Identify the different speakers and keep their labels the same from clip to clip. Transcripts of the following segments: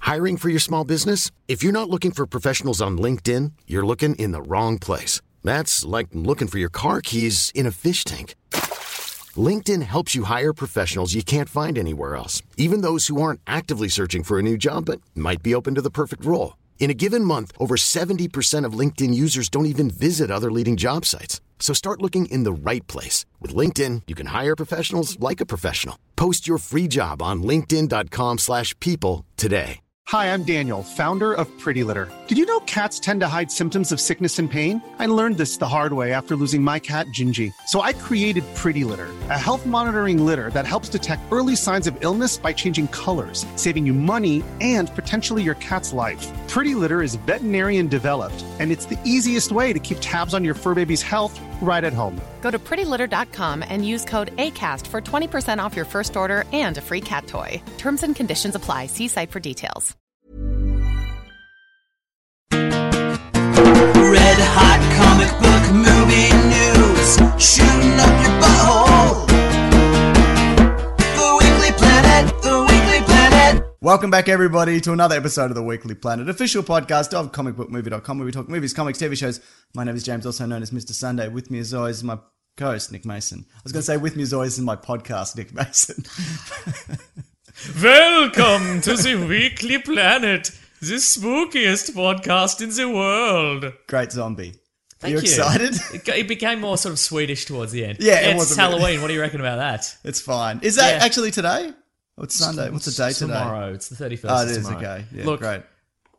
Speaker 1: Hiring for your small business? If you're not looking for professionals on LinkedIn, you're looking in the wrong place. That's like looking for your car keys in a fish tank. LinkedIn helps you hire professionals you can't find anywhere else, even those who aren't actively searching for a new job but might be open to the perfect role. In a given month, over 70% of LinkedIn users don't even visit other leading job sites. So start looking in the right place. With LinkedIn, you can hire professionals like a professional. Post your free job on linkedin.com/people today.
Speaker 2: Hi, I'm Daniel, founder of Pretty Litter. Did you know cats tend to hide symptoms of sickness and pain? I learned this the hard way after losing my cat, Gingy. So I created Pretty Litter, a health monitoring litter that helps detect early signs of illness by changing colors, saving you money and potentially your cat's life. Pretty Litter is veterinarian developed, and it's the easiest way to keep tabs on your fur baby's health right at home.
Speaker 3: Go to prettylitter.com and use code ACAST for 20% off your first order and a free cat toy. Terms and conditions apply. See site for details.
Speaker 4: Red hot comic book movie news, shooting up your butthole. The Weekly Planet, the Weekly Planet.
Speaker 5: Welcome back, everybody, to another episode of the Weekly Planet, official podcast of comicbookmovie.com, where we talk movies, comics, TV shows. My name is James, also known as Mr. Sunday. With me, as always, is my co-host, Nick Mason. I was going to say, with me, as always, is my podcast, Nick Mason.
Speaker 6: Welcome to the Weekly Planet, the spookiest podcast in the world.
Speaker 5: Great zombie.
Speaker 6: Thank
Speaker 5: you excited?
Speaker 6: It became more sort of Swedish towards the end.
Speaker 5: Yeah,
Speaker 6: it's Halloween. What do you reckon about that?
Speaker 5: It's fine. Is that actually today? Oh, it's Sunday. What's the day today?
Speaker 6: Tomorrow. It's the 31st.
Speaker 5: Oh, it is,
Speaker 6: tomorrow.
Speaker 5: okay. Yeah,
Speaker 6: Look,
Speaker 5: great.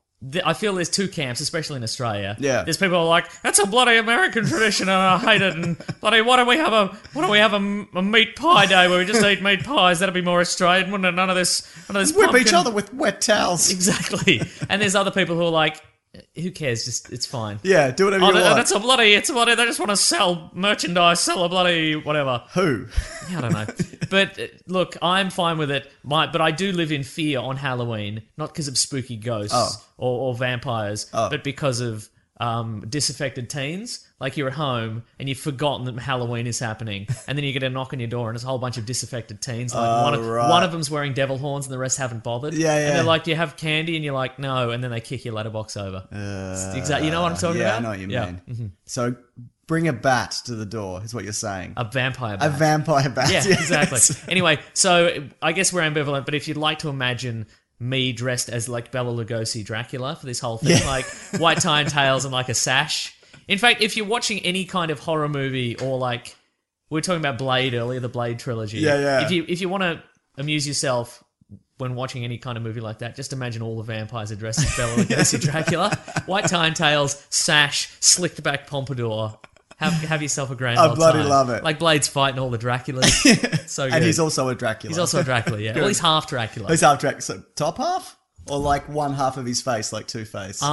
Speaker 6: I feel there's two camps, especially in Australia.
Speaker 5: Yeah.
Speaker 6: There's people who are like, that's a bloody American tradition and I hate it, and bloody why don't we have a meat pie day where we just eat meat pies? That'd be more Australian, wouldn't it? None of this
Speaker 5: Whip
Speaker 6: pumpkin.
Speaker 5: each other with wet towels.
Speaker 6: Exactly. And there's other people who are like, who cares? Just it's fine.
Speaker 5: Yeah, do whatever you want.
Speaker 6: It's a bloody. They just want to sell merchandise, sell a bloody whatever.
Speaker 5: Who?
Speaker 6: Yeah, I don't know. But look, I'm fine with it. But I do live in fear on Halloween, not because of spooky ghosts or vampires, but because of disaffected teens. Like you're at home and you've forgotten that Halloween is happening, and then you get a knock on your door and it's a whole bunch of disaffected teens. Like one of them's wearing devil horns and the rest haven't bothered.
Speaker 5: Yeah.
Speaker 6: And they're like, "Do you have candy?" And you're like, "No." And then they kick your letterbox over. Exactly. You know what I'm talking about?
Speaker 5: Yeah, I know what you mean. Mm-hmm. So bring a bat to the door is what you're saying.
Speaker 6: A vampire bat.
Speaker 5: A vampire bat.
Speaker 6: Yeah, exactly. Anyway, so I guess we're ambivalent, but if you'd like to imagine me dressed as like Bela Lugosi Dracula for this whole thing, like white tie and tails and like a sash. In fact, if you're watching any kind of horror movie or like we were talking about Blade earlier, the Blade trilogy.
Speaker 5: Yeah.
Speaker 6: If you want to amuse yourself when watching any kind of movie like that, just imagine all the vampires are dressed as Bela Lugosi Dracula. White tie and tails, sash, slicked back pompadour. Have yourself a grand old time.
Speaker 5: I bloody love it.
Speaker 6: Like Blade's fighting all the Draculas. So good.
Speaker 5: And he's also a Dracula.
Speaker 6: He's also a Dracula, yeah. Well, he's half Dracula.
Speaker 5: He's half Dracula. So top half? Or like one half of his face, like Two-Face?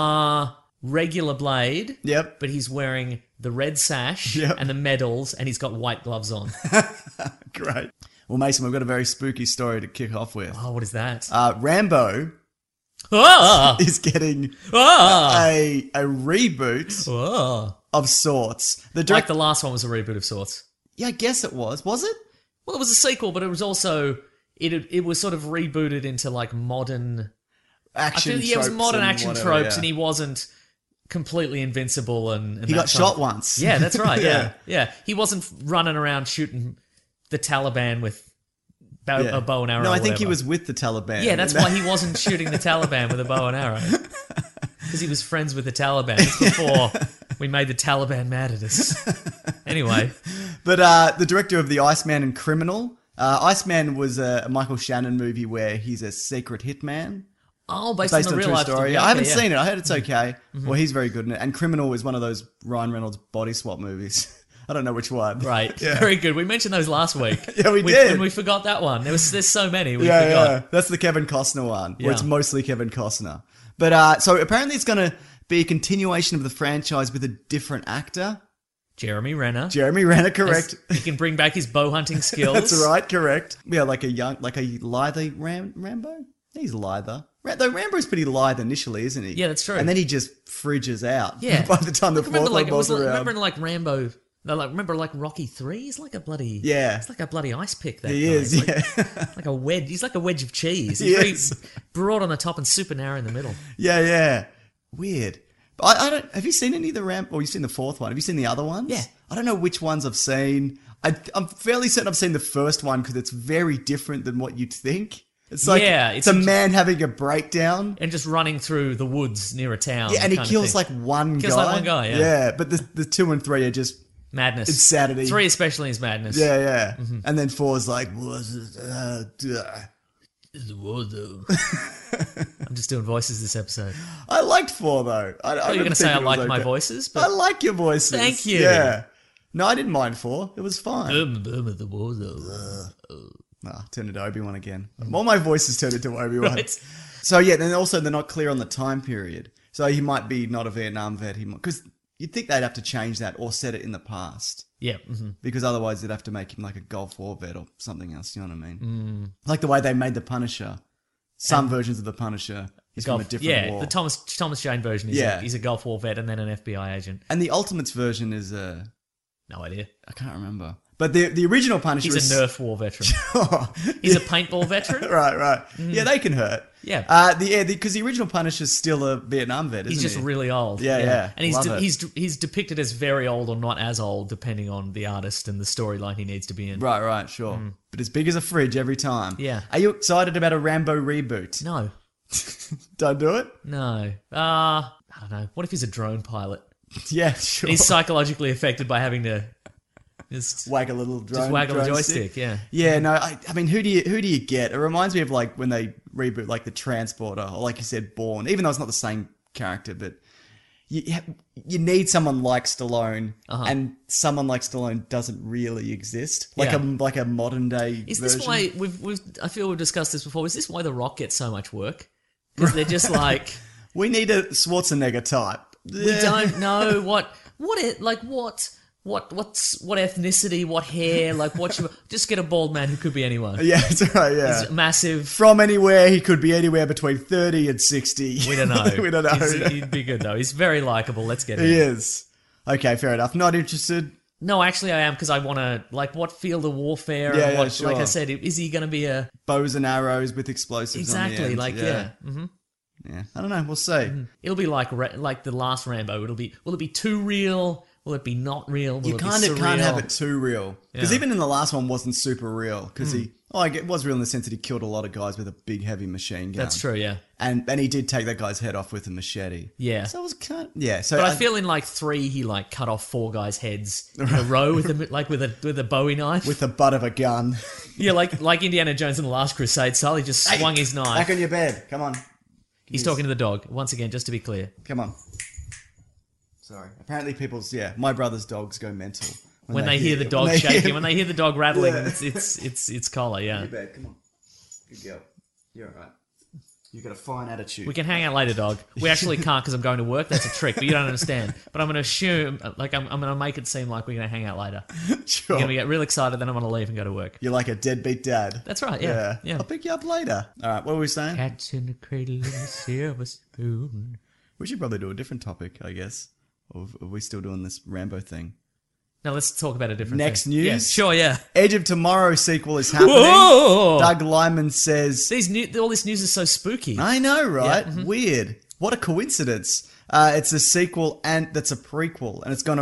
Speaker 6: Regular Blade.
Speaker 5: Yep.
Speaker 6: But he's wearing the red sash
Speaker 5: Yep.
Speaker 6: and the medals, and he's got white gloves on.
Speaker 5: Great. Well, Mason, we've got a very spooky story to kick off with.
Speaker 6: Oh, what is that?
Speaker 5: Rambo is getting a reboot of sorts.
Speaker 6: Like the last one was a reboot of sorts.
Speaker 5: Yeah, I guess it was. Was it?
Speaker 6: Well, it was a sequel, but it was also... It was sort of rebooted into like modern...
Speaker 5: Action tropes.
Speaker 6: Yeah, it was modern action tropes,
Speaker 5: yeah.
Speaker 6: and he wasn't completely invincible. And
Speaker 5: he got shot once.
Speaker 6: Yeah, that's right. Yeah. He wasn't running around shooting the Taliban with a bow and arrow.
Speaker 5: No, I think
Speaker 6: whatever.
Speaker 5: he was with the Taliban.
Speaker 6: Yeah, that's why he wasn't shooting the Taliban with a bow and arrow. Because he was friends with the Taliban. It's before we made the Taliban mad at us. Anyway.
Speaker 5: But the director of The Iceman and Criminal. Iceman was a Michael Shannon movie where he's a secret hitman.
Speaker 6: Oh, based on the real life
Speaker 5: story.
Speaker 6: Yeah,
Speaker 5: I haven't seen it. I heard it's okay. Well, he's very good in it. And Criminal is one of those Ryan Reynolds body swap movies. I don't know which one.
Speaker 6: Right. Yeah. Very good. We mentioned those last week.
Speaker 5: Yeah, we did.
Speaker 6: And we forgot that one. There's so many. We
Speaker 5: forgot.
Speaker 6: Yeah.
Speaker 5: That's the Kevin Costner one, where it's mostly Kevin Costner. But so apparently it's going to be a continuation of the franchise with a different actor.
Speaker 6: Jeremy Renner,
Speaker 5: correct.
Speaker 6: He can bring back his bow hunting skills.
Speaker 5: That's right, correct. Yeah, like a lither Rambo. He's lither. Though Rambo's pretty lithe initially, isn't he?
Speaker 6: Yeah, that's true.
Speaker 5: And then he just fridges out.
Speaker 6: Yeah.
Speaker 5: By the time the fourth one rolls around.
Speaker 6: Remember in like Rambo They're like, remember, like Rocky 3? He's like a bloody He's like a bloody ice pick. That
Speaker 5: He
Speaker 6: guy.
Speaker 5: is,
Speaker 6: He's
Speaker 5: yeah.
Speaker 6: like a wedge. He's like a wedge of cheese.
Speaker 5: He
Speaker 6: He's very
Speaker 5: is.
Speaker 6: broad on the top and super narrow in the middle.
Speaker 5: Yeah. Weird. But I don't. Have you seen any of the Rambo? Or you've seen the fourth one? Have you seen the other ones?
Speaker 6: Yeah.
Speaker 5: I don't know which ones I've seen. I'm fairly certain I've seen the first one because it's very different than what you'd think. It's like it's a man having a breakdown
Speaker 6: and just running through the woods near a town.
Speaker 5: Yeah, and he
Speaker 6: kind of
Speaker 5: kills
Speaker 6: thing.
Speaker 5: like one guy.
Speaker 6: Kills like one guy, yeah.
Speaker 5: Yeah, but the 2 and 3 are just
Speaker 6: madness.
Speaker 5: insanity.
Speaker 6: 3 especially is madness.
Speaker 5: Yeah.
Speaker 6: Mm-hmm.
Speaker 5: And then 4 is like, what's it?
Speaker 6: It's a war though. I'm just doing voices this episode.
Speaker 5: I liked 4 though. I
Speaker 6: You're going to say I like my voices, but
Speaker 5: I like your voices.
Speaker 6: Thank you.
Speaker 5: Yeah. No, I didn't mind 4. It was fine.
Speaker 6: the war though.
Speaker 5: Turned into Obi-Wan again. All my voices turned into Obi-Wan.
Speaker 6: Right.
Speaker 5: So yeah, then also they're not clear on the time period. So he might be not a Vietnam vet. Because you'd think they'd have to change that or set it in the past.
Speaker 6: Yeah. Mm-hmm.
Speaker 5: Because otherwise they'd have to make him like a Gulf War vet or something else. You know what I mean? Like the way they made the Punisher. Some versions of the Punisher. He's from a different war.
Speaker 6: the Thomas Jane version. He's a Gulf War vet and then an FBI agent.
Speaker 5: And the Ultimates version is
Speaker 6: No idea.
Speaker 5: I can't remember. But the original Punisher
Speaker 6: He's
Speaker 5: is...
Speaker 6: a Nerf war veteran. He's a paintball veteran.
Speaker 5: Right. Yeah, they can hurt.
Speaker 6: Yeah.
Speaker 5: Because the original Punisher's still a Vietnam vet, isn't he?
Speaker 6: He's just really old.
Speaker 5: Yeah.
Speaker 6: And he's depicted as very old or not as old, depending on the artist and the storyline he needs to be in.
Speaker 5: Right, sure. But as big as a fridge every time.
Speaker 6: Yeah.
Speaker 5: Are you excited about a Rambo reboot?
Speaker 6: No.
Speaker 5: Don't do it?
Speaker 6: No. I don't know. What if he's a drone pilot?
Speaker 5: Yeah, sure.
Speaker 6: He's psychologically affected by having to just
Speaker 5: wag a little drone.
Speaker 6: waggle a
Speaker 5: drone
Speaker 6: joystick.
Speaker 5: stick.
Speaker 6: Yeah.
Speaker 5: Yeah, no, I mean, who do you get? It reminds me of like when they reboot like the Transporter, or like you said, Bourne. Even though it's not the same character, but you need someone like Stallone, and someone like Stallone doesn't really exist. Like a modern day.
Speaker 6: Is
Speaker 5: version.
Speaker 6: this why we've? I feel we've discussed this before. Is this why The Rock gets so much work? Because they're just like,
Speaker 5: we need a Schwarzenegger type.
Speaker 6: we don't know what ethnicity, what hair, like what you just get a bald man who could be anyone.
Speaker 5: Yeah, that's right. Yeah,
Speaker 6: He's massive.
Speaker 5: From anywhere, he could be anywhere between 30 and 60.
Speaker 6: We don't know.
Speaker 5: We don't know.
Speaker 6: He'd be good though. He's very likable. Let's get him.
Speaker 5: He is. Okay, fair enough. Not interested.
Speaker 6: No, actually, I am because I want to like what field of warfare.
Speaker 5: Yeah,
Speaker 6: and what,
Speaker 5: sure.
Speaker 6: Like I said, is he going to be a
Speaker 5: Bows and arrows with explosives. On the
Speaker 6: exactly
Speaker 5: end.
Speaker 6: like yeah. Mm-hmm.
Speaker 5: Yeah, I don't know. We'll see.
Speaker 6: It'll be like the last Rambo. Will it be too real? Will it be not real? Will
Speaker 5: You
Speaker 6: it be
Speaker 5: kind of can't
Speaker 6: surreal?
Speaker 5: have it too real. Because
Speaker 6: Yeah.
Speaker 5: even in the last one wasn't super real. Because it was real in the sense that he killed a lot of guys with a big heavy machine gun.
Speaker 6: That's true. Yeah.
Speaker 5: And he did take that guy's head off with a machete.
Speaker 6: Yeah.
Speaker 5: So it was kind of, yeah. So
Speaker 6: But I feel in like 3, he like cut off 4 guys' heads in a row with a Bowie knife.
Speaker 5: with the butt of a gun.
Speaker 6: Yeah, like Indiana Jones in the Last Crusade. Sully just swung his knife.
Speaker 5: Back on your bed. Come on.
Speaker 6: He's talking to the dog once again, just to be clear.
Speaker 5: Come on. Sorry. Apparently my brother's dogs go mental.
Speaker 6: When they hear the dog shaking, when they hear the dog rattling,
Speaker 5: Yeah.
Speaker 6: it's collar. Yeah.
Speaker 5: Your bed. Come on. Good girl. You're all right. You've got a fine attitude.
Speaker 6: We can hang out later, dog. We actually can't because I'm going to work. That's a trick, but you don't understand. But I'm going to assume, like, I'm going to make it seem like we're going to hang out later.
Speaker 5: Sure.
Speaker 6: You're going to get real excited, then I'm going to leave and go to work.
Speaker 5: You're like a deadbeat dad.
Speaker 6: That's right. Yeah.
Speaker 5: I'll pick you up later. All right. What were we saying?
Speaker 6: Cats in the cradle and a silver spoon.
Speaker 5: We should probably do a different topic, I guess. Or are we still doing this Rambo thing?
Speaker 6: Now let's talk about a different
Speaker 5: Next
Speaker 6: thing.
Speaker 5: news?
Speaker 6: Yeah, sure, yeah.
Speaker 5: Edge of Tomorrow sequel is happening.
Speaker 6: Whoa!
Speaker 5: Doug Liman says...
Speaker 6: All this news is so spooky.
Speaker 5: I know, right?
Speaker 6: Yeah,
Speaker 5: Weird. What a coincidence. It's a sequel and that's a prequel. And it's going to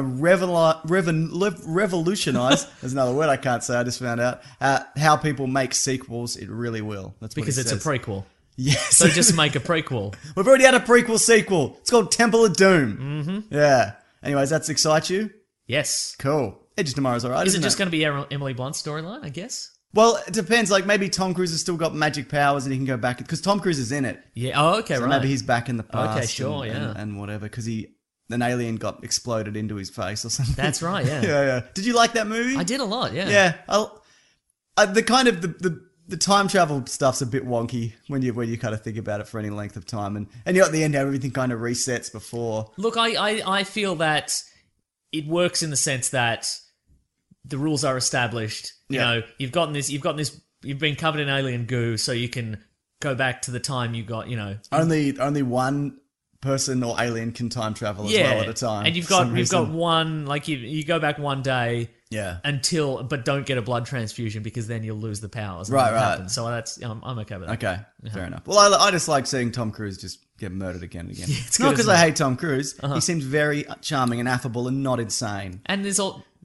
Speaker 5: revolutionize, there's another word I can't say, I just found out, how people make sequels. It really will. That's what
Speaker 6: Because
Speaker 5: he
Speaker 6: it's
Speaker 5: says.
Speaker 6: a prequel.
Speaker 5: Yes.
Speaker 6: So just make a prequel.
Speaker 5: We've already had a prequel sequel. It's called Temple of Doom. Mm-hmm. Yeah. Anyways, that excites you?
Speaker 6: Yes.
Speaker 5: Cool. Edge of Tomorrow's alright,
Speaker 6: Is
Speaker 5: isn't
Speaker 6: it just going to be Emily Blunt's storyline, I guess?
Speaker 5: Well, it depends. Like, maybe Tom Cruise has still got magic powers and he can go back. Because Tom Cruise is in it.
Speaker 6: Yeah. Oh, okay,
Speaker 5: So
Speaker 6: right.
Speaker 5: maybe he's back in the past.
Speaker 6: Okay, sure,
Speaker 5: and whatever. Because an alien got exploded into his face or something.
Speaker 6: That's right, yeah.
Speaker 5: Yeah. Did you like that movie?
Speaker 6: I did a lot, yeah.
Speaker 5: Yeah. The kind of the time travel stuff's a bit wonky when you kind of think about it for any length of time, and you're at the end how everything kind of resets before.
Speaker 6: Look, I feel that it works in the sense that the rules are established. You know, you've been covered in alien goo, so you can go back to the time you got,
Speaker 5: Only one person or alien can time travel as well at a time.
Speaker 6: And you've
Speaker 5: for some
Speaker 6: got
Speaker 5: reason.
Speaker 6: one, like you go back one day
Speaker 5: Yeah.
Speaker 6: but don't get a blood transfusion because then you'll lose the powers.
Speaker 5: Right,
Speaker 6: That
Speaker 5: right.
Speaker 6: happens. So I'm okay with that.
Speaker 5: Okay, fair enough. Well, I just like seeing Tom Cruise just get murdered again and again.
Speaker 6: it's
Speaker 5: Not
Speaker 6: good,
Speaker 5: because
Speaker 6: isn't
Speaker 5: I
Speaker 6: it?
Speaker 5: hate Tom Cruise. He seems very charming and affable and not insane.
Speaker 6: And there's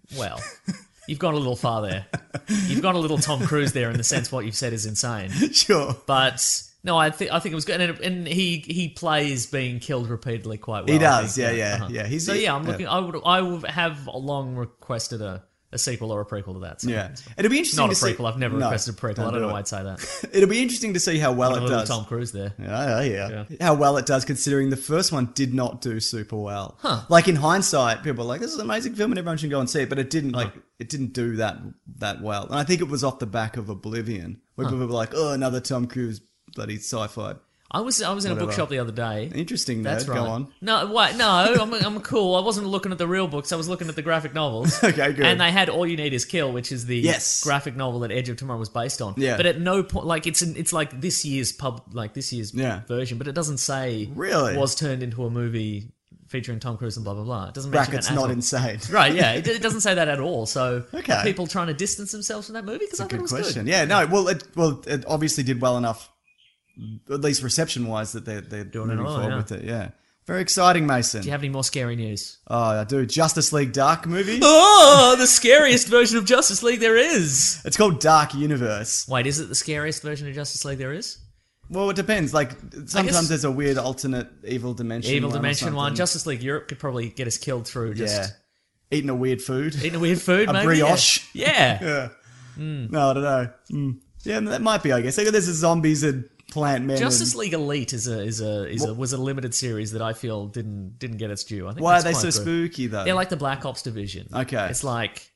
Speaker 6: you've gone a little far there. You've gone a little Tom Cruise there in the sense what you've said is insane.
Speaker 5: Sure.
Speaker 6: But no, I think it was good, and he plays being killed repeatedly quite well.
Speaker 5: He
Speaker 6: I
Speaker 5: does,
Speaker 6: think.
Speaker 5: yeah.
Speaker 6: I'm looking. I would have long requested a sequel or a prequel to that. So
Speaker 5: Yeah. It'll be interesting
Speaker 6: not a
Speaker 5: to see...
Speaker 6: prequel. I've never
Speaker 5: No,
Speaker 6: requested a prequel. I don't
Speaker 5: do
Speaker 6: know
Speaker 5: it.
Speaker 6: why I'd say that.
Speaker 5: It'll be interesting to see how well
Speaker 6: A
Speaker 5: it
Speaker 6: little
Speaker 5: does.
Speaker 6: Tom Cruise there.
Speaker 5: Yeah. How well it does, considering the first one did not do super well. Like in hindsight, people are like, "This is an amazing film, and everyone should go and see it." But it didn't it didn't do that well. And I think it was off the back of Oblivion, where people were like, "Oh, another Tom Cruise bloody sci-fi."
Speaker 6: I was in a
Speaker 5: Whatever.
Speaker 6: bookshop the other day.
Speaker 5: Interesting, nerd.
Speaker 6: That's right.
Speaker 5: Go on.
Speaker 6: No, wait, no, I'm cool. I wasn't looking at the real books. I was looking at the graphic novels.
Speaker 5: Okay, good.
Speaker 6: And they had All You Need Is Kill, which is the
Speaker 5: Yes.
Speaker 6: graphic novel that Edge of Tomorrow was based on.
Speaker 5: Yeah.
Speaker 6: But at no point, like it's like this year's
Speaker 5: Yeah.
Speaker 6: version, but it doesn't say
Speaker 5: Really?
Speaker 6: was turned into a movie featuring Tom Cruise and blah blah blah. It doesn't mention
Speaker 5: Brackets
Speaker 6: that at
Speaker 5: not
Speaker 6: all.
Speaker 5: insane.
Speaker 6: Right? Yeah, it doesn't say that at all. So
Speaker 5: Okay.
Speaker 6: are people trying to distance themselves from that movie because I thought it
Speaker 5: Good
Speaker 6: was
Speaker 5: question.
Speaker 6: good.
Speaker 5: Yeah, no. Well, it obviously did well enough, at least reception-wise, that they're
Speaker 6: Doing
Speaker 5: moving
Speaker 6: it all,
Speaker 5: forward
Speaker 6: yeah.
Speaker 5: with it. Yeah, very exciting, Mason.
Speaker 6: Do you have any more scary news?
Speaker 5: Oh, I do. Justice League Dark movie.
Speaker 6: Oh, the scariest version of Justice League there is.
Speaker 5: It's called Dark Universe.
Speaker 6: Wait, is it the scariest version of Justice League there is?
Speaker 5: Well, it depends. Like sometimes
Speaker 6: guess-
Speaker 5: there's a weird alternate evil dimension.
Speaker 6: Evil
Speaker 5: one or
Speaker 6: Dimension one.
Speaker 5: something.
Speaker 6: Justice League Europe could probably get us killed through just
Speaker 5: Yeah, eating a weird food.
Speaker 6: eating a weird food,
Speaker 5: A
Speaker 6: maybe.
Speaker 5: brioche.
Speaker 6: Yeah.
Speaker 5: Yeah. No, I don't know. Yeah, that might be. I guess there's a zombies and plant men.
Speaker 6: Justice
Speaker 5: and,
Speaker 6: League Elite was a limited series that I feel didn't get its due. I think
Speaker 5: why are
Speaker 6: that's
Speaker 5: they so
Speaker 6: quite good.
Speaker 5: spooky though?
Speaker 6: They're like the Black Ops division.
Speaker 5: Okay.
Speaker 6: It's like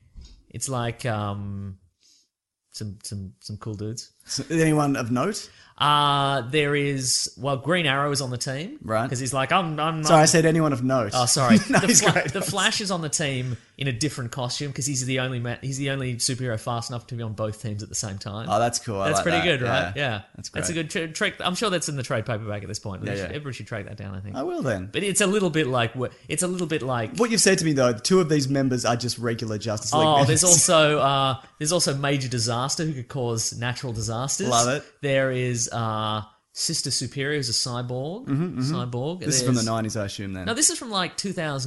Speaker 6: some cool dudes.
Speaker 5: Anyone of note?
Speaker 6: There is Green Arrow is on the team,
Speaker 5: Right.
Speaker 6: Because he's like I'm
Speaker 5: Sorry, I said anyone of note.
Speaker 6: Oh, sorry.
Speaker 5: No, he's great.
Speaker 6: The Flash is on the team in a different costume because he's the only superhero fast enough to be on both teams at the same time.
Speaker 5: Oh, that's cool. I
Speaker 6: That's
Speaker 5: like
Speaker 6: pretty
Speaker 5: that.
Speaker 6: good, right? Yeah.
Speaker 5: That's
Speaker 6: That's a
Speaker 5: great.
Speaker 6: good trick. I'm sure that's in the trade paperback at this point.
Speaker 5: Yeah.
Speaker 6: Everybody should track that down, I think.
Speaker 5: I will then.
Speaker 6: But it's a little bit like
Speaker 5: What you've said to me though, two of these members are just regular Justice League
Speaker 6: Oh,
Speaker 5: members.
Speaker 6: there's also Major Disaster who could cause natural disasters.
Speaker 5: Love it.
Speaker 6: There is Sister Superior who's a cyborg. Cyborg.
Speaker 5: This is from the 90s, I assume then.
Speaker 6: No, this is from like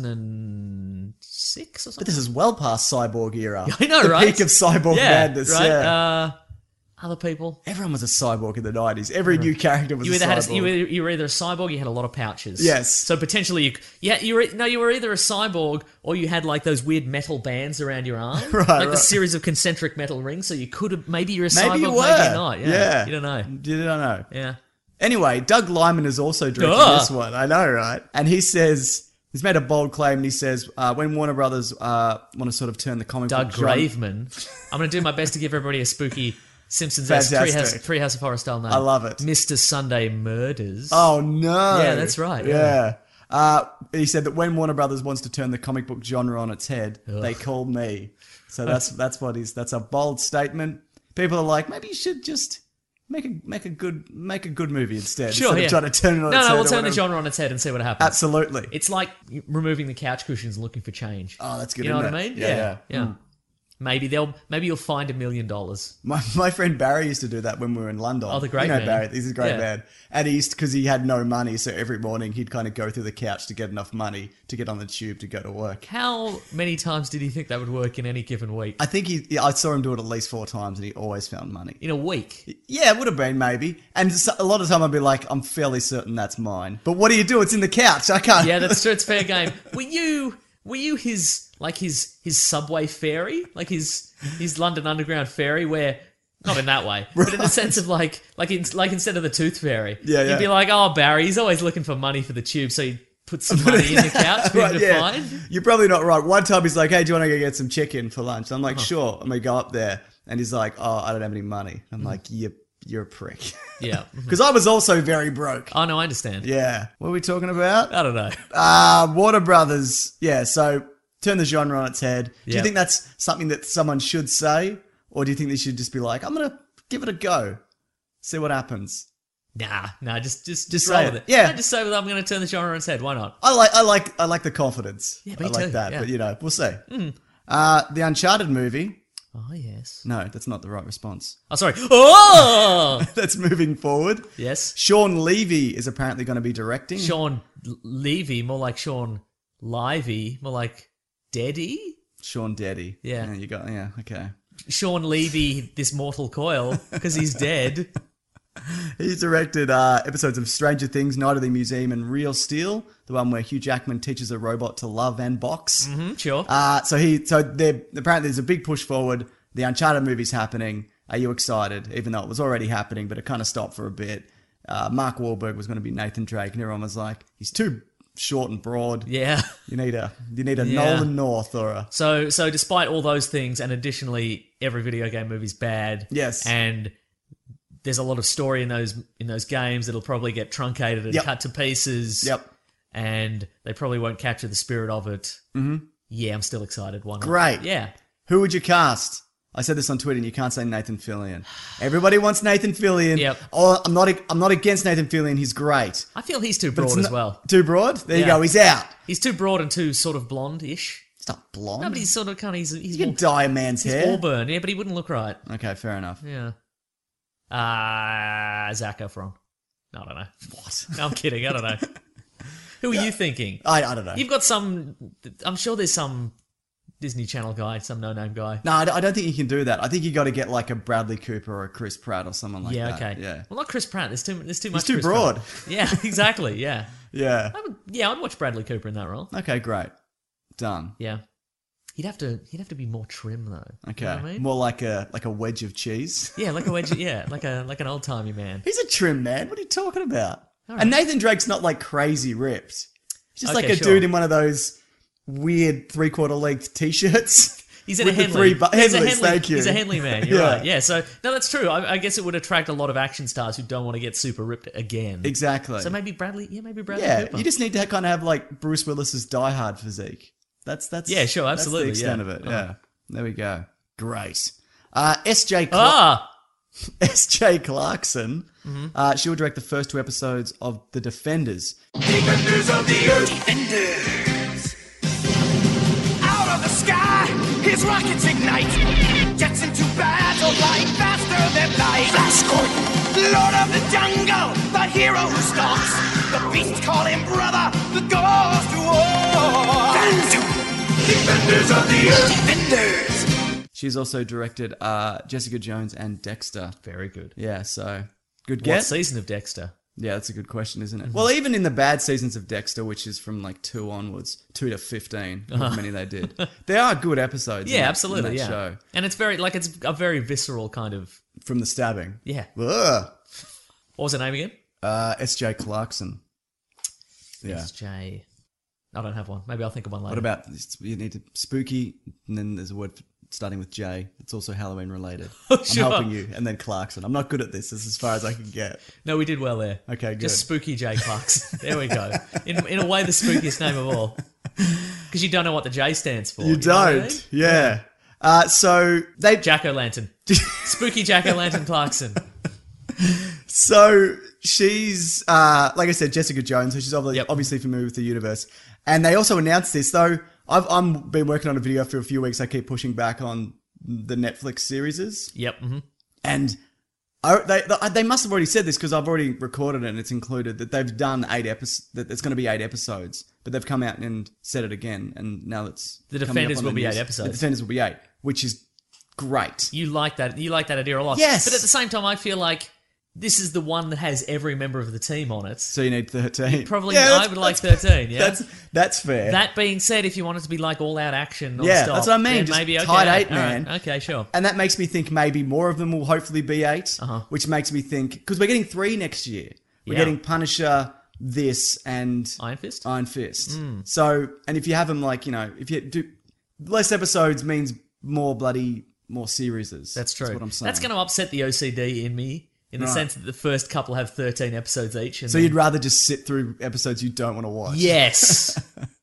Speaker 6: 2006 or something.
Speaker 5: But this is well past Cyborg era.
Speaker 6: I know,
Speaker 5: the
Speaker 6: right?
Speaker 5: peak of Cyborg madness.
Speaker 6: right?
Speaker 5: Yeah.
Speaker 6: Other people.
Speaker 5: Everyone was a cyborg in the 90s. Every new character was
Speaker 6: You
Speaker 5: a
Speaker 6: either
Speaker 5: cyborg.
Speaker 6: you were either a cyborg, you had a lot of pouches.
Speaker 5: Yes.
Speaker 6: So potentially you were either a cyborg or you had like those weird metal bands around your arm,
Speaker 5: Right,
Speaker 6: the series of concentric metal rings. So you could have maybe you're a
Speaker 5: Maybe
Speaker 6: cyborg,
Speaker 5: you were.
Speaker 6: maybe you're not.
Speaker 5: Yeah.
Speaker 6: You don't know.
Speaker 5: Did I know?
Speaker 6: Yeah.
Speaker 5: Anyway, Doug Liman is also directing
Speaker 6: Duh.
Speaker 5: this one. I know, right? And he says, he's made a bold claim, and he says, when Warner Brothers want to sort of turn the comic
Speaker 6: Doug
Speaker 5: book genre...
Speaker 6: Graveman. I'm going to do my best to give everybody a spooky Simpsons-esque
Speaker 5: Fantastic.
Speaker 6: Treehouse of Horror style name.
Speaker 5: I love it.
Speaker 6: Mr. Sunday Murders.
Speaker 5: Oh, no.
Speaker 6: Yeah, that's right,
Speaker 5: Yeah. He said that when Warner Brothers wants to turn the comic book genre on its head, they call me. So that's a bold statement. People are like, maybe you should just make a good movie instead.
Speaker 6: Sure,
Speaker 5: instead
Speaker 6: yeah.
Speaker 5: of trying to turn it on its head.
Speaker 6: No, we'll
Speaker 5: or
Speaker 6: turn the
Speaker 5: whatever.
Speaker 6: genre on its head and see what happens.
Speaker 5: Absolutely.
Speaker 6: It's like removing the couch cushions and looking for change.
Speaker 5: Oh, that's good.
Speaker 6: You know
Speaker 5: isn't
Speaker 6: what I
Speaker 5: it?
Speaker 6: mean?
Speaker 5: Yeah.
Speaker 6: Maybe you'll find $1 million.
Speaker 5: My friend Barry used to do that when we were in London.
Speaker 6: Oh, the great
Speaker 5: you know
Speaker 6: man.
Speaker 5: Barry, he's a great
Speaker 6: Yeah.
Speaker 5: man. And because he had no money, so every morning he'd kind of go through the couch to get enough money to get on the tube to go to work.
Speaker 6: How many times did he think that would work in any given week?
Speaker 5: I think I saw him do it at least 4 times, and he always found money.
Speaker 6: In a week?
Speaker 5: Yeah, it would have been maybe. And a lot of the time I'd be like, I'm fairly certain that's mine. But what do you do? It's in the couch. I can't.
Speaker 6: Yeah, that's true. It's fair game. Were you his subway fairy, like his London Underground fairy, where not in that way, but in the sense of like instead of the Tooth Fairy,
Speaker 5: Yeah, yeah.
Speaker 6: you'd be like, oh, Barry, he's always looking for money for the tube, so you put some money in the couch for him to find.
Speaker 5: You're probably not right. One time he's like, hey, do you want to go get some chicken for lunch? I'm like, sure. And we go up there, and he's like, oh, I don't have any money. I'm like, you're a prick.
Speaker 6: Yeah.
Speaker 5: Because I was also very broke.
Speaker 6: Oh no, I understand.
Speaker 5: Yeah. What are we talking about?
Speaker 6: I don't know.
Speaker 5: Warner Brothers. Yeah, so turn the genre on its head. Do you
Speaker 6: Yeah.
Speaker 5: think that's something that someone should say? Or do you think they should just be like, I'm going to give it a go, see what happens?
Speaker 6: Nah, just
Speaker 5: Just
Speaker 6: roll
Speaker 5: say
Speaker 6: with
Speaker 5: it.
Speaker 6: it.
Speaker 5: Yeah.
Speaker 6: No, just say that I'm going to turn the genre on its head. Why not?
Speaker 5: I like the confidence.
Speaker 6: Yeah, me
Speaker 5: I like
Speaker 6: too,
Speaker 5: that,
Speaker 6: yeah.
Speaker 5: but you know, we'll see. The Uncharted movie.
Speaker 6: Oh, yes.
Speaker 5: No, that's not the right response.
Speaker 6: Oh, sorry. Oh!
Speaker 5: That's moving forward.
Speaker 6: Yes.
Speaker 5: Sean Levy is apparently going to be directing.
Speaker 6: Sean Levy, more like Sean Livey, more like Deddy.
Speaker 5: Sean Deddy.
Speaker 6: Yeah.
Speaker 5: You got, yeah, okay.
Speaker 6: Sean Levy, this mortal coil, because he's dead.
Speaker 5: He's directed episodes of Stranger Things, Night of the Museum, and Real Steel, the one where Hugh Jackman teaches a robot to love and box.
Speaker 6: Sure.
Speaker 5: Apparently there's a big push forward. The Uncharted movie's happening. Are you excited? Even though it was already happening, but it kind of stopped for a bit. Mark Wahlberg was going to be Nathan Drake, and everyone was like, he's too short and broad.
Speaker 6: Yeah.
Speaker 5: You need a Nolan North or a...
Speaker 6: So despite all those things, and additionally, every video game movie's bad.
Speaker 5: Yes.
Speaker 6: And there's a lot of story in those games that'll probably get truncated and cut to pieces.
Speaker 5: Yep.
Speaker 6: And they probably won't capture the spirit of it. Mm-hmm. Yeah, I'm still excited. Why not?
Speaker 5: Great.
Speaker 6: Yeah.
Speaker 5: Who would you cast? I said this on Twitter, and you can't say Nathan Fillion. Everybody wants Nathan Fillion.
Speaker 6: Yep.
Speaker 5: Oh, I'm not against Nathan Fillion. He's great.
Speaker 6: I feel he's too
Speaker 5: But it's
Speaker 6: broad as
Speaker 5: not-
Speaker 6: well.
Speaker 5: Too broad? There you
Speaker 6: Yeah.
Speaker 5: go. He's out.
Speaker 6: He's too broad and too sort of blonde-ish.
Speaker 5: He's not blonde.
Speaker 6: No, but he's sort of kind of... He's
Speaker 5: You can
Speaker 6: more,
Speaker 5: dye a man's
Speaker 6: he's
Speaker 5: hair.
Speaker 6: auburn. Yeah, but he wouldn't look right.
Speaker 5: Okay, fair enough.
Speaker 6: Yeah. Zac Efron. I don't know.
Speaker 5: What?
Speaker 6: No, I'm kidding. I don't know. Who are you thinking?
Speaker 5: I don't know.
Speaker 6: You've got some... I'm sure there's some Disney Channel guy, some no-name guy.
Speaker 5: No, I don't think you can do that. I think you got to get like a Bradley Cooper or a Chris Pratt or someone like
Speaker 6: Yeah,
Speaker 5: that.
Speaker 6: okay.
Speaker 5: Yeah.
Speaker 6: Well, not Chris Pratt. There's too much.
Speaker 5: He's
Speaker 6: Chris
Speaker 5: too broad.
Speaker 6: Pratt. Yeah, exactly. Yeah.
Speaker 5: Yeah.
Speaker 6: I'd watch Bradley Cooper in that role.
Speaker 5: Okay, great. Done.
Speaker 6: Yeah. He'd have to be more trim though.
Speaker 5: Okay.
Speaker 6: You know what I mean?
Speaker 5: More like a wedge of cheese.
Speaker 6: Yeah, like a wedge. Yeah, like an old timey man.
Speaker 5: He's a trim man. What are you talking about?
Speaker 6: right.
Speaker 5: And Nathan Drake's not like crazy ripped. He's just
Speaker 6: Okay,
Speaker 5: like a
Speaker 6: sure.
Speaker 5: dude in one of those weird 3/4 length t-shirts.
Speaker 6: He's in a
Speaker 5: with the
Speaker 6: Henley.
Speaker 5: Henleys, thank you.
Speaker 6: He's a Henley man. You're
Speaker 5: Yeah.
Speaker 6: right. Yeah. So no, that's true. I guess it would attract a lot of action stars who don't want to get super ripped again.
Speaker 5: Exactly.
Speaker 6: So maybe Bradley. Yeah, maybe Bradley
Speaker 5: Yeah,
Speaker 6: Cooper.
Speaker 5: you just need to kind of have like Bruce Willis's Die Hard physique. That's
Speaker 6: Yeah, sure,
Speaker 5: that's
Speaker 6: absolutely,
Speaker 5: the extent
Speaker 6: yeah.
Speaker 5: of it. Yeah, there we go. Great. SJ Clarkson.
Speaker 6: Mm-hmm.
Speaker 5: She will direct the first 2 episodes of The Defenders.
Speaker 4: Defenders of the Earth. Defenders. Out of the sky, his rockets ignite. Jets into battle, flying faster than light. Flash Gordon, Lord of the Jungle, the hero who stalks. The beasts call him brother, the goes to war. Phantom. Defenders of the Earth. Defenders.
Speaker 5: She's also directed Jessica Jones and Dexter.
Speaker 6: Very good.
Speaker 5: Yeah, so good
Speaker 6: What
Speaker 5: guess.
Speaker 6: season of Dexter?
Speaker 5: Yeah, that's a good question, isn't it?
Speaker 6: Mm-hmm.
Speaker 5: Well, even in the bad seasons of Dexter, which is from like 2 onwards, 2 to 15, however many they did, there are good episodes.
Speaker 6: Yeah,
Speaker 5: in that,
Speaker 6: absolutely.
Speaker 5: in that
Speaker 6: Yeah.
Speaker 5: show.
Speaker 6: And it's it's a very visceral kind of.
Speaker 5: From the stabbing.
Speaker 6: Yeah.
Speaker 5: Ugh.
Speaker 6: What was her name again?
Speaker 5: SJ Clarkson. Yeah.
Speaker 6: SJ. I don't have one. Maybe I'll think of one later.
Speaker 5: What about you need to spooky, and then there's a word starting with J. It's also Halloween related.
Speaker 6: Sure.
Speaker 5: I'm helping you, and then Clarkson. I'm not good at this. This is as far as I can get.
Speaker 6: No, we did well there.
Speaker 5: Okay, good.
Speaker 6: Just Spooky J. Clarkson. There we go. In a way, the spookiest name of all. Because you don't know what the J stands for.
Speaker 5: You
Speaker 6: know what I
Speaker 5: don't.
Speaker 6: mean?
Speaker 5: Yeah. So they.
Speaker 6: Jack-o'-lantern. Spooky Jack-o'-lantern Clarkson.
Speaker 5: So she's like I said, Jessica Jones. So she's
Speaker 6: Yep.
Speaker 5: obviously familiar with the universe. And they also announced this though. I've been working on a video for a few weeks. I keep pushing back on the Netflix series.
Speaker 6: Yep. Mm-hmm.
Speaker 5: And they must have already said this because I've already recorded it and it's included that they've done 8 episodes. That it's going to be 8 episodes, but they've come out and said it again, and now it's
Speaker 6: The
Speaker 5: coming up
Speaker 6: Defenders
Speaker 5: on
Speaker 6: will
Speaker 5: the
Speaker 6: be
Speaker 5: news.
Speaker 6: 8 episodes.
Speaker 5: The Defenders will be 8, which is great.
Speaker 6: You like that idea a lot.
Speaker 5: Yes.
Speaker 6: But at the same time, I feel like this is the one that has every member of the team on it.
Speaker 5: So you need 13.
Speaker 6: Probably,
Speaker 5: Yeah,
Speaker 6: I would like 13, yeah?
Speaker 5: That's fair.
Speaker 6: That being said, if you want it to be like all-out action non-stop,
Speaker 5: Yeah, that's what I mean,
Speaker 6: then
Speaker 5: just
Speaker 6: maybe, okay,
Speaker 5: tight 8
Speaker 6: all right,
Speaker 5: man.
Speaker 6: Okay, sure.
Speaker 5: And that makes me think maybe more of them will hopefully be 8, which makes me think, because we're getting 3 next year. We're
Speaker 6: Yeah.
Speaker 5: getting Punisher, this, and
Speaker 6: Iron Fist?
Speaker 5: Iron Fist. So, and if you have them like, if you do less episodes means more series.
Speaker 6: That's true.
Speaker 5: That's what I'm saying.
Speaker 6: That's going to upset the OCD in me, in the
Speaker 5: Right.
Speaker 6: sense that the first couple have 13 episodes each. And
Speaker 5: So
Speaker 6: then-
Speaker 5: you'd rather just sit through episodes you don't want to watch?
Speaker 6: Yes.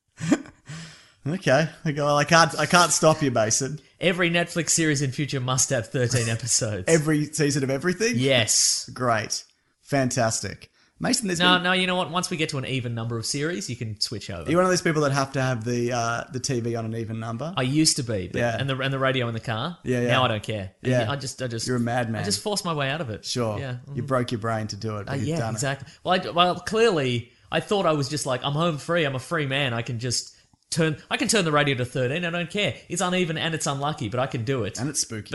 Speaker 5: Okay. Well, I can't stop you, Mason.
Speaker 6: Every Netflix series in future must have 13 episodes.
Speaker 5: Every season of everything?
Speaker 6: Yes.
Speaker 5: Great. Fantastic. Mason, there's
Speaker 6: No, you know what? Once we get to an even number of series, you can switch over.
Speaker 5: You're one of those people that have to have the TV on an even number.
Speaker 6: I used to be, but,
Speaker 5: Yeah.
Speaker 6: and the radio in the car.
Speaker 5: Yeah.
Speaker 6: Now I don't care.
Speaker 5: Yeah.
Speaker 6: I just.
Speaker 5: You're a madman.
Speaker 6: I just forced my way out of it.
Speaker 5: Sure.
Speaker 6: Yeah.
Speaker 5: You broke your brain to do it, but you've done
Speaker 6: exactly. Well, clearly, I thought I was just like, I'm home free. I'm a free man. I can just turn the radio to 13. I don't care. It's uneven and it's unlucky, but I can do it.
Speaker 5: it. And it's spooky.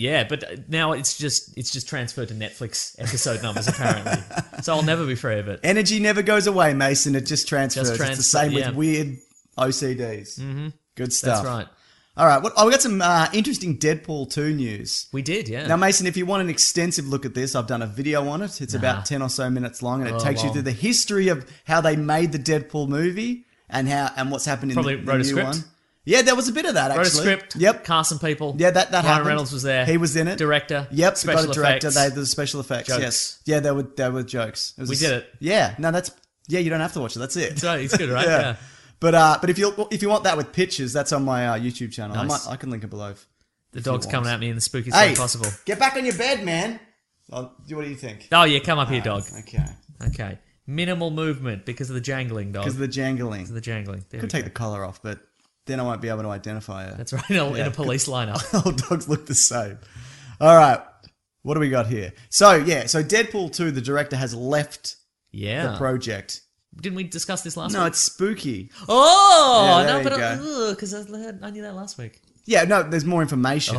Speaker 6: But now it's just transferred to Netflix episode numbers apparently. So I'll never be free of it.
Speaker 5: Energy never goes away, Mason. It just transfers. It's the same
Speaker 6: yeah.
Speaker 5: with weird OCDs. Mm-hmm. Good stuff.
Speaker 6: That's right.
Speaker 5: All right. We got some interesting Deadpool 2 news.
Speaker 6: We did, yeah.
Speaker 5: Now, Mason, if you want an extensive look at this, I've done a video on it. It's about 10 or so minutes long, and it takes you through the history of how they made the Deadpool movie and what's happened in
Speaker 6: Probably
Speaker 5: the
Speaker 6: wrote a
Speaker 5: new
Speaker 6: script.
Speaker 5: one. Yeah, there was a bit of that, actually.
Speaker 6: Wrote a script.
Speaker 5: Yep.
Speaker 6: Cast some people.
Speaker 5: Yeah, that
Speaker 6: Ryan
Speaker 5: happened.
Speaker 6: Reynolds was there.
Speaker 5: He was in it.
Speaker 6: Director.
Speaker 5: Yep.
Speaker 6: Special
Speaker 5: got a director.
Speaker 6: effects.
Speaker 5: They did the special effects.
Speaker 6: Jokes.
Speaker 5: Yes. Yeah, there were jokes.
Speaker 6: We did it.
Speaker 5: Yeah. No, you don't have to watch it. That's it.
Speaker 6: That's right. It's good, right? Yeah.
Speaker 5: But if you want that with pictures, that's on my YouTube channel.
Speaker 6: Nice.
Speaker 5: I can link it below.
Speaker 6: The dog's coming at me in the spookiest
Speaker 5: Hey,
Speaker 6: way possible.
Speaker 5: get back on your bed, man. What do you think?
Speaker 6: Oh, yeah, come up here, dog.
Speaker 5: Okay.
Speaker 6: Minimal movement because of the jangling, dog.
Speaker 5: Because of the jangling.
Speaker 6: The jangling. There
Speaker 5: Could
Speaker 6: we
Speaker 5: take the collar off, but then I won't be able to identify it.
Speaker 6: That's right, in a police lineup.
Speaker 5: All dogs look the same. All right. What do we got here? So Deadpool 2, the director has left
Speaker 6: Yeah.
Speaker 5: the project.
Speaker 6: Didn't we discuss this last
Speaker 5: No,
Speaker 6: week?
Speaker 5: it's spooky.
Speaker 6: Oh!
Speaker 5: Yeah,
Speaker 6: no,
Speaker 5: there
Speaker 6: but
Speaker 5: you go.
Speaker 6: because I knew that last week.
Speaker 5: Yeah, no, there's more information.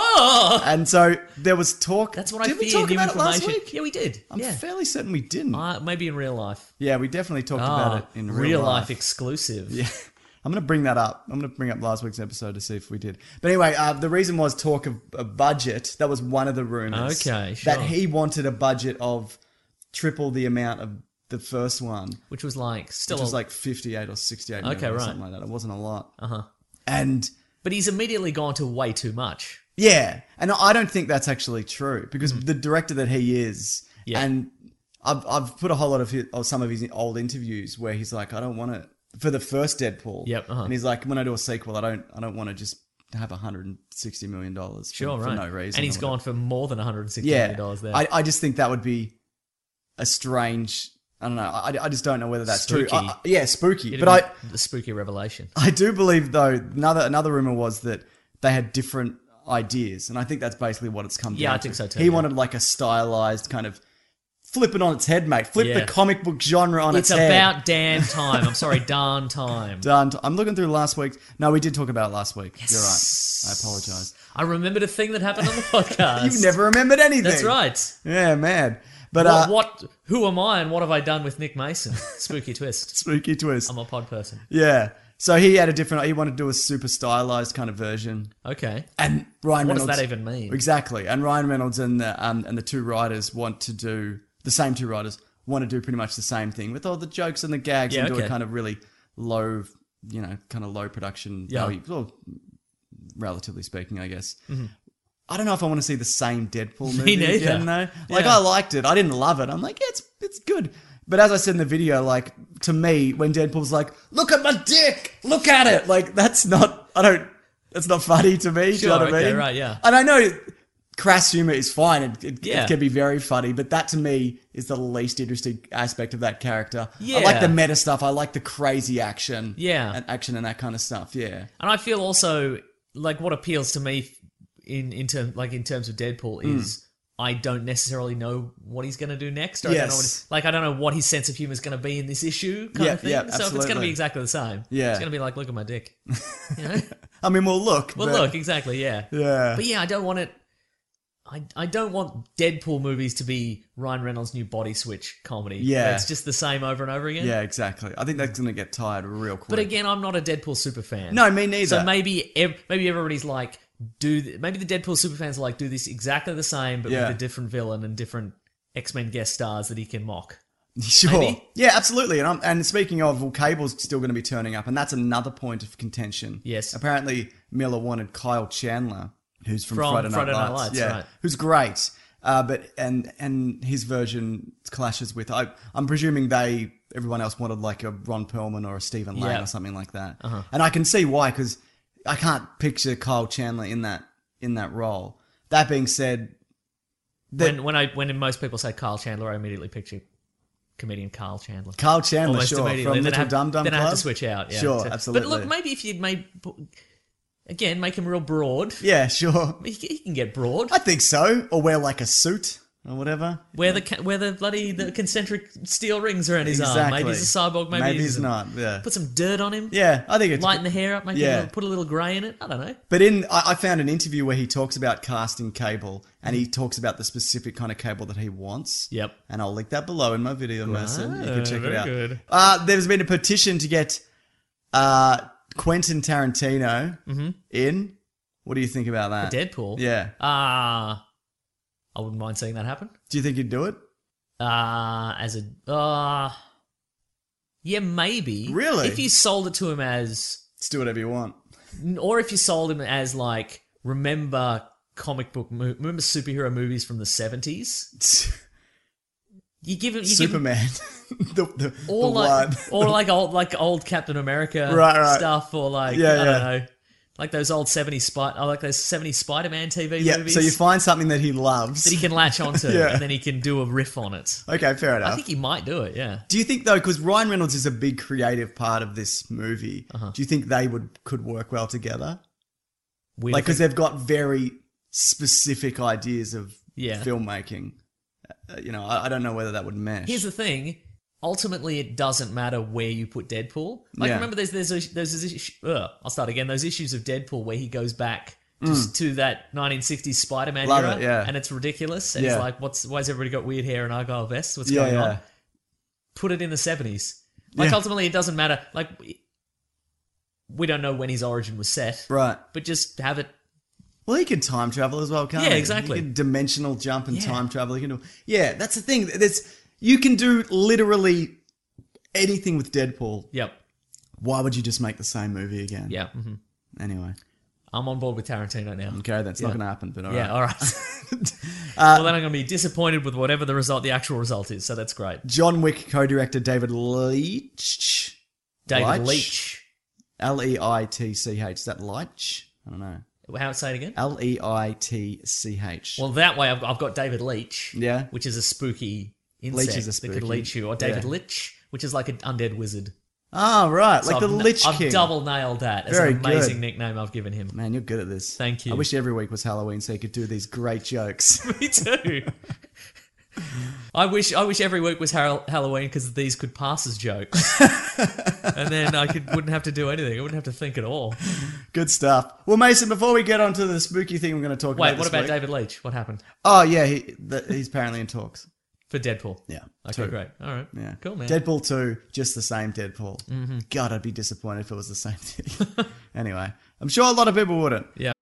Speaker 6: Oh!
Speaker 5: And so there was talk.
Speaker 6: That's what I
Speaker 5: Did we
Speaker 6: feared,
Speaker 5: talk
Speaker 6: new
Speaker 5: about it last
Speaker 6: information.
Speaker 5: week?
Speaker 6: Yeah, we did.
Speaker 5: I'm
Speaker 6: yeah.
Speaker 5: fairly certain we didn't.
Speaker 6: Maybe in real life.
Speaker 5: Yeah, we definitely talked about it in
Speaker 6: real
Speaker 5: life.
Speaker 6: exclusive.
Speaker 5: Yeah. I'm going to bring that up. I'm going to bring up last week's episode to see if we did. But anyway, the reason was talk of a budget. That was one of the rumors.
Speaker 6: Okay, sure.
Speaker 5: That he wanted a budget of triple the amount of the first one.
Speaker 6: Which was like still
Speaker 5: Which was like 58 or 68 million or something like that. It wasn't a lot.
Speaker 6: Uh-huh.
Speaker 5: And
Speaker 6: But he's immediately gone to way too much.
Speaker 5: yeah, and I don't think that's actually true because the director that he is, and I've put a whole lot of some of his old interviews where he's like, I don't want to for the first Deadpool.
Speaker 6: Yep,
Speaker 5: and he's like, when I do a sequel, I don't want to just have $160 million
Speaker 6: Sure,
Speaker 5: for
Speaker 6: right.
Speaker 5: no reason.
Speaker 6: And he's
Speaker 5: or
Speaker 6: gone
Speaker 5: whatever.
Speaker 6: for more than $160
Speaker 5: yeah,
Speaker 6: million there.
Speaker 5: I just think that would be a strange. I don't know. I just don't know whether that's
Speaker 6: Spooky.
Speaker 5: true. Yeah, spooky.
Speaker 6: It'd
Speaker 5: But
Speaker 6: be the spooky revelation.
Speaker 5: I do believe though another rumor was that they had different ideas, and I think that's basically what it's come down to.
Speaker 6: Yeah, I think so too,
Speaker 5: He
Speaker 6: yeah.
Speaker 5: wanted like a stylized kind of flip it on its head, mate. Flip
Speaker 6: Yeah.
Speaker 5: the comic book genre on its
Speaker 6: It's
Speaker 5: head.
Speaker 6: about damn time. I'm sorry, darn time.
Speaker 5: Done. I'm looking through last week's. No, we did talk about it last week. You're right. I apologize.
Speaker 6: I remembered a thing that happened on the podcast.
Speaker 5: You've never remembered anything.
Speaker 6: That's right.
Speaker 5: Yeah, man. But
Speaker 6: Who am I and what have I done with Nick Mason? Spooky twist.
Speaker 5: spooky twist.
Speaker 6: I'm a pod person.
Speaker 5: Yeah. So he had he wanted to do a super stylized kind of version.
Speaker 6: Okay.
Speaker 5: And Ryan
Speaker 6: What
Speaker 5: Reynolds.
Speaker 6: does that even mean?
Speaker 5: Exactly. And Ryan Reynolds and the two writers want to do the same two writers want to do pretty much the same thing with all the jokes and the gags and do
Speaker 6: okay.
Speaker 5: a kind of really low, kind of low production value. Well, relatively speaking, I guess. Mm-hmm. I don't know if I want to see the same Deadpool movie
Speaker 6: neither.
Speaker 5: again, though. Like, I liked it. I didn't love it. I'm like, yeah, it's good. But as I said in the video, like, to me, when Deadpool's like, look at my dick! Look at it! Like, that's not funny to me.
Speaker 6: Sure,
Speaker 5: do you know what I
Speaker 6: okay,
Speaker 5: mean?
Speaker 6: right, yeah.
Speaker 5: And I know crass humor is fine. It
Speaker 6: Yeah.
Speaker 5: can be very funny, but that to me is the least interesting aspect of that character.
Speaker 6: Yeah.
Speaker 5: I like the meta stuff. I like the crazy action.
Speaker 6: Yeah.
Speaker 5: And action and that kind of stuff. Yeah.
Speaker 6: And I feel also like what appeals to me in terms of Deadpool is I don't necessarily know what he's going to do next. Or
Speaker 5: Yes.
Speaker 6: I don't know what his sense of humor is going to be in this issue kind of thing.
Speaker 5: yeah,
Speaker 6: So if it's going to
Speaker 5: absolutely.
Speaker 6: be exactly the same,
Speaker 5: Yeah.
Speaker 6: it's going to be like, look at my dick. You know?
Speaker 5: I mean, well, look.
Speaker 6: Well,
Speaker 5: but-
Speaker 6: look, exactly, yeah.
Speaker 5: Yeah.
Speaker 6: But yeah, I don't want it. I don't want Deadpool movies to be Ryan Reynolds' new body switch comedy.
Speaker 5: Yeah.
Speaker 6: where it's just the same over and over again.
Speaker 5: Yeah, exactly. I think that's going to get tired real quick.
Speaker 6: But again, I'm not a Deadpool super fan.
Speaker 5: No, me neither.
Speaker 6: So maybe everybody's like, maybe the Deadpool super fans are like, do this exactly the same, but
Speaker 5: Yeah.
Speaker 6: with a different villain and different X-Men guest stars that he can mock.
Speaker 5: Sure.
Speaker 6: Maybe?
Speaker 5: Yeah, absolutely. And speaking of, well, Cable's still going to be turning up, and that's another point of contention.
Speaker 6: Yes.
Speaker 5: Apparently, Miller wanted Kyle Chandler, who's from Friday Night
Speaker 6: Friday Night
Speaker 5: Lights.
Speaker 6: Lights,
Speaker 5: yeah,
Speaker 6: right.
Speaker 5: who's great. But his version clashes with. I'm presuming everyone else wanted like a Ron Perlman or a Stephen Lang
Speaker 6: Yeah.
Speaker 5: or something like that.
Speaker 6: Uh-huh.
Speaker 5: And I can see why, because I can't picture Kyle Chandler in that role. That being said,
Speaker 6: When most people say Kyle Chandler, I immediately picture comedian Kyle Chandler.
Speaker 5: Carl Chandler,
Speaker 6: Almost
Speaker 5: sure.
Speaker 6: immediately.
Speaker 5: From
Speaker 6: Then
Speaker 5: Little Dum Dum Club.
Speaker 6: Then I have to switch out. Yeah.
Speaker 5: Sure, absolutely.
Speaker 6: But look, maybe if you'd make him real broad.
Speaker 5: Yeah, sure.
Speaker 6: He can get broad.
Speaker 5: I think so. Or wear like a suit or whatever.
Speaker 6: Wear the concentric steel rings around his arm. Maybe he's a cyborg. Maybe
Speaker 5: he's not. Yeah.
Speaker 6: Put some dirt on him.
Speaker 5: Yeah, I think it's
Speaker 6: lighten the hair up. Put a little grey in it. I don't know.
Speaker 5: But I found an interview where he talks about casting cable, and he talks about the specific kind of cable that he wants.
Speaker 6: Yep.
Speaker 5: And I'll link that below in my video, Mason. You can check it out.
Speaker 6: Good.
Speaker 5: There's been a petition to get Quentin Tarantino in. What do you think about that?
Speaker 6: Deadpool.
Speaker 5: Yeah.
Speaker 6: I wouldn't mind seeing that happen.
Speaker 5: Do you think he'd do it?
Speaker 6: Yeah, maybe.
Speaker 5: Really?
Speaker 6: If you sold it to him as...
Speaker 5: Just do whatever you want.
Speaker 6: Or if you sold him as, like, remember superhero movies from the 70s? You give him...
Speaker 5: Superman. the
Speaker 6: old Captain America stuff, or like, I don't know. Like those old 70s Spider-Man TV movies.
Speaker 5: So you find something that he loves.
Speaker 6: That he can latch onto, and then he can do a riff on it. Okay,
Speaker 5: fair enough.
Speaker 6: I think he might do it, yeah.
Speaker 5: Do you think, though, because Ryan Reynolds is a big creative part of this movie, do you think they could work well together? Because they've got very specific ideas of filmmaking. I don't know whether that would mesh.
Speaker 6: Here's the thing. Ultimately, it doesn't matter where you put Deadpool. Remember, those issues of Deadpool where he goes back just to that 1960s Spider-Man era, and it's ridiculous. And he's like, why has everybody got weird hair and Argyle vests? What's going on? Put it in the 70s. Ultimately, it doesn't matter. Like, we don't know when his origin was set.
Speaker 5: Right.
Speaker 6: But just have it...
Speaker 5: Well, he can time travel as well, can't he?
Speaker 6: Yeah, exactly.
Speaker 5: He can dimensional jump and time travel. He can do... Yeah, that's the thing. You can do literally anything with Deadpool.
Speaker 6: Yep.
Speaker 5: Why would you just make the same movie again?
Speaker 6: Yeah. Mm-hmm.
Speaker 5: Anyway.
Speaker 6: I'm on board with Tarantino now.
Speaker 5: Okay, that's not going to happen, but all right.
Speaker 6: Yeah, all right. Well, then I'm going to be disappointed with whatever the actual result is, so that's great.
Speaker 5: John Wick co-director David Leitch.
Speaker 6: Leitch.
Speaker 5: Leitch. Is that Leitch? I don't know.
Speaker 6: How to say it again?
Speaker 5: Leitch.
Speaker 6: Well, that way I've got David Leitch.
Speaker 5: Yeah.
Speaker 6: Which is a spooky insect that could leech you. Or David Lich, which is like an undead wizard.
Speaker 5: Oh, right.
Speaker 6: So
Speaker 5: like the Lich King.
Speaker 6: I've double nailed that. It's an amazing nickname I've given him.
Speaker 5: Man, you're good at this.
Speaker 6: Thank you.
Speaker 5: I wish every week was Halloween so you could do these great jokes.
Speaker 6: Me too. I wish every week was Halloween because these could pass as jokes. And then I wouldn't have to do anything. I wouldn't have to think at all.
Speaker 5: Good stuff. Well, Mason, before we get on to the spooky thing we're going to talk about
Speaker 6: what about David Leitch? What happened?
Speaker 5: Oh, yeah. He's apparently in talks.
Speaker 6: For Deadpool?
Speaker 5: Yeah.
Speaker 6: Okay, great. All right.
Speaker 5: Yeah.
Speaker 6: Cool, man.
Speaker 5: Deadpool 2, just the same Deadpool. Mm-hmm. God, I'd be disappointed if it was the same thing. Anyway, I'm sure a lot of people wouldn't.
Speaker 6: Yeah.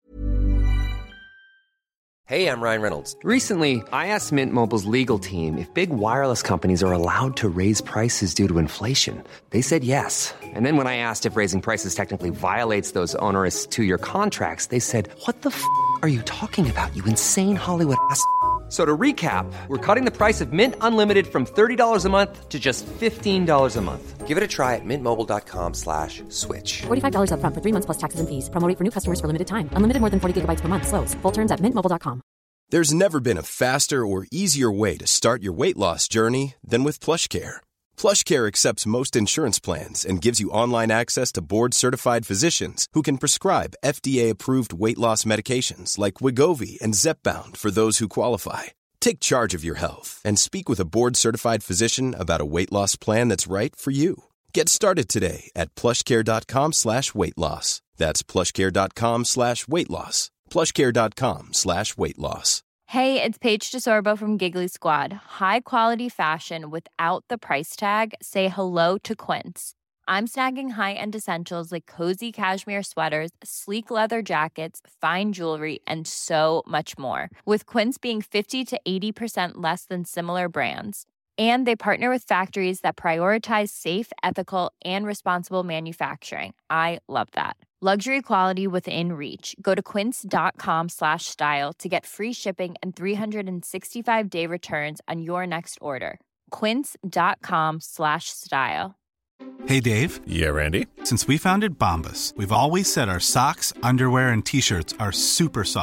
Speaker 7: Hey, I'm Ryan Reynolds. Recently, I asked Mint Mobile's legal team if big wireless companies are allowed to raise prices due to inflation. They said yes. And then when I asked if raising prices technically violates those onerous 2-year contracts, they said, "What the f*** are you talking about, you insane Hollywood ass?" So to recap, we're cutting the price of Mint Unlimited from $30 a month to just $15 a month. Give it a try at mintmobile.com/switch.
Speaker 8: $45 up front for 3 months plus taxes and fees. Promo rate for new customers for limited time. Unlimited more than 40 gigabytes per month. Slows full terms at mintmobile.com.
Speaker 9: There's never been a faster or easier way to start your weight loss journey than with PlushCare. PlushCare accepts most insurance plans and gives you online access to board-certified physicians who can prescribe FDA-approved weight loss medications like Wegovy and Zepbound for those who qualify. Take charge of your health and speak with a board-certified physician about a weight loss plan that's right for you. Get started today at plushcare.com/weight-loss. That's plushcare.com/weight-loss. plushcare.com/weight-loss.
Speaker 10: Hey, it's Paige DeSorbo from Giggly Squad. High quality fashion without the price tag. Say hello to Quince. I'm snagging high-end essentials like cozy cashmere sweaters, sleek leather jackets, fine jewelry, and so much more. With Quince being 50 to 80% less than similar brands. And they partner with factories that prioritize safe, ethical, and responsible manufacturing. I love that. Luxury quality within reach. Go to quince.com/style to get free shipping and 365-day returns on your next order. Quince.com/style.
Speaker 11: Hey, Dave.
Speaker 12: Yeah, Randy.
Speaker 11: Since we founded Bombas, we've always said our socks, underwear, and T-shirts are super soft.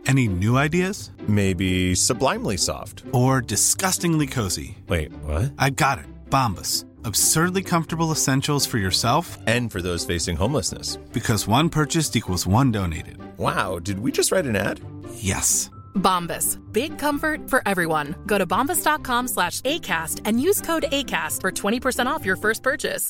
Speaker 11: Any new ideas?
Speaker 9: Maybe sublimely soft.
Speaker 11: Or disgustingly cozy?
Speaker 9: Wait, what?
Speaker 11: I got it. Bombas. Absurdly comfortable essentials for yourself
Speaker 9: and for those facing homelessness.
Speaker 11: Because one purchased equals one donated.
Speaker 9: Wow, did we just write an ad?
Speaker 11: Yes.
Speaker 12: Bombas. Big comfort for everyone. Go to bombas.com/ACAST and use code ACAST for 20% off your first purchase.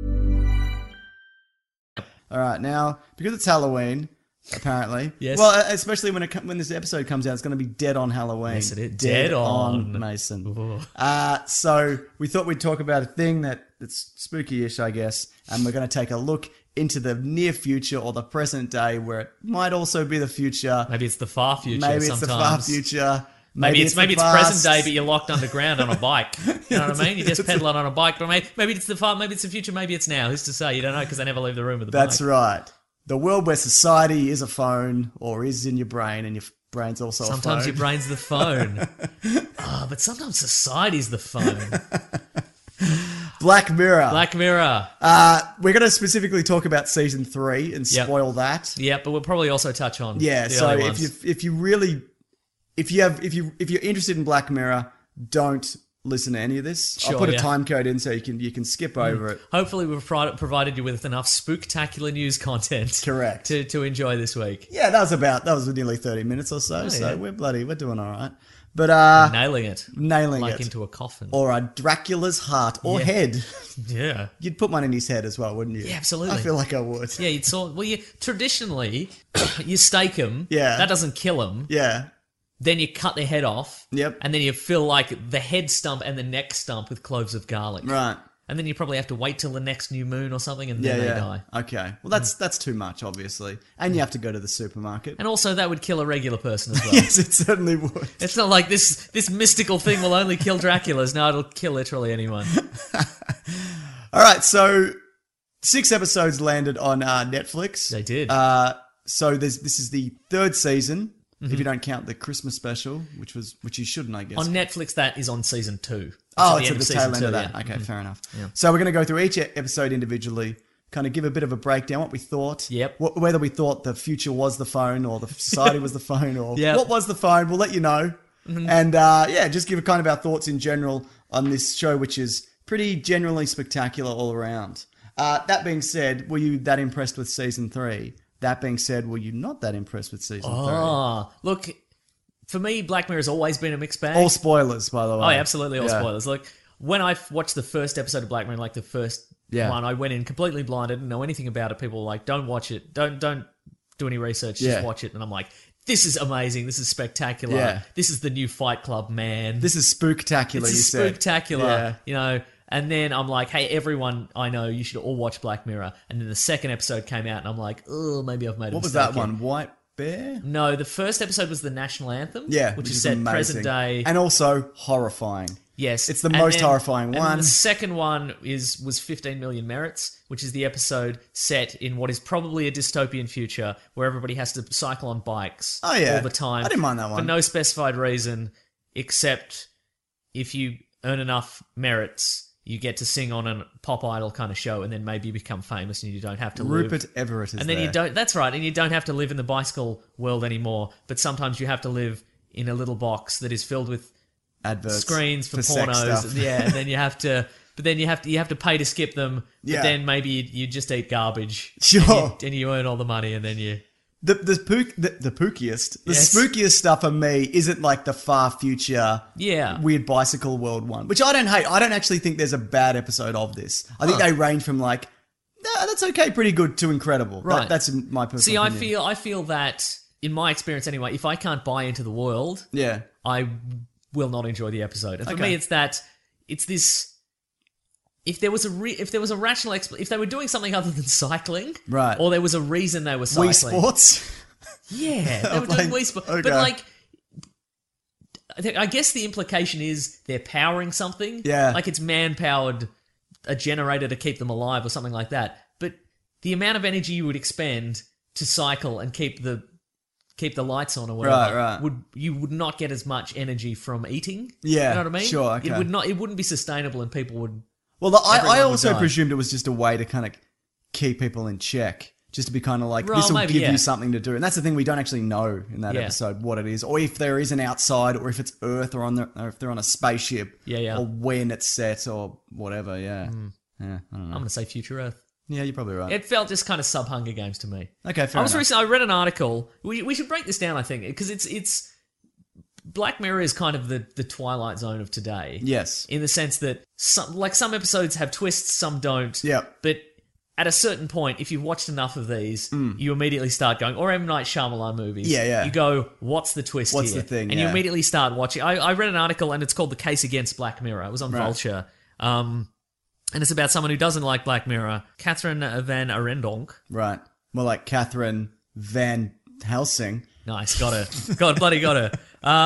Speaker 5: All right, now, because it's Halloween, apparently.
Speaker 6: Yes.
Speaker 5: Well, especially when this episode comes out, it's going to be dead on Halloween.
Speaker 6: Yes, it is. Dead on.
Speaker 5: Mason. So we thought we'd talk about a thing that's spooky-ish, I guess, and we're going to take a look into the near future or the present day, where it might also be the future.
Speaker 6: Maybe it's the far future.
Speaker 5: Maybe
Speaker 6: sometimes.
Speaker 5: it's the far future.
Speaker 6: Maybe it's present day, but you're locked underground on a bike. You know what I mean? You're just pedaling on a bike, but maybe it's the far, maybe it's the future, maybe it's now. Who's to say? You don't know because they never leave the room with the bike.
Speaker 5: That's right. The world where society is a phone or is in your brain, and your brain's also
Speaker 6: sometimes
Speaker 5: a phone.
Speaker 6: Your brain's the phone. But sometimes society's the phone.
Speaker 5: Black Mirror.
Speaker 6: Black Mirror.
Speaker 5: We're going to specifically talk about season 3 and spoil that.
Speaker 6: Yeah, but we'll probably also touch on
Speaker 5: the so
Speaker 6: early ones.
Speaker 5: if you're interested in Black Mirror, don't listen to any of this.
Speaker 6: Sure,
Speaker 5: I'll put a time code in so you can skip over it.
Speaker 6: Hopefully we've provided you with enough spooktacular news content.
Speaker 5: Correct.
Speaker 6: To enjoy this week.
Speaker 5: Yeah, that was nearly 30 minutes or so. So we're doing all right. But
Speaker 6: nailing it. Like into a coffin.
Speaker 5: Or a Dracula's heart or head.
Speaker 6: Yeah.
Speaker 5: You'd put one in his head as well, wouldn't you?
Speaker 6: Yeah, absolutely.
Speaker 5: I feel like I would.
Speaker 6: Yeah, traditionally you stake them.
Speaker 5: Yeah.
Speaker 6: That doesn't kill them.
Speaker 5: Yeah.
Speaker 6: Then you cut their head off.
Speaker 5: Yep.
Speaker 6: And then you fill like the head stump and the neck stump with cloves of garlic.
Speaker 5: Right.
Speaker 6: And then you probably have to wait till the next new moon or something, and then they die.
Speaker 5: Okay. Well, that's too much, obviously. And you have to go to the supermarket.
Speaker 6: And also, that would kill a regular person as well.
Speaker 5: Yes, it certainly would.
Speaker 6: It's not like this mystical thing will only kill Draculas. No, it'll kill literally anyone.
Speaker 5: All right, so 6 episodes landed on Netflix.
Speaker 6: They did.
Speaker 5: So this is the 3rd season. If you don't count the Christmas special, which you shouldn't, I guess.
Speaker 6: On Netflix, that is on season 2.
Speaker 5: It's at the tail end of that. Yeah. Okay, fair enough.
Speaker 6: Yeah.
Speaker 5: So we're going to go through each episode individually, kind of give a bit of a breakdown, what we thought.
Speaker 6: Yep.
Speaker 5: Whether we thought the future was the phone or the society was the phone or
Speaker 6: yep.
Speaker 5: what was the phone. We'll let you know. Mm-hmm. And just give a kind of our thoughts in general on this show, which is pretty generally spectacular all around. That being said, were you that impressed with season 3? That being said, were you not that impressed with season 3?
Speaker 6: Look, for me, Black Mirror has always been a mixed bag.
Speaker 5: All spoilers, by the way.
Speaker 6: Oh, yeah, absolutely, all spoilers. Look, when I watched the first episode of Black Mirror, like the first one, I went in completely blind. I didn't know anything about it. People were like, don't watch it. Don't do any research. Just watch it. And I'm like, this is amazing. This is spectacular.
Speaker 5: Yeah.
Speaker 6: This is the new Fight Club, man.
Speaker 5: This is spooktacular,
Speaker 6: you said. Spooktacular, you know. And then I'm like, hey, everyone I know, you should all watch Black Mirror. And then the second episode came out, and I'm like, oh, maybe I've made a mistake.
Speaker 5: What was that one? White Bear?
Speaker 6: No, the first episode was the national anthem.
Speaker 5: Yeah,
Speaker 6: which is set
Speaker 5: amazing.
Speaker 6: Present day.
Speaker 5: And also horrifying.
Speaker 6: Yes.
Speaker 5: It's the most horrifying one.
Speaker 6: And the second one was 15 Million Merits, which is the episode set in what is probably a dystopian future where everybody has to cycle on bikes all the time.
Speaker 5: I didn't mind that one.
Speaker 6: For no specified reason, except if you earn enough merits, you get to sing on a pop idol kind of show, and then maybe you become famous and you don't have to live.
Speaker 5: Rupert Everett is
Speaker 6: and then
Speaker 5: there.
Speaker 6: you don't. That's right, and you don't have to live in the bicycle world anymore. But sometimes you have to live in a little box that is filled with
Speaker 5: adverts,
Speaker 6: screens for
Speaker 5: sex
Speaker 6: pornos.
Speaker 5: stuff.
Speaker 6: Yeah, and then you have to. But then you have to pay to skip them.
Speaker 5: Yeah.
Speaker 6: But then maybe you just eat garbage.
Speaker 5: Sure.
Speaker 6: And you earn all the money, and then you.
Speaker 5: The spookiest stuff for me isn't like the far future weird bicycle world one, which I don't hate. I don't actually think there's a bad episode of this. I think they range from like, nah, that's okay, pretty good to incredible.
Speaker 6: Right.
Speaker 5: That's my personal opinion.
Speaker 6: See, I feel that, in my experience anyway, if I can't buy into the world, I will not enjoy the episode. And for me, it's this. If there was a rational if they were doing something other than cycling,
Speaker 5: right,
Speaker 6: or there was a reason they were cycling,
Speaker 5: Wii Sports,
Speaker 6: they were doing Wii Sports, but like, I guess the implication is they're powering something, like it's man-powered, a generator to keep them alive or something like that. But the amount of energy you would expend to cycle and keep the lights on or whatever, you would not get as much energy from eating.
Speaker 5: Yeah,
Speaker 6: you know what I mean?
Speaker 5: Sure, okay.
Speaker 6: It wouldn't be sustainable, and people would.
Speaker 5: Well, I also presumed it was just a way to kind of keep people in check. just to be kind of like,
Speaker 6: Well,
Speaker 5: this will
Speaker 6: maybe,
Speaker 5: give
Speaker 6: yeah.
Speaker 5: you something to do. And that's the thing, we don't actually know in that
Speaker 6: Yeah.
Speaker 5: episode what it is, or if there is an outside, or if it's Earth, or if they're on a spaceship,
Speaker 6: Yeah.
Speaker 5: or when it's set, or whatever. Yeah, yeah. I don't know.
Speaker 6: I'm going to say Future Earth.
Speaker 5: Yeah, you're probably right.
Speaker 6: It felt just kind of sub-Hunger Games to me.
Speaker 5: Okay, fair enough.
Speaker 6: I read an article. We should break this down, I think, because it's Black Mirror is kind of the Twilight Zone of today.
Speaker 5: Yes.
Speaker 6: In the sense that some episodes have twists, some don't.
Speaker 5: Yep.
Speaker 6: But at a certain point, if you've watched enough of these, you immediately start going, or M. Night Shyamalan movies.
Speaker 5: Yeah.
Speaker 6: You go, what's the twist
Speaker 5: What's
Speaker 6: here?
Speaker 5: the thing,
Speaker 6: And you
Speaker 5: yeah.
Speaker 6: immediately start watching. I read an article, and it's called The Case Against Black Mirror. It was on
Speaker 5: Right.
Speaker 6: Vulture. And it's about someone who doesn't like Black Mirror, Catherine Van Arendonk.
Speaker 5: Right. More like Catherine Van Helsing.
Speaker 6: Nice, got her. Bloody got her.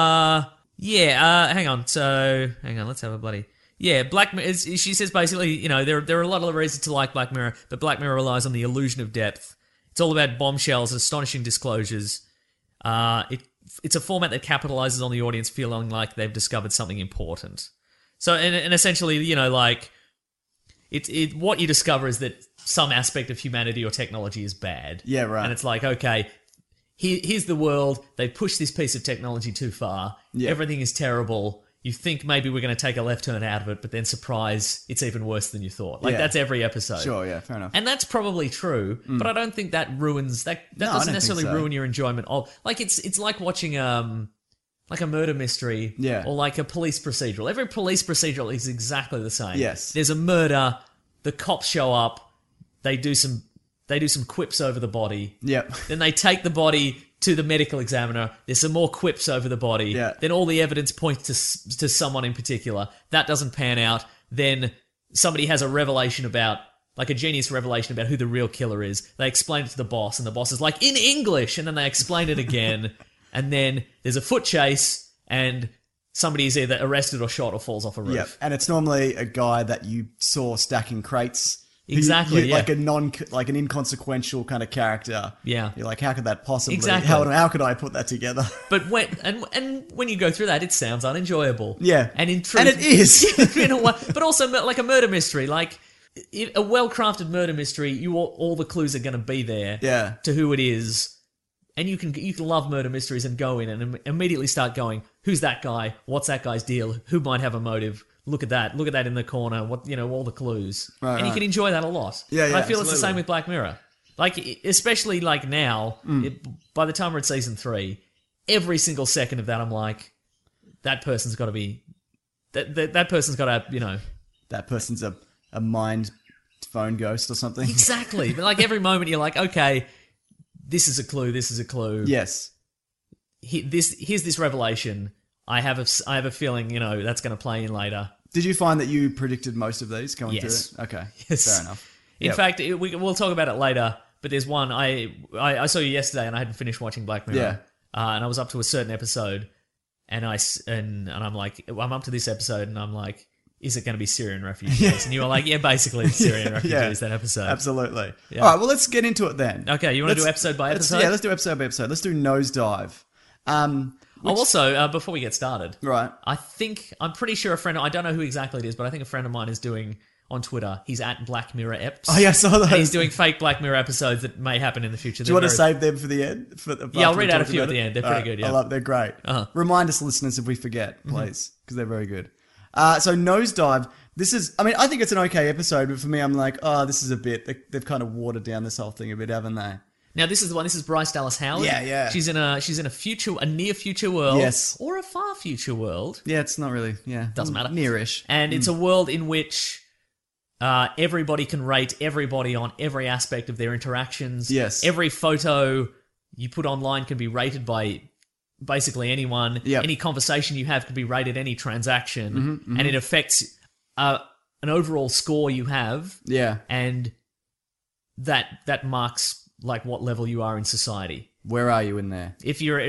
Speaker 6: Hang on. Let's have a bloody... Yeah, Black Mirror, she says basically, you know, there are a lot of reasons to like Black Mirror, but Black Mirror relies on the illusion of depth. It's all about bombshells and astonishing disclosures. It's a format that capitalizes on the audience feeling like they've discovered something important. So, and essentially, you know, like... what you discover is that some aspect of humanity or technology is bad.
Speaker 5: Yeah, right.
Speaker 6: And it's like, okay, here's the world. They pushed this piece of technology too far.
Speaker 5: Yeah.
Speaker 6: Everything is terrible. You think maybe we're going to take a left turn out of it, but then surprise, it's even worse than you thought. Like,
Speaker 5: Yeah.
Speaker 6: that's every episode.
Speaker 5: Sure, yeah, fair enough.
Speaker 6: And that's probably true, but I don't think that ruins... That
Speaker 5: No, I
Speaker 6: doesn't
Speaker 5: don't
Speaker 6: necessarily
Speaker 5: think so.
Speaker 6: ruin your enjoyment of... Like, it's like watching... like a murder mystery,
Speaker 5: Yeah.
Speaker 6: or like a police procedural. Every police procedural is exactly the same.
Speaker 5: Yes.
Speaker 6: There's a murder, the cops show up, they do some quips over the body.
Speaker 5: Yep.
Speaker 6: Then they take the body to the medical examiner. There's some more quips over the body.
Speaker 5: Yeah.
Speaker 6: Then all the evidence points to someone in particular. That doesn't pan out. Then somebody has a revelation about, like a genius revelation about who the real killer is. They explain it to the boss, and the boss is like, in English, and then they explain it again. And then there's a foot chase, and somebody's either arrested or shot or falls off a roof.
Speaker 5: Yep. And it's normally a guy that you saw stacking crates.
Speaker 6: Exactly, yeah.
Speaker 5: Like an inconsequential kind of character.
Speaker 6: Yeah.
Speaker 5: You're like, how could that possibly...
Speaker 6: Exactly.
Speaker 5: How could I put that together?
Speaker 6: But when you go through that, it sounds unenjoyable.
Speaker 5: Yeah.
Speaker 6: And in truth...
Speaker 5: And it is.
Speaker 6: in a way, but also like a murder mystery. Like, a well-crafted murder mystery, all the clues are going to be there
Speaker 5: Yeah.
Speaker 6: to who it is. And you can love murder mysteries and go in and immediately start going, who's that guy? What's that guy's deal? Who might have a motive? Look at that in the corner. All the clues.
Speaker 5: Right,
Speaker 6: and you can enjoy that a lot.
Speaker 5: Yeah,
Speaker 6: And
Speaker 5: yeah,
Speaker 6: I feel it's the
Speaker 5: absolutely.
Speaker 6: same with Black Mirror. Like, especially like now, by the time we're at season 3, every single second of that, I'm like, that person's got to be, that person's got to, you know.
Speaker 5: That person's a mind phone ghost or something.
Speaker 6: Exactly. But like every moment you're like, okay, this is a clue, this is a clue.
Speaker 5: Yes.
Speaker 6: Here's this revelation. I have a feeling, you know, that's going to play in later.
Speaker 5: Did you find that you predicted most of these going
Speaker 6: Yes.
Speaker 5: through it? Okay.
Speaker 6: Yes.
Speaker 5: Fair enough.
Speaker 6: In fact, we'll talk about it later, but there's one, I saw you yesterday and I hadn't finished watching Black Mirror.
Speaker 5: Yeah.
Speaker 6: And I was up to a certain episode and I'm like, I'm up to this episode and I'm like, is it going to be Syrian refugees? And you were like, yeah, basically it's Syrian refugees, that episode.
Speaker 5: Absolutely.
Speaker 6: Yeah.
Speaker 5: All right, well, let's get into it then.
Speaker 6: Okay, you want to do episode by episode?
Speaker 5: Yeah, let's do episode by episode. Let's do Nosedive.
Speaker 6: Also, before we get started,
Speaker 5: Right.
Speaker 6: I'm pretty sure I don't know who exactly it is, but I think a friend of mine is doing on Twitter. He's at Black Mirror Eps.
Speaker 5: Oh, yeah, I saw that.
Speaker 6: And he's doing fake Black Mirror episodes that may happen in the future.
Speaker 5: Do you want to save them for the end?
Speaker 6: Yeah, I'll read out a few at the end. They're pretty good, yeah.
Speaker 5: They're great.
Speaker 6: Uh-huh.
Speaker 5: Remind us, listeners, if we forget, please, because they're very good. So Nosedive, I think it's an okay episode, but for me, I'm like, this is a bit, they've kind of watered down this whole thing a bit, haven't they?
Speaker 6: Now this is the one. This is Bryce Dallas Howard.
Speaker 5: Yeah.
Speaker 6: She's in a near future world,
Speaker 5: Yes.
Speaker 6: or a far future world.
Speaker 5: Yeah, it's not really,
Speaker 6: Doesn't matter.
Speaker 5: Nearish.
Speaker 6: And it's a world in which everybody can rate everybody on every aspect of their interactions.
Speaker 5: Yes.
Speaker 6: Every photo you put online can be rated by basically anyone.
Speaker 5: Yep.
Speaker 6: Any conversation you have can be rated any transaction,
Speaker 5: Mm-hmm,
Speaker 6: and it affects an overall score you have.
Speaker 5: Yeah.
Speaker 6: And that marks like what level you are in society.
Speaker 5: Where are you in there?
Speaker 6: If you're a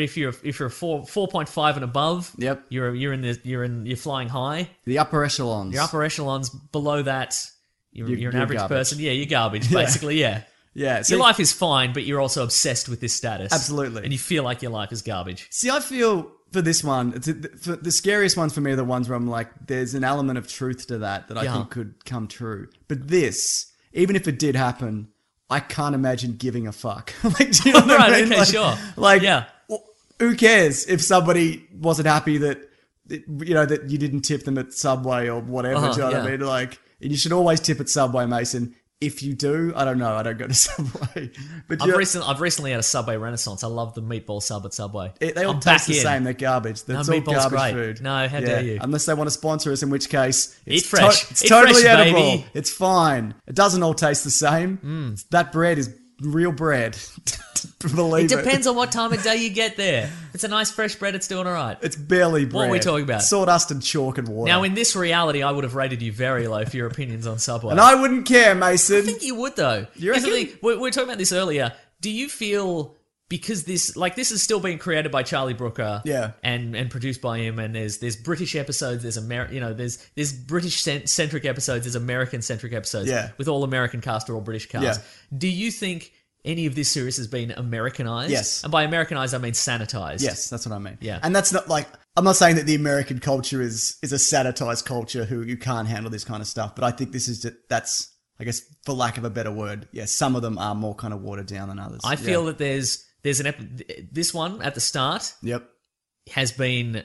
Speaker 6: 4.5 and above,
Speaker 5: Yep.
Speaker 6: you're flying high.
Speaker 5: The upper echelons.
Speaker 6: Your upper echelons below that, you're an
Speaker 5: You're
Speaker 6: average
Speaker 5: garbage.
Speaker 6: person. Yeah, you're garbage, basically. Yeah.
Speaker 5: Yeah.
Speaker 6: Your life is fine, but you're also obsessed with this status.
Speaker 5: Absolutely.
Speaker 6: And you feel like your life is garbage.
Speaker 5: See, I feel for this one, for the scariest ones for me are the ones where I'm like, there's an element of truth to that I think could come true. But this, even if it did happen, I can't imagine giving a fuck. Like, do you know what
Speaker 6: Right,
Speaker 5: I mean?
Speaker 6: okay,
Speaker 5: Like-
Speaker 6: sure.
Speaker 5: Like,
Speaker 6: Yeah.
Speaker 5: who cares if somebody wasn't happy that that you didn't tip them at Subway or whatever? Do you know what I
Speaker 6: yeah.
Speaker 5: mean? Like, and you should always tip at Subway, Mason. If you do, I don't know. I don't go to Subway, but
Speaker 6: I've recently had a Subway renaissance. I love the meatball sub at Subway.
Speaker 5: they all
Speaker 6: I'm
Speaker 5: taste
Speaker 6: back
Speaker 5: the
Speaker 6: in.
Speaker 5: same. They're garbage. That's all
Speaker 6: meatball's
Speaker 5: garbage
Speaker 6: great.
Speaker 5: food.
Speaker 6: No, how dare you.
Speaker 5: Unless they want to sponsor us, in which case
Speaker 6: Eat fresh.
Speaker 5: It's
Speaker 6: Eat
Speaker 5: totally
Speaker 6: fresh,
Speaker 5: edible.
Speaker 6: baby.
Speaker 5: It's fine. It doesn't all taste the same. That bread is real bread. Believe
Speaker 6: It depends on what time of day you get there. If it's a nice fresh bread, it's doing all right.
Speaker 5: It's barely bread.
Speaker 6: What are we talking about?
Speaker 5: Sawdust and chalk and water.
Speaker 6: Now, in this reality, I would have rated you very low for your opinions on Subway.
Speaker 5: and I wouldn't care, Mason.
Speaker 6: I think you would, though.
Speaker 5: You
Speaker 6: Here's the
Speaker 5: reckon?
Speaker 6: thing, we were talking about this earlier. Do you feel, because this is still being created by Charlie Brooker,
Speaker 5: Yeah.
Speaker 6: and produced by him, and there's British episodes, there's there's British centric episodes, there's American centric episodes,
Speaker 5: Yeah.
Speaker 6: with all American cast or all British cast.
Speaker 5: Yeah.
Speaker 6: Do you think any of this series has been Americanized?
Speaker 5: Yes.
Speaker 6: And by Americanized, I mean sanitized.
Speaker 5: Yes, that's what I mean.
Speaker 6: Yeah.
Speaker 5: And that's not like, I'm not saying that the American culture is a sanitized culture who you can't handle this kind of stuff, but I think that's, I guess, for lack of a better word, yes, some of them are more kind of watered down than others.
Speaker 6: I feel that there's this one at the start
Speaker 5: Yep.
Speaker 6: has been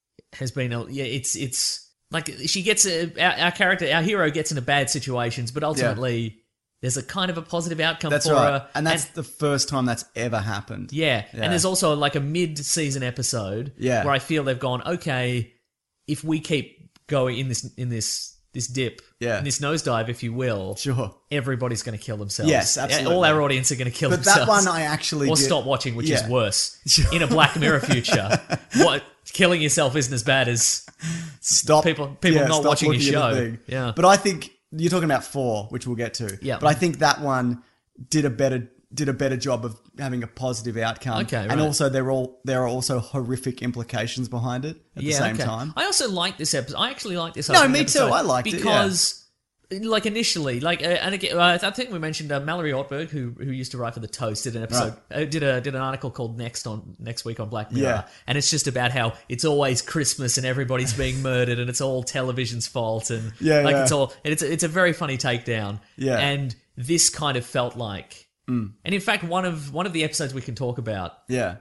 Speaker 6: it's like she gets our hero gets into bad situations, but ultimately there's a kind of a positive outcome
Speaker 5: That's
Speaker 6: for
Speaker 5: right.
Speaker 6: her,
Speaker 5: And that's the first time that's ever happened.
Speaker 6: yeah. And there's also like a mid-season episode
Speaker 5: Yeah.
Speaker 6: where I feel they've gone, okay, if we keep going in this dip,
Speaker 5: Yeah.
Speaker 6: in this nosedive, if you will,
Speaker 5: Sure.
Speaker 6: everybody's going to kill themselves.
Speaker 5: Yes, absolutely.
Speaker 6: All our audience are going to kill
Speaker 5: But
Speaker 6: themselves.
Speaker 5: that one I actually
Speaker 6: or
Speaker 5: did-
Speaker 6: stop watching, which is
Speaker 5: Yeah.
Speaker 6: worse. In a Black Mirror future, what killing yourself isn't as bad as
Speaker 5: Stop
Speaker 6: people not
Speaker 5: stop
Speaker 6: watching your
Speaker 5: looking at the
Speaker 6: show.
Speaker 5: thing.
Speaker 6: Yeah.
Speaker 5: But I think you're talking about 4, which we'll get to.
Speaker 6: Yeah.
Speaker 5: But I think that one did a better job of having a positive outcome.
Speaker 6: Okay,
Speaker 5: And
Speaker 6: right.
Speaker 5: also there are also horrific implications behind it at the same time.
Speaker 6: I also like this episode. I actually like this.
Speaker 5: No,
Speaker 6: opening
Speaker 5: me too.
Speaker 6: episode
Speaker 5: I liked it, yeah.
Speaker 6: because, like initially, and again, I think we mentioned Mallory Ortberg, who used to write for The Toast, did an episode, did an article called Next Week on Black Mirror,
Speaker 5: Yeah.
Speaker 6: and it's just about how it's always Christmas and everybody's being murdered and it's all television's fault and it's a very funny takedown.
Speaker 5: Yeah.
Speaker 6: And this kind of felt like, and in fact, one of the episodes we can talk about.
Speaker 5: Yeah.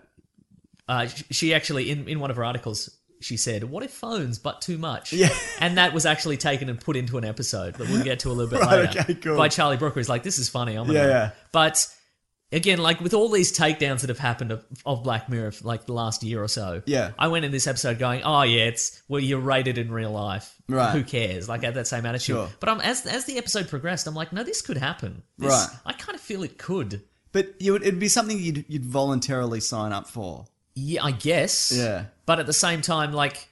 Speaker 6: She actually, in one of her articles, she said, "What if phones but too much?"
Speaker 5: Yeah.
Speaker 6: And that was actually taken and put into an episode that we'll get to a little bit
Speaker 5: Right,
Speaker 6: later.
Speaker 5: okay, cool.
Speaker 6: By Charlie Brooker. He's like, this is funny. I'm gonna
Speaker 5: Yeah.
Speaker 6: But again, like with all these takedowns that have happened of Black Mirror for like the last year or so,
Speaker 5: Yeah.
Speaker 6: I went in this episode going, oh yeah, you're rated in real life.
Speaker 5: Right.
Speaker 6: Who cares? Like I had that same attitude.
Speaker 5: Sure.
Speaker 6: But as the episode progressed, I'm like, no, this could happen.
Speaker 5: Right.
Speaker 6: I kind of feel it could.
Speaker 5: But it'd be something you'd voluntarily sign up for.
Speaker 6: Yeah, I guess.
Speaker 5: Yeah.
Speaker 6: But at the same time, like,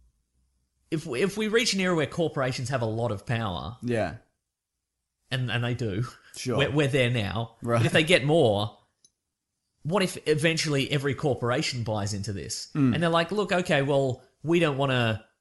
Speaker 6: if we reach an era where corporations have a lot of power,
Speaker 5: Yeah.
Speaker 6: and they do,
Speaker 5: Sure.
Speaker 6: we're there now.
Speaker 5: Right.
Speaker 6: But if they get more, what if eventually every corporation buys into this, and they're like, look, okay, well, we don't want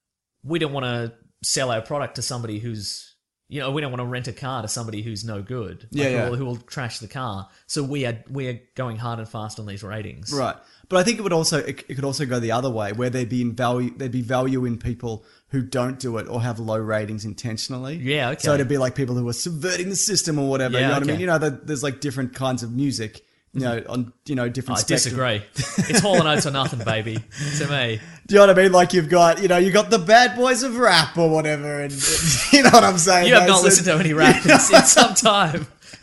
Speaker 6: to sell our product to somebody who's. We don't want to rent a car to somebody who's no good. Who will trash the car. So we are going hard and fast on these ratings.
Speaker 5: Right. But I think it could also go the other way, where there'd be value in people who don't do it or have low ratings intentionally.
Speaker 6: Yeah, okay.
Speaker 5: So it'd be like people who are subverting the system or whatever.
Speaker 6: Yeah,
Speaker 5: you know what I
Speaker 6: okay.
Speaker 5: mean? You know, there's like different kinds of music. On different.
Speaker 6: I
Speaker 5: spectrum.
Speaker 6: disagree. It's Hall & Oates or nothing, baby. To me.
Speaker 5: Do you know what I mean? Like you got the bad boys of rap or whatever, and you know what I'm saying?
Speaker 6: You have not
Speaker 5: Mason?
Speaker 6: listened to any rap in some time.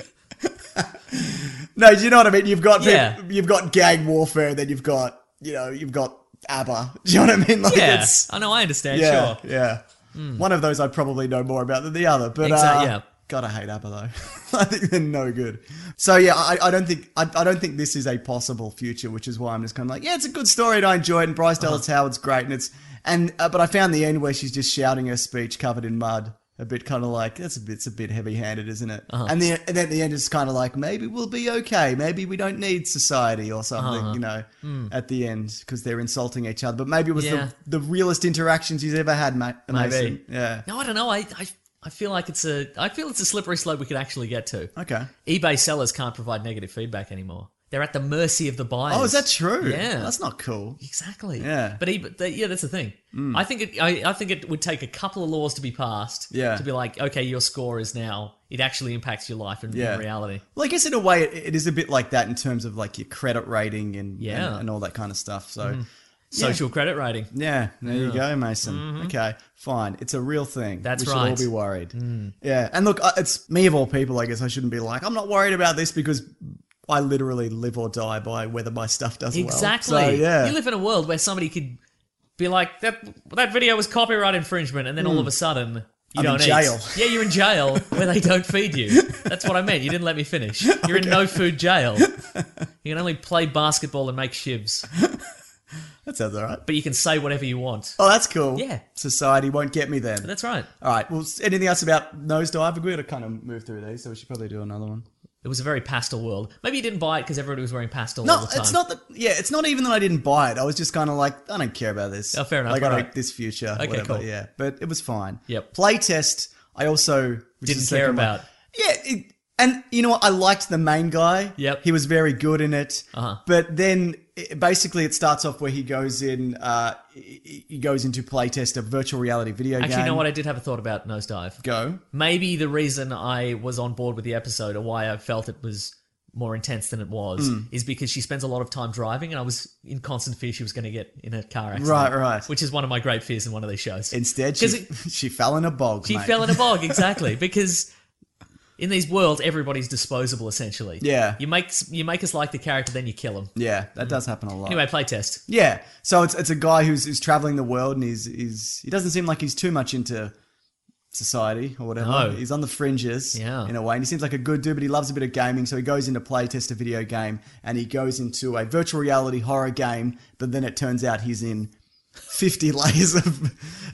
Speaker 5: No, do you know what I mean? You've got
Speaker 6: Yeah.
Speaker 5: you've got gang warfare, then you've got ABBA. Do you know what I mean? Like
Speaker 6: Yeah,
Speaker 5: it's,
Speaker 6: I know. I understand.
Speaker 5: yeah,
Speaker 6: Sure.
Speaker 5: yeah. One of those I probably know more about than the other, but
Speaker 6: Yeah.
Speaker 5: God, I hate ABBA though. I think they're no good. So yeah, I don't think this is a possible future, which is why I'm just kind of like, yeah, it's a good story and I enjoy it. And Bryce Dallas Howard's great, and but I found the end where she's just shouting her speech covered in mud. A bit kind of like, it's a bit heavy-handed, isn't it? And then at the end, it's kind of like, maybe we'll be okay. Maybe we don't need society or something, at the end, because they're insulting each other. But maybe it was the realest interactions he's ever had, Mason.
Speaker 6: Maybe.
Speaker 5: Yeah.
Speaker 6: No, I don't know. I feel like it's a slippery slope we could actually get to.
Speaker 5: Okay.
Speaker 6: eBay sellers can't provide negative feedback anymore. They're at the mercy of the buyers.
Speaker 5: Oh, is that true?
Speaker 6: Yeah.
Speaker 5: That's not cool.
Speaker 6: Exactly.
Speaker 5: Yeah.
Speaker 6: But that's the thing. I think it would take a couple of laws to be passed.
Speaker 5: Yeah.
Speaker 6: To be like, okay, your score is now it actually impacts your life in reality.
Speaker 5: Well, I guess in a way it is a bit like that in terms of like your credit rating and all that kind of stuff. So
Speaker 6: social credit rating.
Speaker 5: Yeah, there you go, Mason. Okay, fine. It's a real thing.
Speaker 6: That's
Speaker 5: we
Speaker 6: right.
Speaker 5: should all be worried. Yeah, and look, it's me of all people. I guess I shouldn't be like, I'm not worried about this because I literally live or die by whether my stuff does
Speaker 6: Exactly.
Speaker 5: well. So, yeah.
Speaker 6: You live in a world where somebody could be like, that video was copyright infringement, and then all of a sudden you don't
Speaker 5: in jail.
Speaker 6: eat. Yeah, you're in jail where they don't feed you. That's what I meant. You didn't let me finish. You're in no food jail. You can only play basketball and make shivs,
Speaker 5: That sounds all right.
Speaker 6: but you can say whatever you want.
Speaker 5: Oh, that's cool.
Speaker 6: Yeah.
Speaker 5: Society won't get me then.
Speaker 6: That's right.
Speaker 5: All right. Well, anything else about Nosedive? We're going to kind of move through these, so we should probably do another one.
Speaker 6: It was a very pastel world. Maybe you didn't buy it because everybody was wearing pastel all the time.
Speaker 5: No, it's not that. Yeah, it's not even that I didn't buy it. I was just kind of like, I don't care about this.
Speaker 6: Oh, fair enough.
Speaker 5: Like, I
Speaker 6: Right.
Speaker 5: don't this future.
Speaker 6: Okay,
Speaker 5: whatever.
Speaker 6: cool.
Speaker 5: Yeah, but it was fine.
Speaker 6: Yep.
Speaker 5: Playtest. I also which is
Speaker 6: Didn't
Speaker 5: the second
Speaker 6: care
Speaker 5: one.
Speaker 6: about.
Speaker 5: Yeah, and you know what? I liked the main guy.
Speaker 6: Yep.
Speaker 5: He was very good in it.
Speaker 6: Uh-huh.
Speaker 5: But then basically it starts off where he goes in. He goes into playtest a virtual reality video game.
Speaker 6: Actually, you know what? I did have a thought about Nosedive.
Speaker 5: Go.
Speaker 6: Maybe the reason I was on board with the episode, or why I felt it was more intense than it was, is because she spends a lot of time driving, and I was in constant fear she was going to get in a car accident.
Speaker 5: Right.
Speaker 6: Which is one of my great fears in one of these shows.
Speaker 5: Instead, she fell in a bog.
Speaker 6: She
Speaker 5: mate.
Speaker 6: fell in a bog, exactly, because in these worlds, everybody's disposable, essentially.
Speaker 5: Yeah.
Speaker 6: You make us like the character, then you kill them.
Speaker 5: Yeah, that does happen a lot.
Speaker 6: Anyway, playtest.
Speaker 5: Yeah, so it's a guy who's traveling the world, and he doesn't seem like he's too much into society or whatever.
Speaker 6: No.
Speaker 5: He's on the fringes in a way, and he seems like a good dude, but he loves a bit of gaming, so he goes into playtest a video game, and he goes into a virtual reality horror game, but then it turns out he's in 50 layers of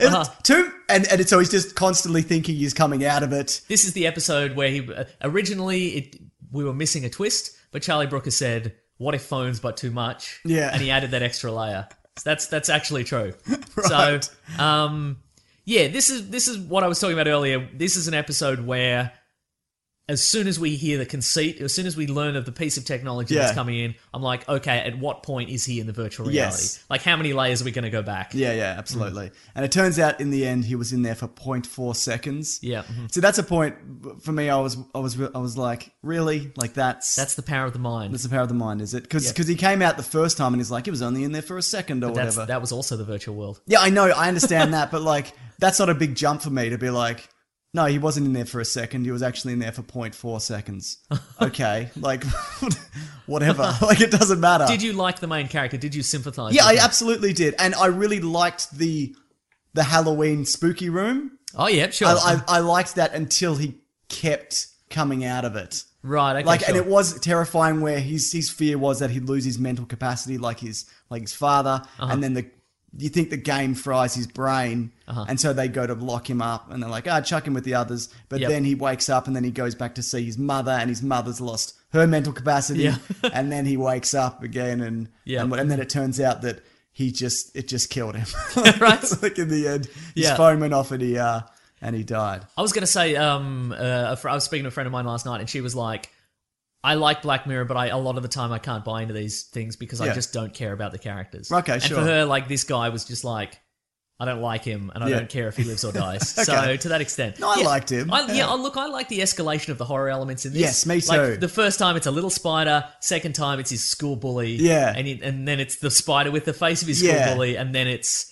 Speaker 5: so he's just constantly thinking he's coming out of it.
Speaker 6: This is the episode where he originally we were missing a twist, but Charlie Brooker said, "What if phones but too much?"
Speaker 5: Yeah.
Speaker 6: And he added that extra layer. So that's actually true.
Speaker 5: Right.
Speaker 6: So, yeah, this is what I was talking about earlier. This is an episode where as soon as we hear the conceit, as soon as we learn of the piece of technology that's coming in, I'm like, okay, at what point is he in the virtual reality?
Speaker 5: Yes.
Speaker 6: Like, how many layers are we going to go back?
Speaker 5: Yeah, absolutely. And it turns out in the end he was in there for 0.4 seconds.
Speaker 6: Yeah.
Speaker 5: So that's a point for me. I was like, really? Like that's
Speaker 6: the power of the mind.
Speaker 5: That's the power of the mind, is it? Because he came out the first time and he's like, he was only in there for a second or whatever.
Speaker 6: That was also the virtual world.
Speaker 5: Yeah, I know. I understand that, but like, that's not a big jump for me to be like, no, he wasn't in there for a second. He was actually in there for 0.4 seconds. Okay, like, whatever. Like, it doesn't matter.
Speaker 6: Did you like the main character? Did you sympathize?
Speaker 5: Yeah,
Speaker 6: with
Speaker 5: I
Speaker 6: him?
Speaker 5: absolutely did, and I really liked the Halloween spooky room.
Speaker 6: Oh yeah, sure.
Speaker 5: I liked that until he kept coming out of it.
Speaker 6: Right. Okay.
Speaker 5: Like,
Speaker 6: sure.
Speaker 5: and it was terrifying where his fear was that he'd lose his mental capacity, like his father, and then you think the game fries his brain, and so they go to lock him up, and they're like, chuck him with the others. But then he wakes up, and then he goes back to see his mother, and his mother's lost her mental capacity, and then he wakes up again, and then it turns out that it just killed him.
Speaker 6: Right.
Speaker 5: It's like in the end, his phone went off, and he died.
Speaker 6: I was going to say, I was speaking to a friend of mine last night, and she was like, I like Black Mirror, but a lot of the time I can't buy into these things because I just don't care about the characters.
Speaker 5: Okay,
Speaker 6: and
Speaker 5: sure.
Speaker 6: for her, like, this guy was just like, I don't like him, and I don't care if he lives or dies.
Speaker 5: Okay.
Speaker 6: So, to that extent.
Speaker 5: No, I liked him.
Speaker 6: I like the escalation of the horror elements in this.
Speaker 5: Yes, me too.
Speaker 6: Like, the first time it's a little spider, second time it's his school bully.
Speaker 5: Yeah.
Speaker 6: And then it's the spider with the face of his school bully, and then it's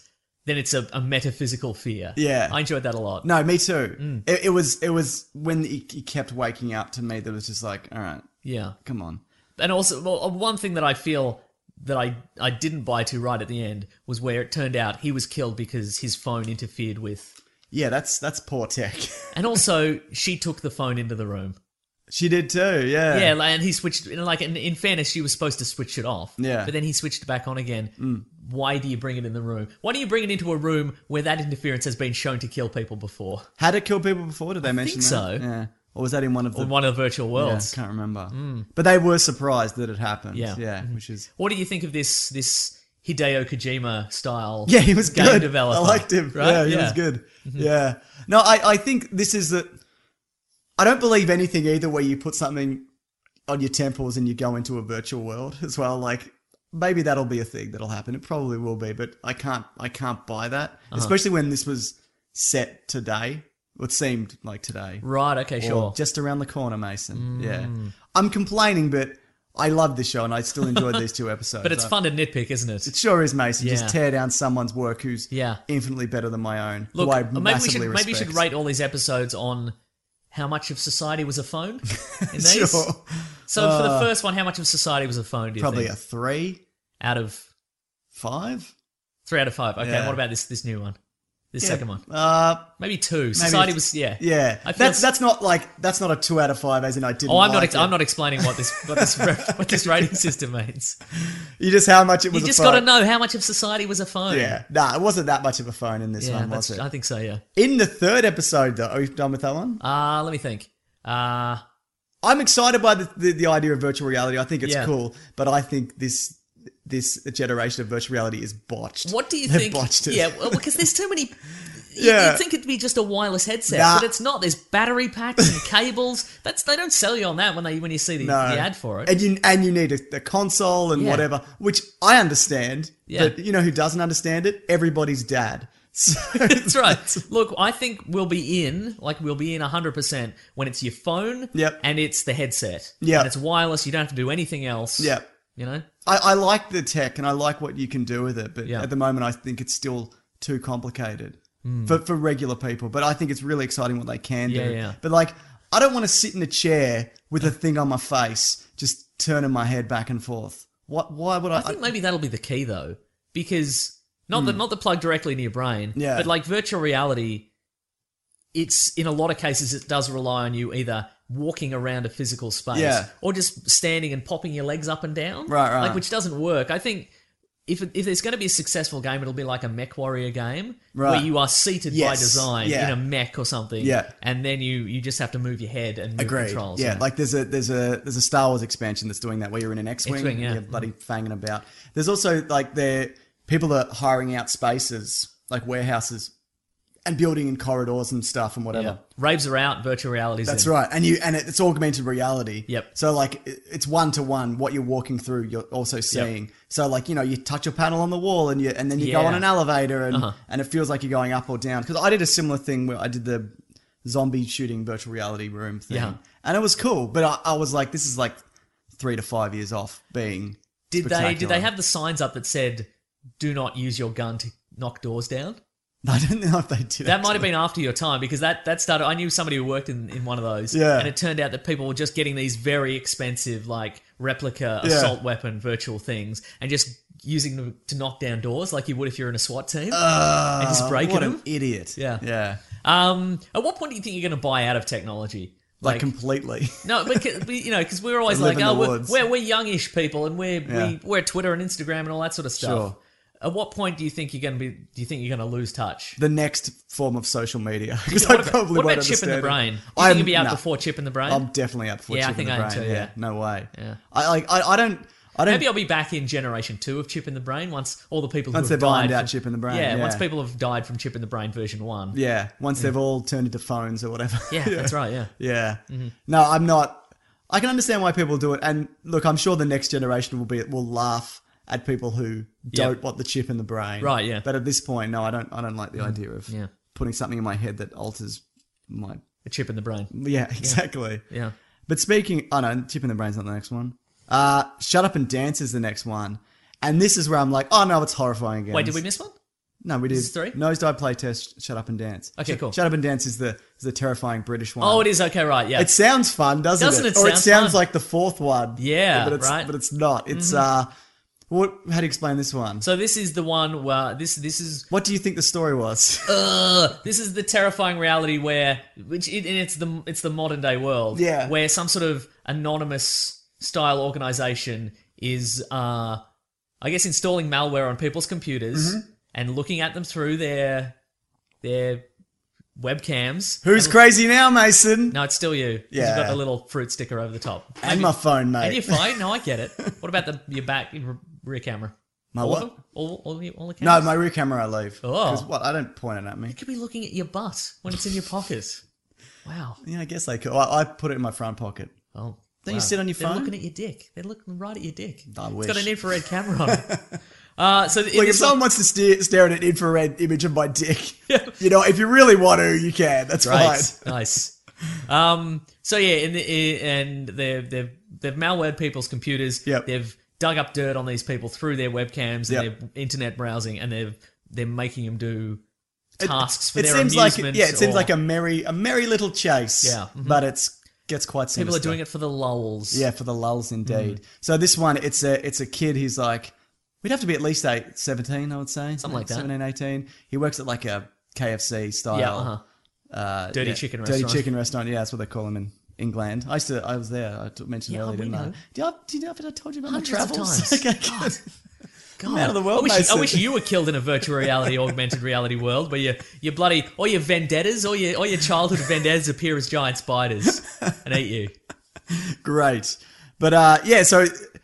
Speaker 6: a metaphysical fear.
Speaker 5: Yeah.
Speaker 6: I enjoyed that a lot.
Speaker 5: No, me too. It was when he kept waking up to me that was just like, all right.
Speaker 6: Yeah.
Speaker 5: Come on.
Speaker 6: And also, one thing that I feel that I didn't buy to right at the end was where it turned out he was killed because his phone interfered with...
Speaker 5: Yeah, that's poor tech.
Speaker 6: And also, she took the phone into the room.
Speaker 5: She did too, yeah.
Speaker 6: Yeah, and he switched... Like, in fairness, she was supposed to switch it off.
Speaker 5: Yeah.
Speaker 6: But then he switched it back on again. Why do you bring it in the room? Why do you bring it into a room where that interference has been shown to kill people before?
Speaker 5: Had it killed people before? Did they mention
Speaker 6: think
Speaker 5: that?
Speaker 6: so.
Speaker 5: Yeah. Or was that in one of the
Speaker 6: virtual worlds?
Speaker 5: Yeah, I can't remember. But they were surprised that it happened.
Speaker 6: Yeah.
Speaker 5: Yeah, which is...
Speaker 6: What do you think of this Hideo Kojima style
Speaker 5: Yeah, he was
Speaker 6: game
Speaker 5: good.
Speaker 6: developer?
Speaker 5: I liked him.
Speaker 6: Right?
Speaker 5: Yeah, he was good. Yeah. No, I think this is the... I don't believe anything either where you put something on your temples and you go into a virtual world as well. Like, maybe that'll be a thing that'll happen. It probably will be, but I can't buy that. Especially when this was set today. It seemed like today.
Speaker 6: Right, okay,
Speaker 5: Or
Speaker 6: sure.
Speaker 5: just around the corner, Mason. Yeah. I'm complaining, but I love this show and I still enjoyed these 2 episodes.
Speaker 6: But it's fun to nitpick, isn't it?
Speaker 5: It sure is, Mason.
Speaker 6: Yeah.
Speaker 5: Just tear down someone's work who's infinitely better than my own.
Speaker 6: Look,
Speaker 5: who I
Speaker 6: maybe
Speaker 5: massively
Speaker 6: we should
Speaker 5: respect.
Speaker 6: rate all these episodes on how much of society was a phone in these.
Speaker 5: Sure.
Speaker 6: So for the first one, how much of society was a phone, do you
Speaker 5: Probably
Speaker 6: think?
Speaker 5: a 3
Speaker 6: out of
Speaker 5: 5.
Speaker 6: 3 out of 5. Okay,
Speaker 5: Yeah.
Speaker 6: what about this new one? This second one?
Speaker 5: Maybe
Speaker 6: Maybe 2. Society was
Speaker 5: Yeah.
Speaker 6: I feel
Speaker 5: That's not a 2 out of 5 as in I didn't.
Speaker 6: Oh, I'm
Speaker 5: like it.
Speaker 6: not explaining what this rating system means.
Speaker 5: You just how much it was.
Speaker 6: You just
Speaker 5: a phone.
Speaker 6: got to know how much of society was a phone.
Speaker 5: Yeah, it wasn't that much of a phone in this
Speaker 6: Yeah,
Speaker 5: one, was it?
Speaker 6: I think so. Yeah.
Speaker 5: In the 3rd episode, though, are we done with that one?
Speaker 6: Let me think.
Speaker 5: I'm excited by the idea of virtual reality. I think it's
Speaker 6: Yeah.
Speaker 5: cool, but I think this generation of virtual reality is botched.
Speaker 6: What do you
Speaker 5: They've
Speaker 6: think?
Speaker 5: botched it.
Speaker 6: Yeah, well, because there's too many.
Speaker 5: Yeah.
Speaker 6: You'd think it'd be just a wireless headset,
Speaker 5: Nah.
Speaker 6: but it's not. There's battery packs and cables. They don't sell you on that when you see the ad for it.
Speaker 5: And you need a console and
Speaker 6: Yeah.
Speaker 5: whatever, which I understand.
Speaker 6: Yeah.
Speaker 5: But you know who doesn't understand it? Everybody's dad. So
Speaker 6: That's right. Look, I think we'll be in 100% when it's your phone
Speaker 5: Yep.
Speaker 6: and it's the headset.
Speaker 5: Yep.
Speaker 6: And it's wireless. You don't have to do anything else.
Speaker 5: Yep.
Speaker 6: You know?
Speaker 5: I like the tech and I like what you can do with it, but
Speaker 6: Yeah.
Speaker 5: at the moment I think it's still too complicated for regular people. But I think it's really exciting what they can do.
Speaker 6: Yeah.
Speaker 5: But like, I don't want to sit in a chair with a thing on my face, just turning my head back and forth. Why would
Speaker 6: I think maybe that'll be the key though, because not the plug directly into your brain,
Speaker 5: Yeah.
Speaker 6: but like virtual reality, it's in a lot of cases it does rely on you either walking around a physical space
Speaker 5: Yeah.
Speaker 6: or just standing and popping your legs up and down,
Speaker 5: Right.
Speaker 6: like which doesn't work. I think if there's going to be a successful game, it'll be like a Mech Warrior game
Speaker 5: Right.
Speaker 6: where you are seated by
Speaker 5: Yes.
Speaker 6: design
Speaker 5: Yeah.
Speaker 6: in a mech or something,
Speaker 5: Yeah.
Speaker 6: and then you just have to move your head and move
Speaker 5: Agreed.
Speaker 6: controls.
Speaker 5: Yeah, like there's a Star Wars expansion that's doing that where you're in an X-wing,
Speaker 6: X-wing,
Speaker 5: and
Speaker 6: yeah.
Speaker 5: you're bloody fanging about. There's also like people are hiring out spaces like warehouses and building in corridors and stuff and whatever.
Speaker 6: Yeah. Raves are out, virtual reality's
Speaker 5: That's
Speaker 6: in.
Speaker 5: right, and it's augmented reality.
Speaker 6: Yep.
Speaker 5: So like it's 1-to-1. What you're walking through, you're also seeing. So like you touch a panel on the wall and then you go
Speaker 6: Yeah.
Speaker 5: on an elevator and it feels like you're going up or down. Because I did a similar thing where I did the zombie shooting virtual reality room thing,
Speaker 6: Yeah.
Speaker 5: and it was cool. But I was like, this is like 3 to 5 years off being.
Speaker 6: Did they
Speaker 5: spectacular.
Speaker 6: have the signs up that said, "Do not use your gun to knock doors down"?
Speaker 5: I don't know if they did.
Speaker 6: That might have been after your time because that started. I knew somebody who worked in one of those,
Speaker 5: Yeah.
Speaker 6: and it turned out that people were just getting these very expensive, like replica assault weapon virtual things, and just using them to knock down doors like you would if you're in a SWAT team, and just breaking
Speaker 5: what
Speaker 6: them.
Speaker 5: an idiot.
Speaker 6: Yeah. At what point do you think you're going to buy out of technology?
Speaker 5: Like completely.
Speaker 6: No, but because we're always
Speaker 5: I live
Speaker 6: like,
Speaker 5: in the
Speaker 6: oh,
Speaker 5: woods.
Speaker 6: we're youngish people, and
Speaker 5: Yeah.
Speaker 6: we're Twitter and Instagram and all that sort of stuff.
Speaker 5: Sure.
Speaker 6: At what point do you think you're going to be? Do you think you're going to lose touch?
Speaker 5: The next form of social media. Because I probably
Speaker 6: what
Speaker 5: won't
Speaker 6: about chip in the
Speaker 5: understand it.
Speaker 6: brain? Do you think you'll be out before chip in the brain?
Speaker 5: I'm definitely out before
Speaker 6: Yeah, I
Speaker 5: chip
Speaker 6: think
Speaker 5: in the
Speaker 6: I am
Speaker 5: brain.
Speaker 6: too, yeah.
Speaker 5: No way.
Speaker 6: Yeah.
Speaker 5: I don't.
Speaker 6: Maybe I'll be back in generation 2 of chip in the brain once all the people
Speaker 5: Once
Speaker 6: who have
Speaker 5: they've ironed
Speaker 6: died
Speaker 5: out
Speaker 6: from-
Speaker 5: chip in the brain,
Speaker 6: Yeah,
Speaker 5: yeah.
Speaker 6: once people have died from chip in the brain version 1.
Speaker 5: Yeah, once they've all turned into phones or whatever.
Speaker 6: Yeah, that's right, yeah.
Speaker 5: Yeah. No, I'm not. I can understand why people do it, and look, I'm sure the next generation will laugh at people who don't want the chip in the brain.
Speaker 6: Right, yeah.
Speaker 5: But at this point, no, I don't like the idea of putting something in my head that alters my.
Speaker 6: A chip in the brain.
Speaker 5: Yeah, exactly.
Speaker 6: Yeah.
Speaker 5: But speaking, no, chip in the brain's not the next one. Shut Up and Dance is the next one, and this is where I'm like, oh no, it's horrifying again.
Speaker 6: Wait, did we miss one?
Speaker 5: No, we did.
Speaker 6: This is 3?
Speaker 5: Nosedive Playtest, Shut Up and Dance.
Speaker 6: Okay, cool.
Speaker 5: Shut Up and Dance is the terrifying British one.
Speaker 6: Oh, it is. Okay, right, yeah.
Speaker 5: It sounds fun, doesn't it? Or it
Speaker 6: sound
Speaker 5: sounds
Speaker 6: fun?
Speaker 5: like the 4th one.
Speaker 6: Yeah,
Speaker 5: but it's,
Speaker 6: right.
Speaker 5: But it's not. It's how do you explain this one?
Speaker 6: So this is the one where this is
Speaker 5: What do you think the story was?
Speaker 6: this is the terrifying reality where it's the modern day world.
Speaker 5: Yeah.
Speaker 6: Where some sort of anonymous style organization is I guess installing malware on people's computers and looking at them through their webcams.
Speaker 5: Who's crazy now, Mason?
Speaker 6: No, it's still you. 'Cause
Speaker 5: Yeah.
Speaker 6: You've got the little fruit sticker over the top.
Speaker 5: And my phone, mate.
Speaker 6: And your phone? No, I get it. What about your back rear camera?
Speaker 5: My
Speaker 6: all
Speaker 5: what?
Speaker 6: of them? All the
Speaker 5: No,
Speaker 6: cameras?
Speaker 5: my rear camera I leave.
Speaker 6: Oh.
Speaker 5: 'Cause what? I don't point it at me.
Speaker 6: You could be looking at your butt when it's in your pocket. Wow.
Speaker 5: Yeah, I guess I could. I put it in my front pocket.
Speaker 6: Oh.
Speaker 5: Don't you sit on your
Speaker 6: They're
Speaker 5: phone?
Speaker 6: looking at your dick. They're looking right at your dick.
Speaker 5: I
Speaker 6: It's
Speaker 5: wish.
Speaker 6: got an infrared camera on it. So
Speaker 5: Like, if someone wants to stare at an infrared image of my dick, if you really want to, you can. That's
Speaker 6: right.
Speaker 5: fine.
Speaker 6: Nice. So yeah, and they've malwared people's computers.
Speaker 5: Yep.
Speaker 6: They've dug up dirt on these people through their webcams and
Speaker 5: Yep.
Speaker 6: their internet browsing, and they're making them do tasks for
Speaker 5: It
Speaker 6: their
Speaker 5: seems
Speaker 6: amusement.
Speaker 5: like it seems like a merry little chase.
Speaker 6: Yeah. Mhm.
Speaker 5: But gets quite sinister.
Speaker 6: People are doing it for the lulls.
Speaker 5: Yeah, for the lulls indeed. So this one, it's a kid. He's like, we'd have to be at least 17, I would say.
Speaker 6: Something like that.
Speaker 5: 17, 18. He works at like a KFC style.
Speaker 6: Yeah, dirty chicken
Speaker 5: Dirty
Speaker 6: restaurant.
Speaker 5: chicken restaurant. Yeah, that's what they call them in England. I was there. I mentioned earlier, didn't I? Do you know if I told you about
Speaker 6: Hundreds
Speaker 5: my
Speaker 6: of
Speaker 5: travels?
Speaker 6: times.
Speaker 5: Okay,
Speaker 6: God.
Speaker 5: I'm out of the world,
Speaker 6: I
Speaker 5: Mason.
Speaker 6: wish you were killed in a virtual reality, augmented reality world where you bloody all your vendettas, all your childhood vendettas appear as giant spiders and eat you.
Speaker 5: Great. But yeah, so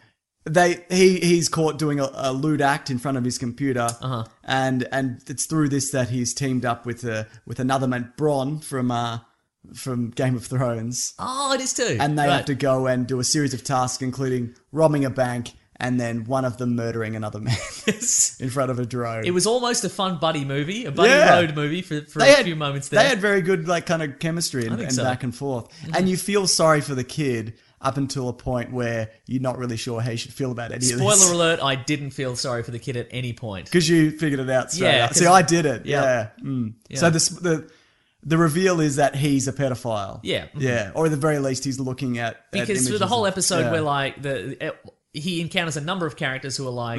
Speaker 5: he's caught doing a lewd act in front of his computer, and it's through this that he's teamed up with another man, Bronn from Game of Thrones.
Speaker 6: Oh, it is too.
Speaker 5: And they have to go and do a series of tasks, including robbing a bank and then one of them murdering another man in front of a drone.
Speaker 6: It was almost a fun buddy movie, a buddy road movie for a few moments there.
Speaker 5: They had very good like kind of chemistry and
Speaker 6: so.
Speaker 5: back and forth. And you feel sorry for the kid up until a point where you're not really sure how you should feel about any of this.
Speaker 6: Spoiler alert, I didn't feel sorry for the kid at any point.
Speaker 5: Because you figured it out straight up. See, I did it. Yeah. So the reveal is that he's a pedophile.
Speaker 6: Yeah.
Speaker 5: Yeah. Or at the very least, he's looking at
Speaker 6: Because through the whole episode,
Speaker 5: yeah.
Speaker 6: we're like, he encounters a number of characters who are like,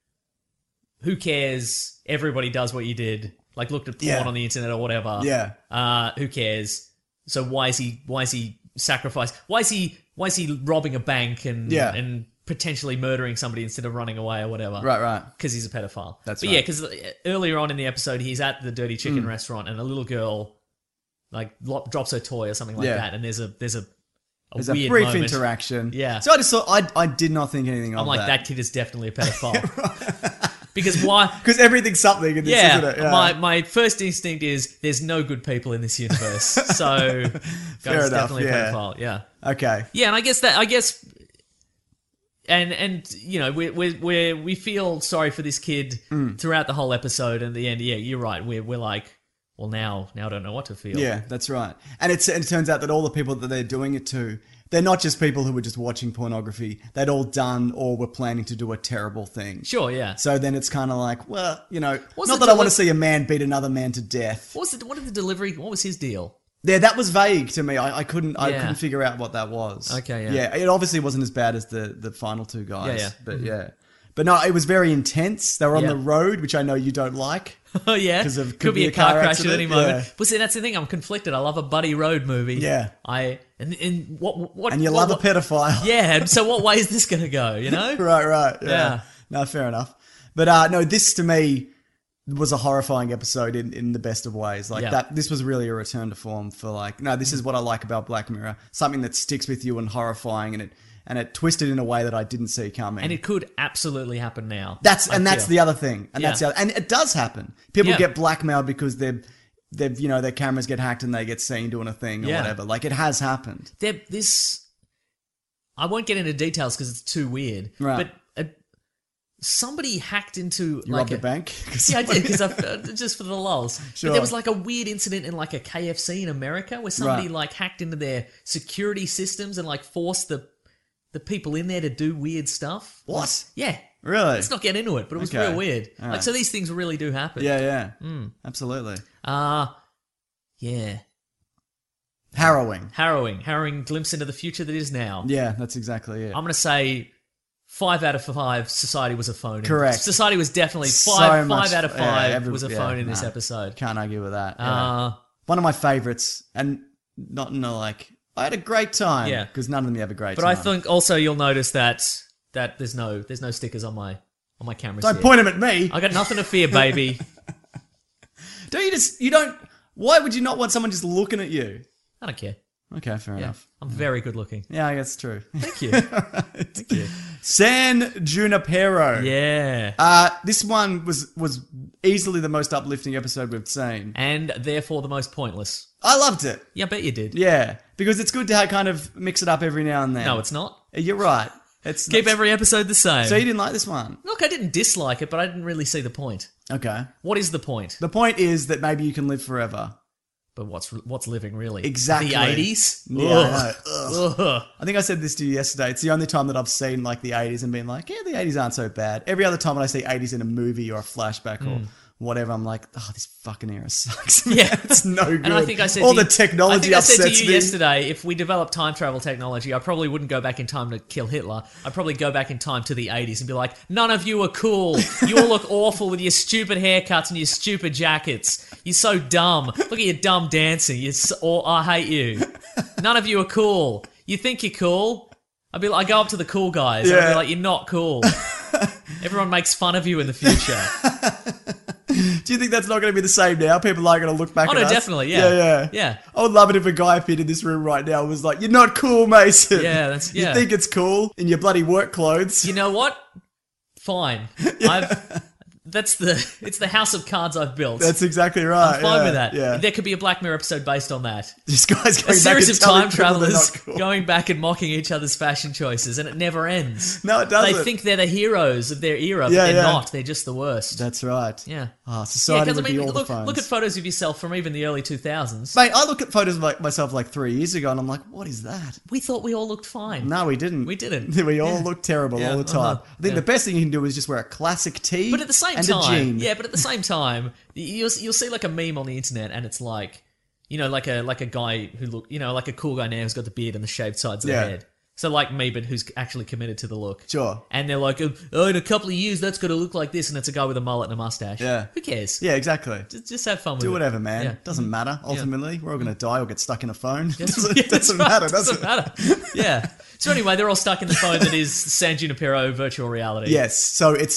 Speaker 6: who cares? Everybody does what you did. Like, looked at porn on the internet or whatever.
Speaker 5: Yeah.
Speaker 6: Who cares? So why is he sacrificed? Why is he robbing a bank and potentially murdering somebody instead of running away or whatever?
Speaker 5: Right.
Speaker 6: Because he's a pedophile.
Speaker 5: That's
Speaker 6: right.
Speaker 5: right.
Speaker 6: Yeah, because earlier on in the episode, he's at the dirty chicken restaurant and a little girl like drops her toy or something like that, and there's a
Speaker 5: There's
Speaker 6: weird
Speaker 5: a brief
Speaker 6: moment.
Speaker 5: interaction.
Speaker 6: Yeah.
Speaker 5: So I just thought, I did not think anything of that.
Speaker 6: I'm like, that kid is definitely a pedophile. Because why?
Speaker 5: Because everything's something in this, isn't it?
Speaker 6: Yeah. My first instinct is there's no good people in this universe. So
Speaker 5: Fair enough,
Speaker 6: definitely a pedophile. Yeah.
Speaker 5: Okay.
Speaker 6: Yeah, and I guess and you know, we feel sorry for this kid throughout the whole episode, and at the end, yeah, you're right. We're like, well, now I don't know what to feel.
Speaker 5: Yeah, that's right. And it turns out that all the people that they're doing it to, they're not just people who were just watching pornography. They'd all done or were planning to do a terrible thing.
Speaker 6: Sure, yeah.
Speaker 5: So then it's kind of like, well, you know, not that I want to see a man beat another man to death.
Speaker 6: What did the delivery? What was his deal?
Speaker 5: Yeah, that was vague to me. I couldn't figure out what that was.
Speaker 6: Okay, yeah.
Speaker 5: Yeah, it obviously wasn't as bad as the final two guys.
Speaker 6: Yeah.
Speaker 5: But yeah. But no, it was very intense. They were on the road, which I know you don't like.
Speaker 6: Oh, yeah.
Speaker 5: Could be a car crash
Speaker 6: at any moment. But see, that's the thing. I'm conflicted. I love a buddy road movie.
Speaker 5: Yeah.
Speaker 6: And
Speaker 5: you love a pedophile.
Speaker 6: Yeah. So what way is this going to go, you know?
Speaker 5: Right.
Speaker 6: Yeah.
Speaker 5: No, fair enough. But no, this to me was a horrifying episode in the best of ways. Like that, this was really a return to form for like, no, this is what I like about Black Mirror. Something that sticks with you and horrifying, and it twisted in a way that I didn't see coming.
Speaker 6: And it could absolutely happen now.
Speaker 5: That's the other thing. And and it does happen. People get blackmailed because they've their cameras get hacked and they get seen doing a thing or whatever. Like, it has happened.
Speaker 6: I won't get into details because it's too weird.
Speaker 5: Right.
Speaker 6: But somebody hacked into
Speaker 5: you robbed a bank?
Speaker 6: Yeah, I did, because just for the lulls.
Speaker 5: Sure.
Speaker 6: But there was like a weird incident in like a KFC in America where somebody like hacked into their security systems and like forced the people in there to do weird stuff.
Speaker 5: What?
Speaker 6: Yeah.
Speaker 5: Really?
Speaker 6: Let's not get into it, but it was real weird.
Speaker 5: All
Speaker 6: like,
Speaker 5: right.
Speaker 6: so these things really do happen.
Speaker 5: Yeah. Absolutely.
Speaker 6: Yeah.
Speaker 5: Harrowing
Speaker 6: glimpse into the future that is now.
Speaker 5: Yeah, that's exactly it.
Speaker 6: I'm going to say 5 out of 5, society was a phone.
Speaker 5: Correct.
Speaker 6: Society was definitely 5 out of 5 was a phone in this episode.
Speaker 5: Can't argue with that. One of my favorites, and not in a like, I had a great time.
Speaker 6: Yeah.
Speaker 5: Because none of them have a great
Speaker 6: but
Speaker 5: time.
Speaker 6: I think also you'll notice that there's no stickers on my cameras.
Speaker 5: Don't point them at me.
Speaker 6: I got nothing to fear, baby.
Speaker 5: Why would you not want someone just looking at you?
Speaker 6: I don't care.
Speaker 5: Okay, fair enough.
Speaker 6: I'm very good looking.
Speaker 5: Yeah, I guess it's true.
Speaker 6: Thank you.
Speaker 5: Thank you. San Junipero.
Speaker 6: Yeah.
Speaker 5: This one was easily the most uplifting episode we've seen.
Speaker 6: And therefore the most pointless.
Speaker 5: I loved it.
Speaker 6: Yeah, I bet you did.
Speaker 5: Yeah, because it's good to kind of mix it up every now and then.
Speaker 6: No, it's not.
Speaker 5: You're right.
Speaker 6: Keep every episode the same.
Speaker 5: So you didn't like this one?
Speaker 6: Look, I didn't dislike it, but I didn't really see the point.
Speaker 5: Okay.
Speaker 6: What is the point?
Speaker 5: The point is that maybe you can live forever.
Speaker 6: But what's living really?
Speaker 5: Exactly.
Speaker 6: The 80s?
Speaker 5: Yeah, I know. I think I said this to you yesterday. It's the only time that I've seen like the 80s and been like, yeah, the 80s aren't so bad. Every other time when I see 80s in a movie or a flashback or whatever, I'm like, oh, this fucking era sucks. Man.
Speaker 6: Yeah.
Speaker 5: It's no good.
Speaker 6: And I think I said
Speaker 5: all the technology upsets me.
Speaker 6: I said to you yesterday, if we developed time travel technology, I probably wouldn't go back in time to kill Hitler. I'd probably go back in time to the 80s and be like, none of you are cool. You all look awful with your stupid haircuts and your stupid jackets. You're so dumb. Look at your dumb dancing. I hate you. None of you are cool. You think you're cool? I go up to the cool guys and I'd be like, you're not cool. Everyone makes fun of you in the future.
Speaker 5: Do you think that's not going to be the same now? People are going to look back at us?
Speaker 6: Definitely, yeah. Yeah.
Speaker 5: I would love it if a guy appeared in this room right now and was like, you're not cool, Mason.
Speaker 6: Yeah,
Speaker 5: You think it's cool in your bloody work clothes.
Speaker 6: You know what? Fine. It's the house of cards I've built.
Speaker 5: That's exactly right.
Speaker 6: I'm fine with that.
Speaker 5: Yeah.
Speaker 6: There could be a Black Mirror episode based on that.
Speaker 5: This guy's going
Speaker 6: a series of time travelers
Speaker 5: cool.
Speaker 6: going back and mocking each other's fashion choices, and it never ends.
Speaker 5: No, it doesn't.
Speaker 6: They think they're the heroes of their era, but they're not. They're just the worst.
Speaker 5: That's right.
Speaker 6: Yeah.
Speaker 5: Society would be all the phones.
Speaker 6: Look at photos of yourself from even the early 2000s.
Speaker 5: Mate, I look at photos of myself like 3 years ago, and I'm like, what is that?
Speaker 6: We thought we all looked fine.
Speaker 5: No, we didn't.
Speaker 6: We didn't.
Speaker 5: We all looked terrible all the time. I think the best thing you can do is just wear a classic tee
Speaker 6: but at the same
Speaker 5: and
Speaker 6: time,
Speaker 5: a jean.
Speaker 6: Yeah, but at the same time, you'll see like a meme on the internet, and it's like, like a guy who like a cool guy now who's got the beard and the shaved sides of the head. So like me, but who's actually committed to the look.
Speaker 5: Sure.
Speaker 6: And they're like, oh, in a couple of years, that's going to look like this, and it's a guy with a mullet and a mustache.
Speaker 5: Yeah.
Speaker 6: Who cares?
Speaker 5: Yeah, exactly.
Speaker 6: Just have fun with it.
Speaker 5: Do whatever, man.
Speaker 6: Yeah.
Speaker 5: Doesn't matter, ultimately. We're all going to die or get stuck in a phone.
Speaker 6: Doesn't
Speaker 5: matter, does
Speaker 6: it? Doesn't matter. Yeah. So anyway, they're all stuck in the phone that is San Junipero virtual reality.
Speaker 5: Yes. So it's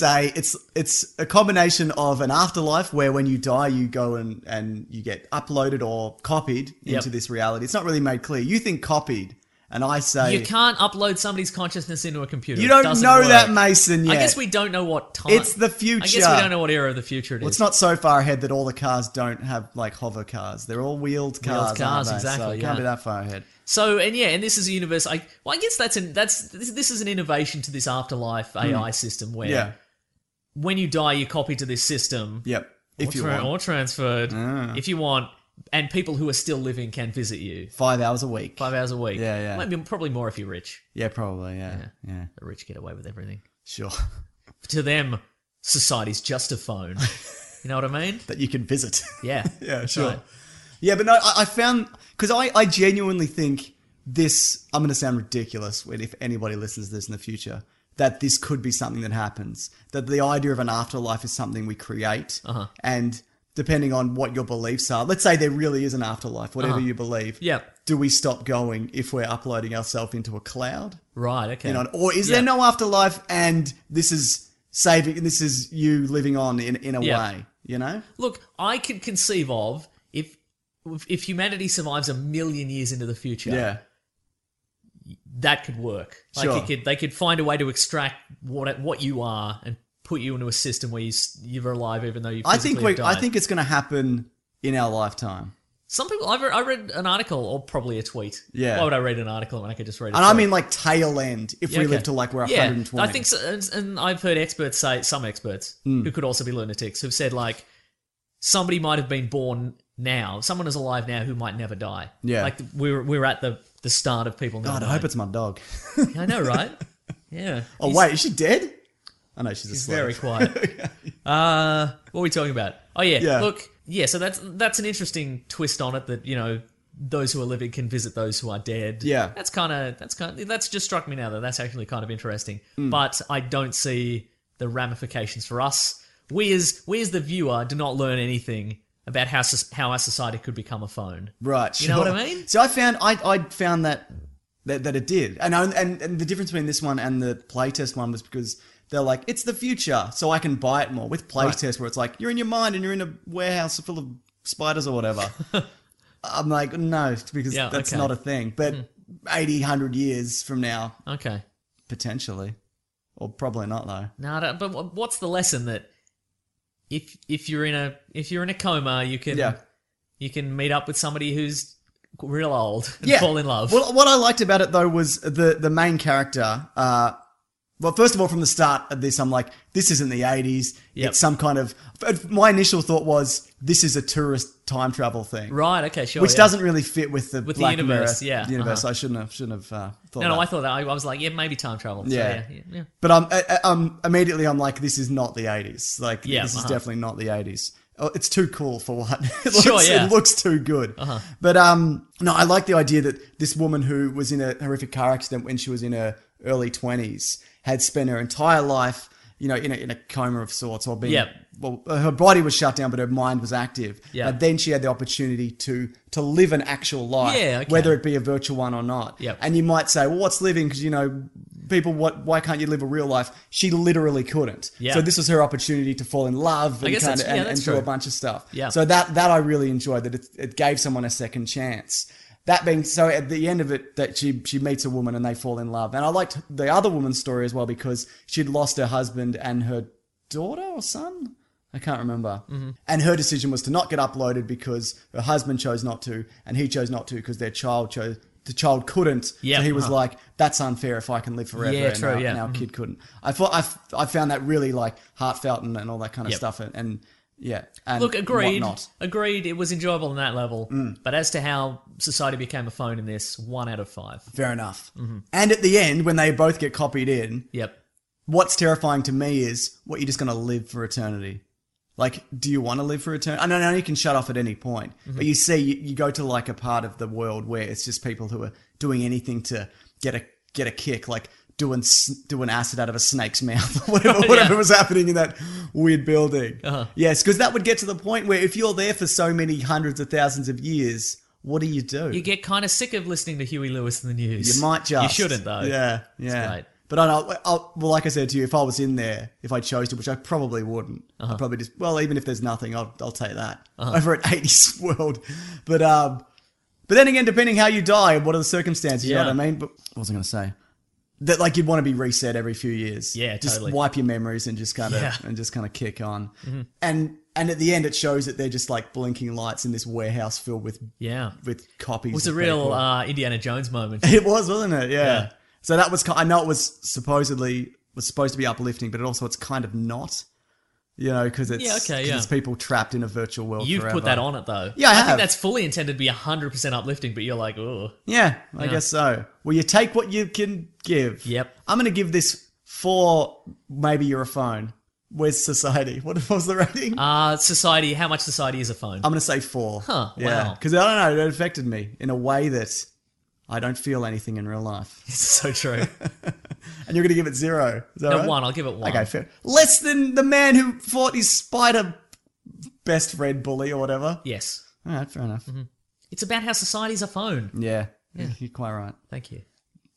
Speaker 5: a combination of an afterlife where when you die, you go and you get uploaded or copied into this reality. It's not really made clear. You think copied. And I say...
Speaker 6: You can't upload somebody's consciousness into a computer.
Speaker 5: You don't know that, Mason, yet.
Speaker 6: I guess we don't know what time.
Speaker 5: It's the future.
Speaker 6: I guess we don't know what era of the future it is.
Speaker 5: Well, it's not so far ahead that all the cars don't have, like, hover cars. They're all wheeled cars, aren't they?
Speaker 6: Exactly,
Speaker 5: So it can't be that far ahead.
Speaker 6: So, and this is a universe... I guess this is an innovation to this afterlife AI system where when you die, you're copied to this system.
Speaker 5: Yep. If you want.
Speaker 6: Or transferred. If you want... And people who are still living can visit you.
Speaker 5: 5 hours a week.
Speaker 6: 5 hours a week.
Speaker 5: Yeah.
Speaker 6: Maybe probably more if you're rich.
Speaker 5: Yeah, probably, yeah.
Speaker 6: The rich get away with everything.
Speaker 5: Sure.
Speaker 6: To them, society's just a phone. You know what I mean?
Speaker 5: That you can visit.
Speaker 6: Yeah.
Speaker 5: Yeah, sure.
Speaker 6: Right.
Speaker 5: Yeah, but no, I found... Because I genuinely think this... I'm going to sound ridiculous if anybody listens to this in the future, that this could be something that happens. That the idea of an afterlife is something we create. And... depending on what your beliefs are. Let's say there really is an afterlife, whatever you believe.
Speaker 6: Yeah.
Speaker 5: Do we stop going if we're uploading ourselves into a cloud?
Speaker 6: Right, okay.
Speaker 5: Or is there no afterlife and this is you living on in a way, you know?
Speaker 6: Look, I could conceive of if humanity survives 1 million years into the future. That could work.
Speaker 5: Sure.
Speaker 6: They could find a way to extract what you are and put you into a system where you're alive even though you physically have died.
Speaker 5: I think it's going to happen in our lifetime.
Speaker 6: Some people... I read an article, or probably a tweet.
Speaker 5: Yeah.
Speaker 6: Why would I read an article when I could just read a
Speaker 5: And
Speaker 6: tweet?
Speaker 5: I mean like tail end, if we live to like we're 120.
Speaker 6: I think so, and I've heard experts say, some experts, who could also be lunatics, who've said like, somebody might have been born now, someone is alive now who might never die.
Speaker 5: Yeah.
Speaker 6: Like we're at the start of people never
Speaker 5: God, I hope it's my dog.
Speaker 6: I know, right? Yeah.
Speaker 5: Oh, wait, is she dead? I know she's asleep.
Speaker 6: Very quiet. What are we talking about? Oh yeah. Look, so that's an interesting twist on it that, those who are living can visit those who are dead.
Speaker 5: Yeah.
Speaker 6: That's just struck me now that that's actually kind of interesting. But I don't see the ramifications for us. We as the viewer do not learn anything about how our society could become a phone.
Speaker 5: Right.
Speaker 6: You know what I mean?
Speaker 5: So I found that it did. And the difference between this one and the playtest one was because they're like, it's the future, so I can buy it more. With playtest, where it's like, you're in your mind and you're in a warehouse full of spiders or whatever. I'm like, no, because that's not a thing. But 80, 100 years from now, potentially. Or probably not, though.
Speaker 6: No, but what's the lesson that if you're in a coma, you can meet up with somebody who's real old and fall in love?
Speaker 5: Well, what I liked about it, though, was the main character, Well, first of all, from the start of this, I'm like, this isn't the 80s.
Speaker 6: Yep.
Speaker 5: It's some kind of... My initial thought was, this is a tourist time travel thing.
Speaker 6: Right, okay, sure.
Speaker 5: Which doesn't really fit with the
Speaker 6: With
Speaker 5: Black
Speaker 6: the universe,
Speaker 5: Mirror
Speaker 6: yeah.
Speaker 5: universe. I shouldn't have thought that.
Speaker 6: No, I thought that. I was like, yeah, maybe time travel. So,
Speaker 5: Yeah.
Speaker 6: yeah.
Speaker 5: But immediately I'm like, this is not the 80s. Like,
Speaker 6: Yeah,
Speaker 5: this is definitely not the 80s. Oh, it's too cool for what?
Speaker 6: It
Speaker 5: looks too good. But no, I like the idea that this woman who was in a horrific car accident when she was in her early 20s had spent her entire life, in a coma of sorts, or being well, her body was shut down, but her mind was active.
Speaker 6: Yeah.
Speaker 5: But then she had the opportunity to live an actual life, whether it be a virtual one or not.
Speaker 6: Yep.
Speaker 5: And you might say, well, what's living? Because people, why can't you live a real life? She literally couldn't.
Speaker 6: Yeah.
Speaker 5: So this was her opportunity to fall in love and and do a bunch of stuff.
Speaker 6: Yeah.
Speaker 5: So that I really enjoyed, that it gave someone a second chance. That being so, at the end of it, that she meets a woman and they fall in love. And I liked the other woman's story as well, because she'd lost her husband and her daughter or son. I can't remember. Mm-hmm. And her decision was to not get uploaded because her husband chose not to, and he chose not to because the child couldn't.
Speaker 6: Yeah.
Speaker 5: So he was like, that's unfair if I can live forever.
Speaker 6: Yeah, true,
Speaker 5: and our kid couldn't. I found that really like heartfelt and all that kind of stuff. And yeah. And
Speaker 6: look, agreed.
Speaker 5: Whatnot.
Speaker 6: Agreed. It was enjoyable on that level. But as to how society became a phone in this, 1 out of 5.
Speaker 5: Fair enough. Mm-hmm. And at the end, when they both get copied in,
Speaker 6: Yep.
Speaker 5: what's terrifying to me is, what, you're just going to live for eternity? Like, do you want to live for eternity? I know you can shut off at any point, but you see, you go to like a part of the world where it's just people who are doing anything to get a kick, like doing acid out of a snake's mouth or whatever was happening in that weird building. Yes, because that would get to the point where if you're there for so many hundreds of thousands of years, what do?
Speaker 6: You get kind of sick of listening to Huey Lewis in the news.
Speaker 5: You might just.
Speaker 6: You shouldn't, though.
Speaker 5: Yeah.
Speaker 6: It's great.
Speaker 5: But I know, well, like I said to you, if I was in there, if I chose to, which I probably wouldn't, I'd probably just, well, even if there's nothing, I'll take that over at 80s World. But then again, depending how you die and what are the circumstances, you know what I mean? But what was I going to say? That like you'd want to be reset every few years.
Speaker 6: Yeah,
Speaker 5: just
Speaker 6: totally.
Speaker 5: wipe your memories and just kind of kick on. Mm-hmm. And at the end, it shows that they're just like blinking lights in this warehouse filled with copies.
Speaker 6: It was a
Speaker 5: of
Speaker 6: real
Speaker 5: people.
Speaker 6: Indiana Jones moment.
Speaker 5: It was, wasn't it? Yeah. So that was, I know it was supposed to be uplifting, but it's kind of not, because it's people trapped in a virtual world.
Speaker 6: You've
Speaker 5: forever.
Speaker 6: put that on it though.
Speaker 5: Yeah, I
Speaker 6: think that's fully intended to be 100% uplifting, but you're like, oh.
Speaker 5: Yeah, I guess so. Well, you take what you can give.
Speaker 6: Yep.
Speaker 5: I'm going to give this 4, maybe you're a phone. Where's society? What was the rating?
Speaker 6: Society, how much society is a phone?
Speaker 5: I'm going to say 4.
Speaker 6: Huh,
Speaker 5: yeah.
Speaker 6: wow.
Speaker 5: Because I don't know, it affected me in a way that I don't feel anything in real life.
Speaker 6: It's so true.
Speaker 5: And you're going to give it 0. Is that right?
Speaker 6: 1. I'll give it 1.
Speaker 5: Okay, fair. Less than the man who fought his spider best friend bully or whatever.
Speaker 6: Yes.
Speaker 5: All right, fair enough.
Speaker 6: Mm-hmm. It's about how society's a phone.
Speaker 5: Yeah, you're quite right.
Speaker 6: Thank you.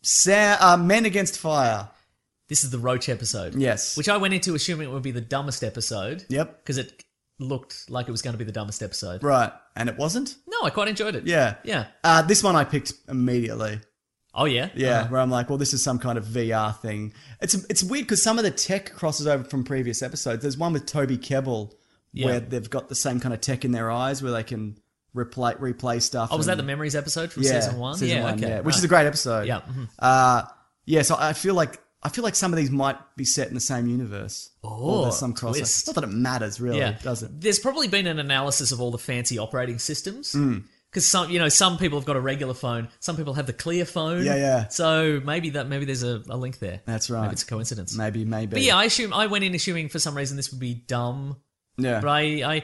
Speaker 5: Men Against Fire.
Speaker 6: This is the Roach episode.
Speaker 5: Yes.
Speaker 6: Which I went into assuming it would be the dumbest episode.
Speaker 5: Yep.
Speaker 6: Because it looked like it was going to be the dumbest episode.
Speaker 5: Right. And it wasn't?
Speaker 6: No, I quite enjoyed it.
Speaker 5: Yeah.
Speaker 6: Yeah.
Speaker 5: This one I picked immediately.
Speaker 6: Oh, yeah?
Speaker 5: Yeah, where I'm like, well, this is some kind of VR thing. It's weird because some of the tech crosses over from previous episodes. There's one with Toby Kebbell where they've got the same kind of tech in their eyes where they can replay stuff.
Speaker 6: Oh, was that the Memories episode from season 1?
Speaker 5: Season 1,
Speaker 6: okay.
Speaker 5: Which is a great episode.
Speaker 6: Yeah. Mm-hmm.
Speaker 5: So I feel like some of these might be set in the same universe.
Speaker 6: Oh,
Speaker 5: there's some crossover.
Speaker 6: twist.
Speaker 5: Not that it matters, really, does it?
Speaker 6: There's probably been an analysis of all the fancy operating systems. Because some people have got a regular phone, some people have the clear phone.
Speaker 5: Yeah.
Speaker 6: So maybe there's a link there.
Speaker 5: That's right.
Speaker 6: Maybe it's a coincidence.
Speaker 5: Maybe.
Speaker 6: But yeah, I went in assuming for some reason this would be dumb.
Speaker 5: Yeah.
Speaker 6: But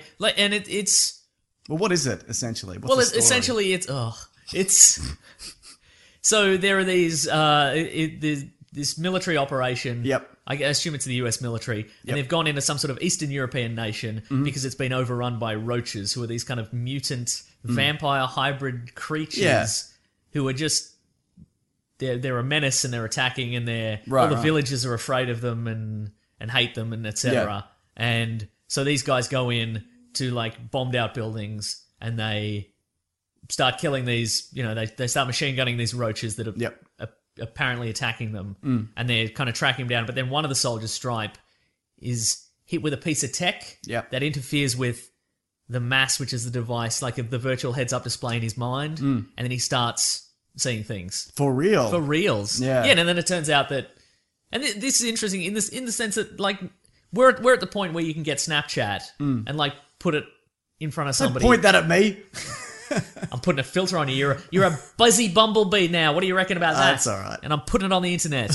Speaker 6: it's.
Speaker 5: Well, what is it essentially? What's the story?
Speaker 6: Essentially it's. So there are these this military operation.
Speaker 5: Yep.
Speaker 6: I assume it's the US military, and they've gone into some sort of Eastern European nation because it's been overrun by roaches, who are these kind of mutant vampire hybrid creatures who are just they're a menace and they're attacking, and all the villagers are afraid of them and hate them and etc. And so these guys go in to like bombed out buildings and they start killing these. They start machine gunning these roaches that are apparently attacking them, and they're kind of tracking them down. But then one of the soldiers, Stripe, is hit with a piece of tech that interferes with the mass, which is the device, like the virtual heads-up display in his mind, and then he starts seeing things.
Speaker 5: For real?
Speaker 6: For reals.
Speaker 5: Yeah.
Speaker 6: Yeah, and then it turns out that... And this is interesting in the sense that like we're at the point where you can get Snapchat and like put it in front of somebody.
Speaker 5: Don't point that at me.
Speaker 6: I'm putting a filter on you. You're a buzzy bumblebee now. What do you reckon about that?
Speaker 5: That's all right.
Speaker 6: And I'm putting it on the internet.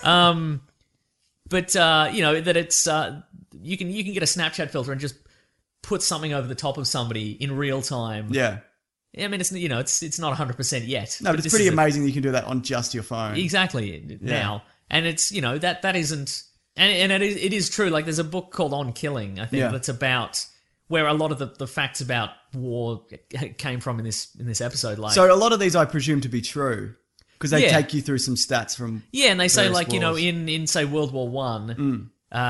Speaker 6: But you know that it's you can get a Snapchat filter and just put something over the top of somebody in real time.
Speaker 5: Yeah.
Speaker 6: I mean, it's not 100% yet.
Speaker 5: No, but it's pretty amazing that you can do that on just your phone.
Speaker 6: Exactly now, and it's that isn't, and it is true. Like there's a book called On Killing, I think, that's about where a lot of the facts about war came from in this episode. Like,
Speaker 5: so a lot of these I presume to be true because they take you through some stats from
Speaker 6: and they say like
Speaker 5: wars.
Speaker 6: in say World War One,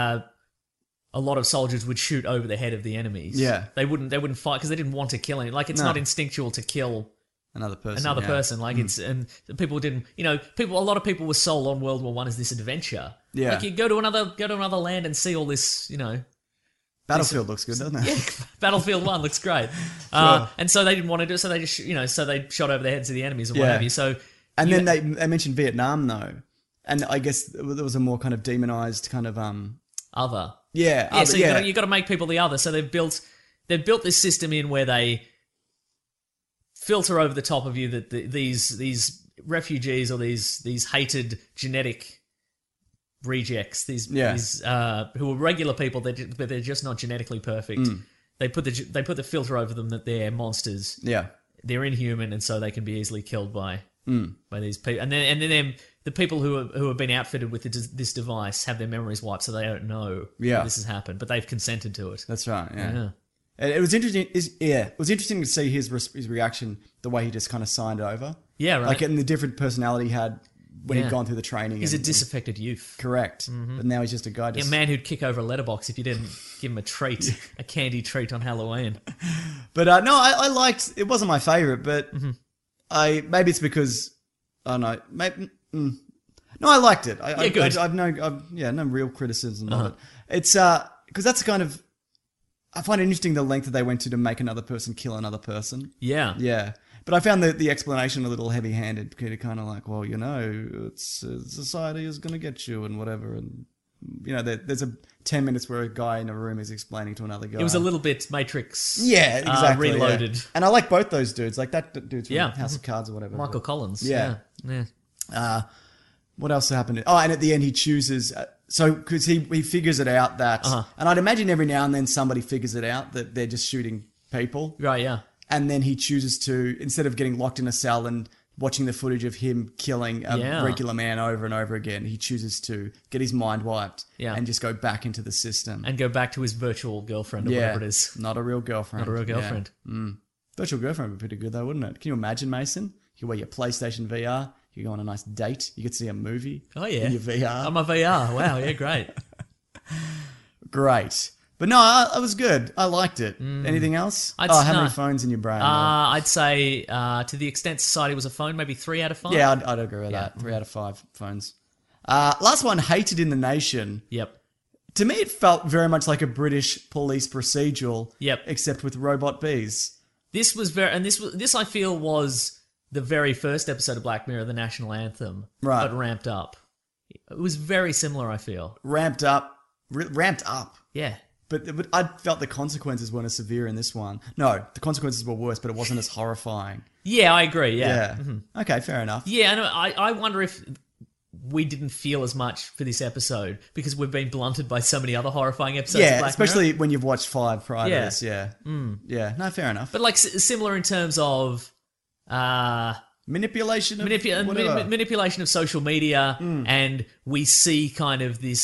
Speaker 6: a lot of soldiers would shoot over the head of the enemies. Yeah, they wouldn't fight because they didn't want to kill him. Like it's not instinctual to kill another person. Like it's and people didn't. A lot of people were sold on World War One as this adventure. Yeah, like you go to another land and see all this.
Speaker 5: Battlefield looks good, doesn't it?
Speaker 6: Yeah, Battlefield 1 looks great. Sure. And so they didn't want to do it, so they just, so they shot over the heads of the enemies and what have you. So,
Speaker 5: and then they mentioned Vietnam, though. And I guess there was a more kind of demonized kind of...
Speaker 6: other.
Speaker 5: Yeah.
Speaker 6: Yeah, so you've got to make people the other. So they've built this system in where they filter over the top of you that these refugees or these hated genetic... rejects, these who are regular people, but they're just not genetically perfect. They put the filter over them that they're monsters. Yeah, they're inhuman, and so they can be easily killed by these people. And then the people who have been outfitted with this device have their memories wiped, so they don't know that this has happened, but they've consented to it.
Speaker 5: That's right. Yeah. It was interesting. It was interesting to see his reaction, the way he just kind of signed over.
Speaker 6: Yeah, right.
Speaker 5: Like in the different personality he had. When he'd gone through the training.
Speaker 6: He's a disaffected youth.
Speaker 5: Correct. Mm-hmm. But now he's just a guy.
Speaker 6: A man who'd kick over a letterbox if you didn't give him a treat, a candy treat on Halloween.
Speaker 5: But no, I liked... It wasn't my favourite, but maybe it's because... I don't know. Maybe, no, I liked it.
Speaker 6: Good.
Speaker 5: I've no real criticism of it. It's... Because that's kind of... I find it interesting the length that they went to make another person kill another person.
Speaker 6: Yeah.
Speaker 5: Yeah. But I found the explanation a little heavy-handed, kind of like, well, it's society is going to get you and whatever. And, there's 10 minutes where a guy in a room is explaining to another guy.
Speaker 6: It was a little bit Matrix
Speaker 5: exactly,
Speaker 6: reloaded.
Speaker 5: Yeah. And I like both those dudes. Like that dude's from House of Cards or whatever.
Speaker 6: Michael Collins.
Speaker 5: Yeah. What else happened? Oh, and at the end he chooses... because he figures it out that... And I'd imagine every now and then somebody figures it out that they're just shooting people.
Speaker 6: Right, yeah.
Speaker 5: And then he chooses to, instead of getting locked in a cell and watching the footage of him killing a regular man over and over again, he chooses to get his mind wiped and just go back into the system.
Speaker 6: And go back to his virtual girlfriend or whatever it is.
Speaker 5: Not a real girlfriend. Yeah. Virtual girlfriend would be pretty good though, wouldn't it? Can you imagine, Mason? You wear your PlayStation VR, you go on a nice date, you get to see a movie.
Speaker 6: Oh yeah.
Speaker 5: In your VR.
Speaker 6: On my VR. Wow, yeah, great.
Speaker 5: Great. But no, it was good. I liked it. Anything else? How many phones in your brain?
Speaker 6: I'd say to the extent society was a phone, maybe 3 out of 5.
Speaker 5: Yeah, I'd agree with that. 3 out of 5 phones. Last one, Hated in the Nation.
Speaker 6: Yep.
Speaker 5: To me, it felt very much like a British police procedural.
Speaker 6: Yep.
Speaker 5: Except with robot bees.
Speaker 6: This I feel was the very first episode of Black Mirror, the national anthem,
Speaker 5: right?
Speaker 6: But ramped up. It was very similar. I feel
Speaker 5: ramped up.
Speaker 6: Yeah.
Speaker 5: But I felt the consequences weren't as severe in this one. No, the consequences were worse, but it wasn't as horrifying.
Speaker 6: Yeah, I agree. Yeah.
Speaker 5: Mm-hmm. Okay, fair enough.
Speaker 6: Yeah, and I wonder if we didn't feel as much for this episode because we've been blunted by so many other horrifying episodes of Black
Speaker 5: especially
Speaker 6: Mirror.
Speaker 5: When you've watched 5 prior to this. Yeah. Yeah, no, fair enough.
Speaker 6: But like similar in terms of...
Speaker 5: manipulation of
Speaker 6: manipulation of social media, and we see kind of the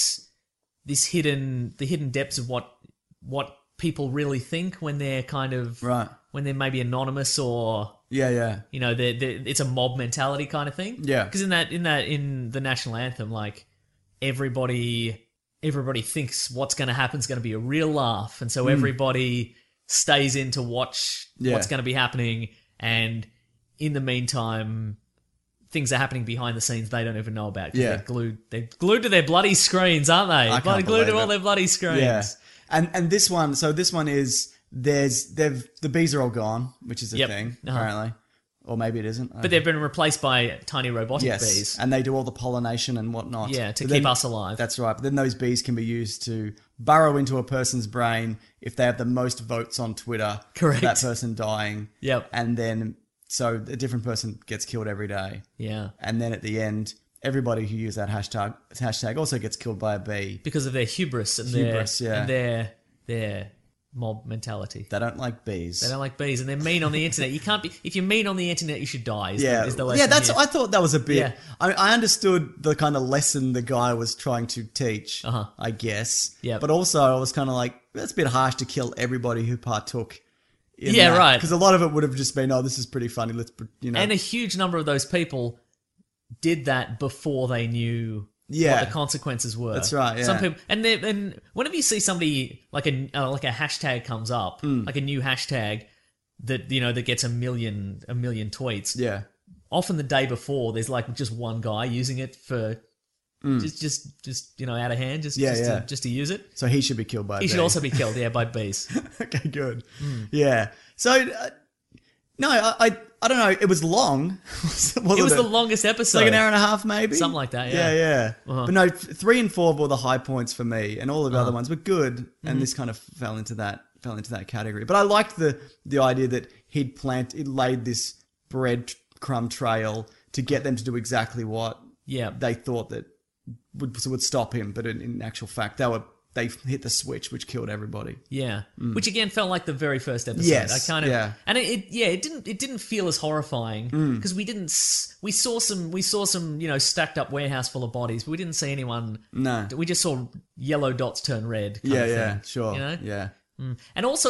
Speaker 6: hidden depths of what people really think when they're kind of when they're maybe anonymous or it's a mob mentality kind of thing.
Speaker 5: Yeah,
Speaker 6: because in the national anthem, like everybody thinks what's going to happen is going to be a real laugh, and so everybody stays in to watch what's going to be happening, and in the meantime, things are happening behind the scenes they don't even know about. Yeah, they're glued to their bloody screens, aren't they? Glued to all their bloody screens.
Speaker 5: Yeah. And this one, is the bees are all gone, which is a thing apparently. Or maybe it isn't.
Speaker 6: But they've been replaced by tiny robotic bees.
Speaker 5: And they do all the pollination and whatnot.
Speaker 6: Yeah, to keep us alive.
Speaker 5: That's right. But then those bees can be used to burrow into a person's brain if they have the most votes on Twitter.
Speaker 6: Correct.
Speaker 5: For that person dying.
Speaker 6: Yep.
Speaker 5: And then, so a different person gets killed every day.
Speaker 6: Yeah.
Speaker 5: And then at the end, everybody who used that hashtag also gets killed by a bee.
Speaker 6: Because of their hubris and their mob mentality.
Speaker 5: They don't like bees.
Speaker 6: They don't like bees, and they're mean on the internet. You can't be. If you're mean on the internet, you should die. Is the lesson here.
Speaker 5: I thought that was a bit.
Speaker 6: Yeah.
Speaker 5: I understood the kind of lesson the guy was trying to teach. I guess.
Speaker 6: Yeah.
Speaker 5: But also, I was kind of like, that's a bit harsh to kill everybody who partook.
Speaker 6: Right.
Speaker 5: Because a lot of it would have just been, this is pretty funny. Let's,
Speaker 6: And a huge number of those people did that before they knew. What the consequences were.
Speaker 5: That's right. Yeah.
Speaker 6: Some people, and whenever you see somebody like a hashtag comes up, like a new hashtag that that gets a million tweets.
Speaker 5: Yeah.
Speaker 6: Often the day before, there's like just one guy using it for just out of hand, just to use it.
Speaker 5: So he should be killed by.
Speaker 6: He should also be killed, by bees.
Speaker 5: Okay, good. Yeah. So no, I don't know. It was long.
Speaker 6: It was the longest episode.
Speaker 5: Like an hour and a half, maybe?
Speaker 6: Something like that, yeah.
Speaker 5: Yeah.
Speaker 6: Uh-huh.
Speaker 5: But no, 3 and 4 were the high points for me, and all of the other ones were good, and this kind of fell into that category. But I liked the idea that he'd laid this breadcrumb trail to get them to do exactly what they thought that would stop him, but in actual fact, they hit the switch, which killed everybody.
Speaker 6: Yeah, which again felt like the very first episode.
Speaker 5: Yes,
Speaker 6: and it didn't feel as horrifying because we saw some stacked up warehouse full of bodies, but we didn't see anyone.
Speaker 5: No,
Speaker 6: we just saw yellow dots turn red. Kind of thing,
Speaker 5: sure,
Speaker 6: yeah. And also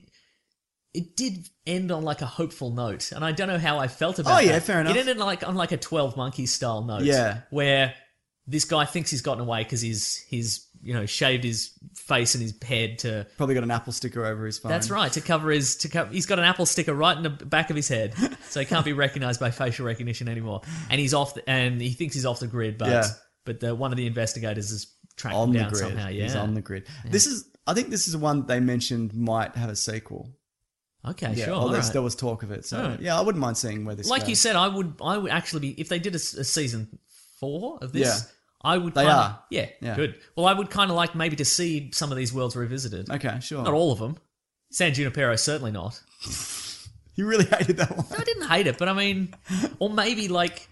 Speaker 6: it did end on like a hopeful note, and I don't know how I felt about.
Speaker 5: Oh yeah,
Speaker 6: that.
Speaker 5: fair enough.
Speaker 6: It ended on like a 12 Monkeys style note.
Speaker 5: Yeah,
Speaker 6: where this guy thinks he's gotten away because he's shaved his face and his head to...
Speaker 5: Probably got an Apple sticker over his phone.
Speaker 6: That's right, he's got an Apple sticker right in the back of his head, so he can't be recognised by facial recognition anymore. And he's and he thinks he's off the grid, but one of the investigators has tracked him down somehow. Yeah,
Speaker 5: he's on the grid. Yeah. I think this is one they mentioned might have a sequel.
Speaker 6: Okay, sure.
Speaker 5: Well, there was talk of it, so I wouldn't mind seeing where this goes.
Speaker 6: Like you said, I would actually be... If they did a season 4 of this...
Speaker 5: Yeah.
Speaker 6: I would. Yeah, good. Well, I would kind of like maybe to see some of these worlds revisited.
Speaker 5: Okay, sure.
Speaker 6: Not all of them. San Junipero certainly not.
Speaker 5: You really hated that one.
Speaker 6: No, I didn't hate it, but I mean, or maybe like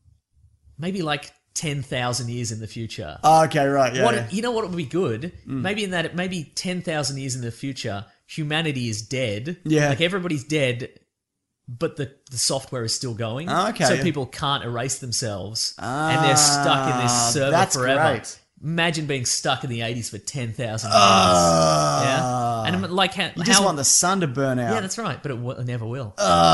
Speaker 6: 10,000 years in the future.
Speaker 5: Oh, okay, right. Yeah.
Speaker 6: You know what would be good? Maybe 10,000 years in the future, humanity is dead.
Speaker 5: Yeah.
Speaker 6: Like everybody's dead. But the software is still going.
Speaker 5: Okay.
Speaker 6: So people can't erase themselves. And they're stuck in this server forever.
Speaker 5: Great.
Speaker 6: Imagine being stuck in the 80s for 10,000 years. Yeah. And like
Speaker 5: you just want the sun to burn out.
Speaker 6: Yeah, that's right. But it never will.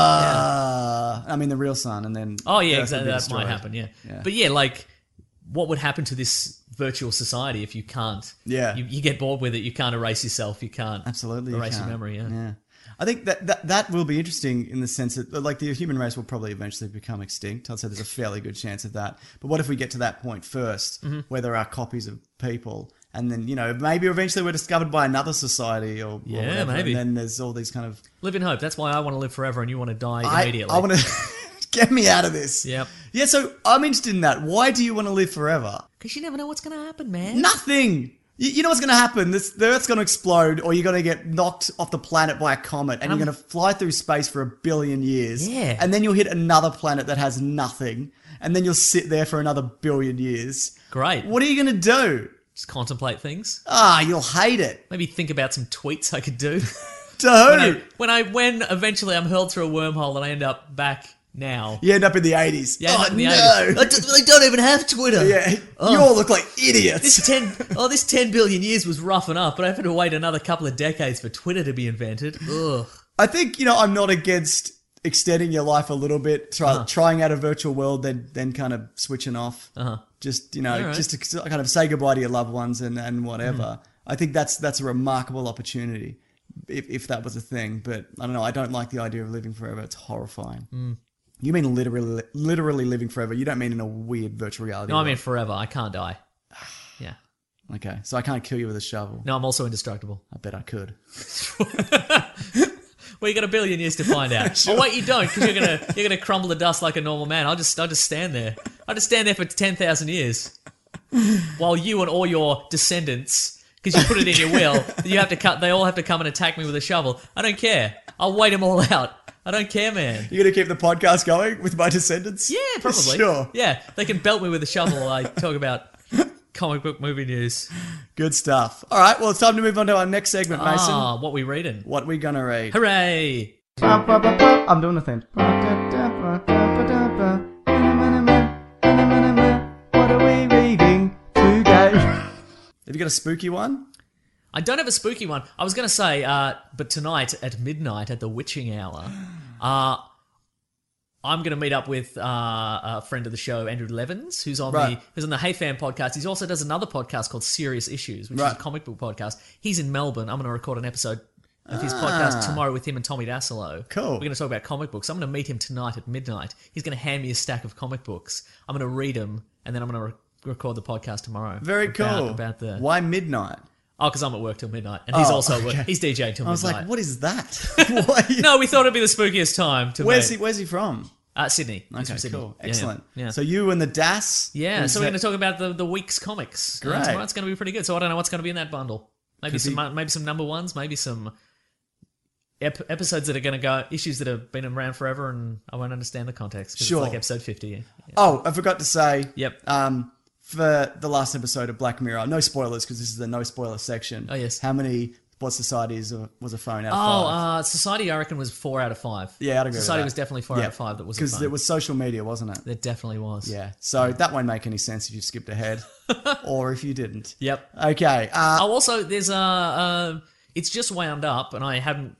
Speaker 5: I mean, the real sun, and then...
Speaker 6: Oh, yeah, exactly. That might happen, yeah. But yeah, like, what would happen to this virtual society if you can't...
Speaker 5: Yeah.
Speaker 6: You get bored with it. You can't erase yourself. You can't erase your memory,
Speaker 5: Yeah. I think that will be interesting in the sense that, like, the human race will probably eventually become extinct. I'd say there's a fairly good chance of that. But what if we get to that point first, where there are copies of people, and then, maybe eventually we're discovered by another society or whatever,
Speaker 6: maybe.
Speaker 5: And then there's all these kind of...
Speaker 6: Live in hope. That's why I want to live forever and you want to die immediately.
Speaker 5: I want to... Get me out of this.
Speaker 6: Yep.
Speaker 5: Yeah, so I'm interested in that. Why do you want to live forever?
Speaker 6: Because you never know what's going to happen, man.
Speaker 5: Nothing! You know what's going to happen? The Earth's going to explode, or you're going to get knocked off the planet by a comet, and you're going to fly through space for 1 billion years.
Speaker 6: Yeah.
Speaker 5: And then you'll hit another planet that has nothing, and then you'll sit there for another 1 billion years.
Speaker 6: Great.
Speaker 5: What are you going to do?
Speaker 6: Just contemplate things.
Speaker 5: You'll hate it.
Speaker 6: Maybe think about some tweets I could do.
Speaker 5: To who?
Speaker 6: When eventually I'm hurled through a wormhole and I end up back now.
Speaker 5: You end up in the 80s.
Speaker 6: Yeah,
Speaker 5: oh,
Speaker 6: in the
Speaker 5: no.
Speaker 6: 80s. I don't even have Twitter.
Speaker 5: Yeah, you all look like idiots.
Speaker 6: This 10 billion years was rough enough, but I have to wait another couple of decades for Twitter to be invented. Ugh.
Speaker 5: I think, I'm not against extending your life a little bit, trying out a virtual world, then kind of switching off. Just, just to kind of say goodbye to your loved ones and whatever. I think that's a remarkable opportunity if that was a thing. But I don't know. I don't like the idea of living forever. It's horrifying. You mean literally living forever. You don't mean in a weird virtual reality.
Speaker 6: No, I mean forever. I can't die. Yeah.
Speaker 5: Okay, so I can't kill you with a shovel.
Speaker 6: No, I'm also indestructible.
Speaker 5: I bet I could.
Speaker 6: Well, you got a billion years to find out.
Speaker 5: Sure.
Speaker 6: Oh wait, you don't, because you're gonna crumble to dust like a normal man. I'll just stand there. I'll just stand there for 10,000 years, while you and all your descendants, because you put it in your will, you have to cut. They all have to come and attack me with a shovel. I don't care. I'll wait them all out. I don't care, man.
Speaker 5: You're going to keep the podcast going with my descendants?
Speaker 6: Yeah, probably.
Speaker 5: Sure.
Speaker 6: Yeah, they can belt me with a shovel while I talk about comic book movie news.
Speaker 5: Good stuff. All right, well, it's time to move on to our next segment, Mason.
Speaker 6: What we reading?
Speaker 5: What we going to read?
Speaker 6: Hooray!
Speaker 5: I'm doing the thing. What are we reading today? Have you got a spooky one?
Speaker 6: I don't have a spooky one. I was going to say, but tonight at midnight at the witching hour, I'm going to meet up with a friend of the show, Andrew Levins, who's on the Hey Fan podcast. He also does another podcast called Serious Issues, which is a comic book podcast. He's in Melbourne. I'm going to record an episode of his podcast tomorrow with him and Tommy Dassolo.
Speaker 5: Cool.
Speaker 6: We're going to talk about comic books. I'm going to meet him tonight at midnight. He's going to hand me a stack of comic books. I'm going to read them, and then I'm going to record the podcast tomorrow.
Speaker 5: Very cool. Why midnight?
Speaker 6: Oh, because I'm at work till midnight, and he's also at work. He's DJing till midnight.
Speaker 5: I was like, what is that?
Speaker 6: No, we thought it'd be the spookiest time to meet.
Speaker 5: Where's he from?
Speaker 6: Sydney. He's from Sydney.
Speaker 5: Cool. Excellent.
Speaker 6: Yeah.
Speaker 5: So you and the DAS?
Speaker 6: Yeah, so we're going to talk about the week's comics.
Speaker 5: Great.
Speaker 6: Tomorrow's going to be pretty good, so I don't know what's going to be in that bundle. Maybe some number ones, maybe some episodes that are going to go, issues that have been around forever, and I won't understand the context, because it's like episode 50. Yeah.
Speaker 5: Oh, I forgot to say.
Speaker 6: Yep.
Speaker 5: For the last episode of Black Mirror, no spoilers because this is the no spoiler section.
Speaker 6: Oh, yes.
Speaker 5: What Society was a phone out of 5?
Speaker 6: Society, I reckon, was 4 out of 5.
Speaker 5: Yeah, I'd agree
Speaker 6: Society
Speaker 5: with that.
Speaker 6: was definitely 4 out of 5 that was a phone.
Speaker 5: Because it was social media, wasn't it?
Speaker 6: It definitely was.
Speaker 5: Yeah. So that won't make any sense if you skipped ahead or if you didn't.
Speaker 6: Yep.
Speaker 5: Okay.
Speaker 6: Also, there's it's just wound up, and I haven't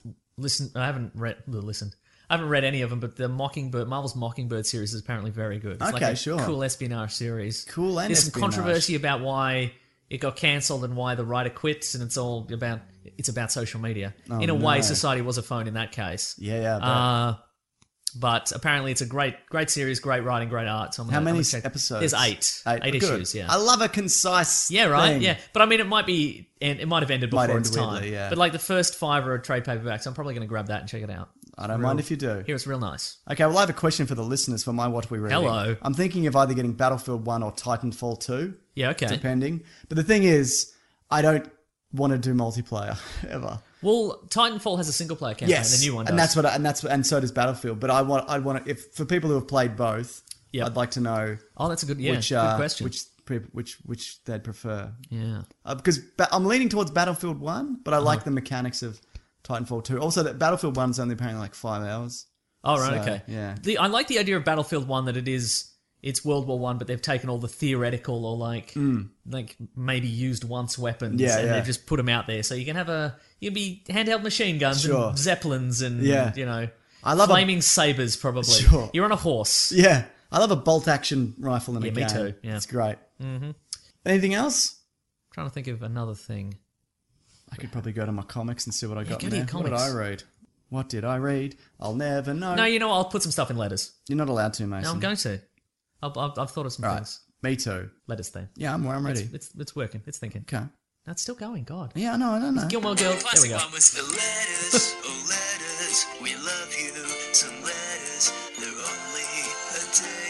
Speaker 6: read any of them, but the Marvel's Mockingbird series is apparently very good. It's like a cool espionage series.
Speaker 5: Cool and
Speaker 6: There's
Speaker 5: espionage.
Speaker 6: some controversy about why it got cancelled and why the writer quits, and it's about social media. In a way, Society was a phone in that case.
Speaker 5: Yeah.
Speaker 6: But apparently it's a great series, great writing, great art. So
Speaker 5: how many episodes?
Speaker 6: There's 8 issues, yeah.
Speaker 5: I love a concise
Speaker 6: Yeah, right,
Speaker 5: thing.
Speaker 6: yeah. But I mean, it might have ended before its time.
Speaker 5: Weirdly, yeah.
Speaker 6: But like the first 5 are a trade paperback, so I'm probably going to grab that and check it out.
Speaker 5: I don't mind if you do.
Speaker 6: Here, it's real nice.
Speaker 5: Okay, well, I have a question for the listeners for my What We Reading.
Speaker 6: Hello.
Speaker 5: I'm thinking of either getting Battlefield 1 or Titanfall 2.
Speaker 6: Yeah, okay.
Speaker 5: Depending. But the thing is, I don't want to do multiplayer ever.
Speaker 6: Well, Titanfall has a single player campaign, the new one does.
Speaker 5: And so does Battlefield. But I want if for people who have played both, I'd like to know.
Speaker 6: Oh, that's a good good question.
Speaker 5: Which they'd prefer.
Speaker 6: Yeah.
Speaker 5: Because I'm leaning towards Battlefield 1, but I like the mechanics of Titanfall 2. Also, that Battlefield 1 is only apparently like 5 hours.
Speaker 6: Oh, right, okay.
Speaker 5: Yeah.
Speaker 6: I like the idea of Battlefield 1 that it's World War 1, but they've taken all the theoretical or like maybe used once weapons and they've just put them out there. So you can be handheld machine guns and zeppelins and, I love flaming sabers probably.
Speaker 5: Sure.
Speaker 6: You're on a horse.
Speaker 5: Yeah. I love a bolt action rifle in a game.
Speaker 6: Me too. Yeah.
Speaker 5: It's great.
Speaker 6: Mm-hmm.
Speaker 5: Anything else?
Speaker 6: I'm trying to think of another thing.
Speaker 5: I could probably go to my comics and see what I got
Speaker 6: go
Speaker 5: in
Speaker 6: to
Speaker 5: there.
Speaker 6: your comics.
Speaker 5: What did I read? What did I read? I'll never know.
Speaker 6: No, I'll put some stuff in letters.
Speaker 5: You're not allowed to, Mason.
Speaker 6: No, I'm going to. I've thought of some things.
Speaker 5: Me too.
Speaker 6: Letters thing.
Speaker 5: Yeah, I'm ready.
Speaker 6: It's working. It's thinking.
Speaker 5: Okay.
Speaker 6: That's still going. God.
Speaker 5: Yeah, I know.
Speaker 6: It's Gilmore Girls. There we go.
Speaker 4: The letters, oh letters, we love you. Some letters, they're only a day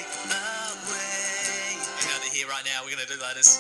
Speaker 4: away. Hang on here right now. We're gonna do letters.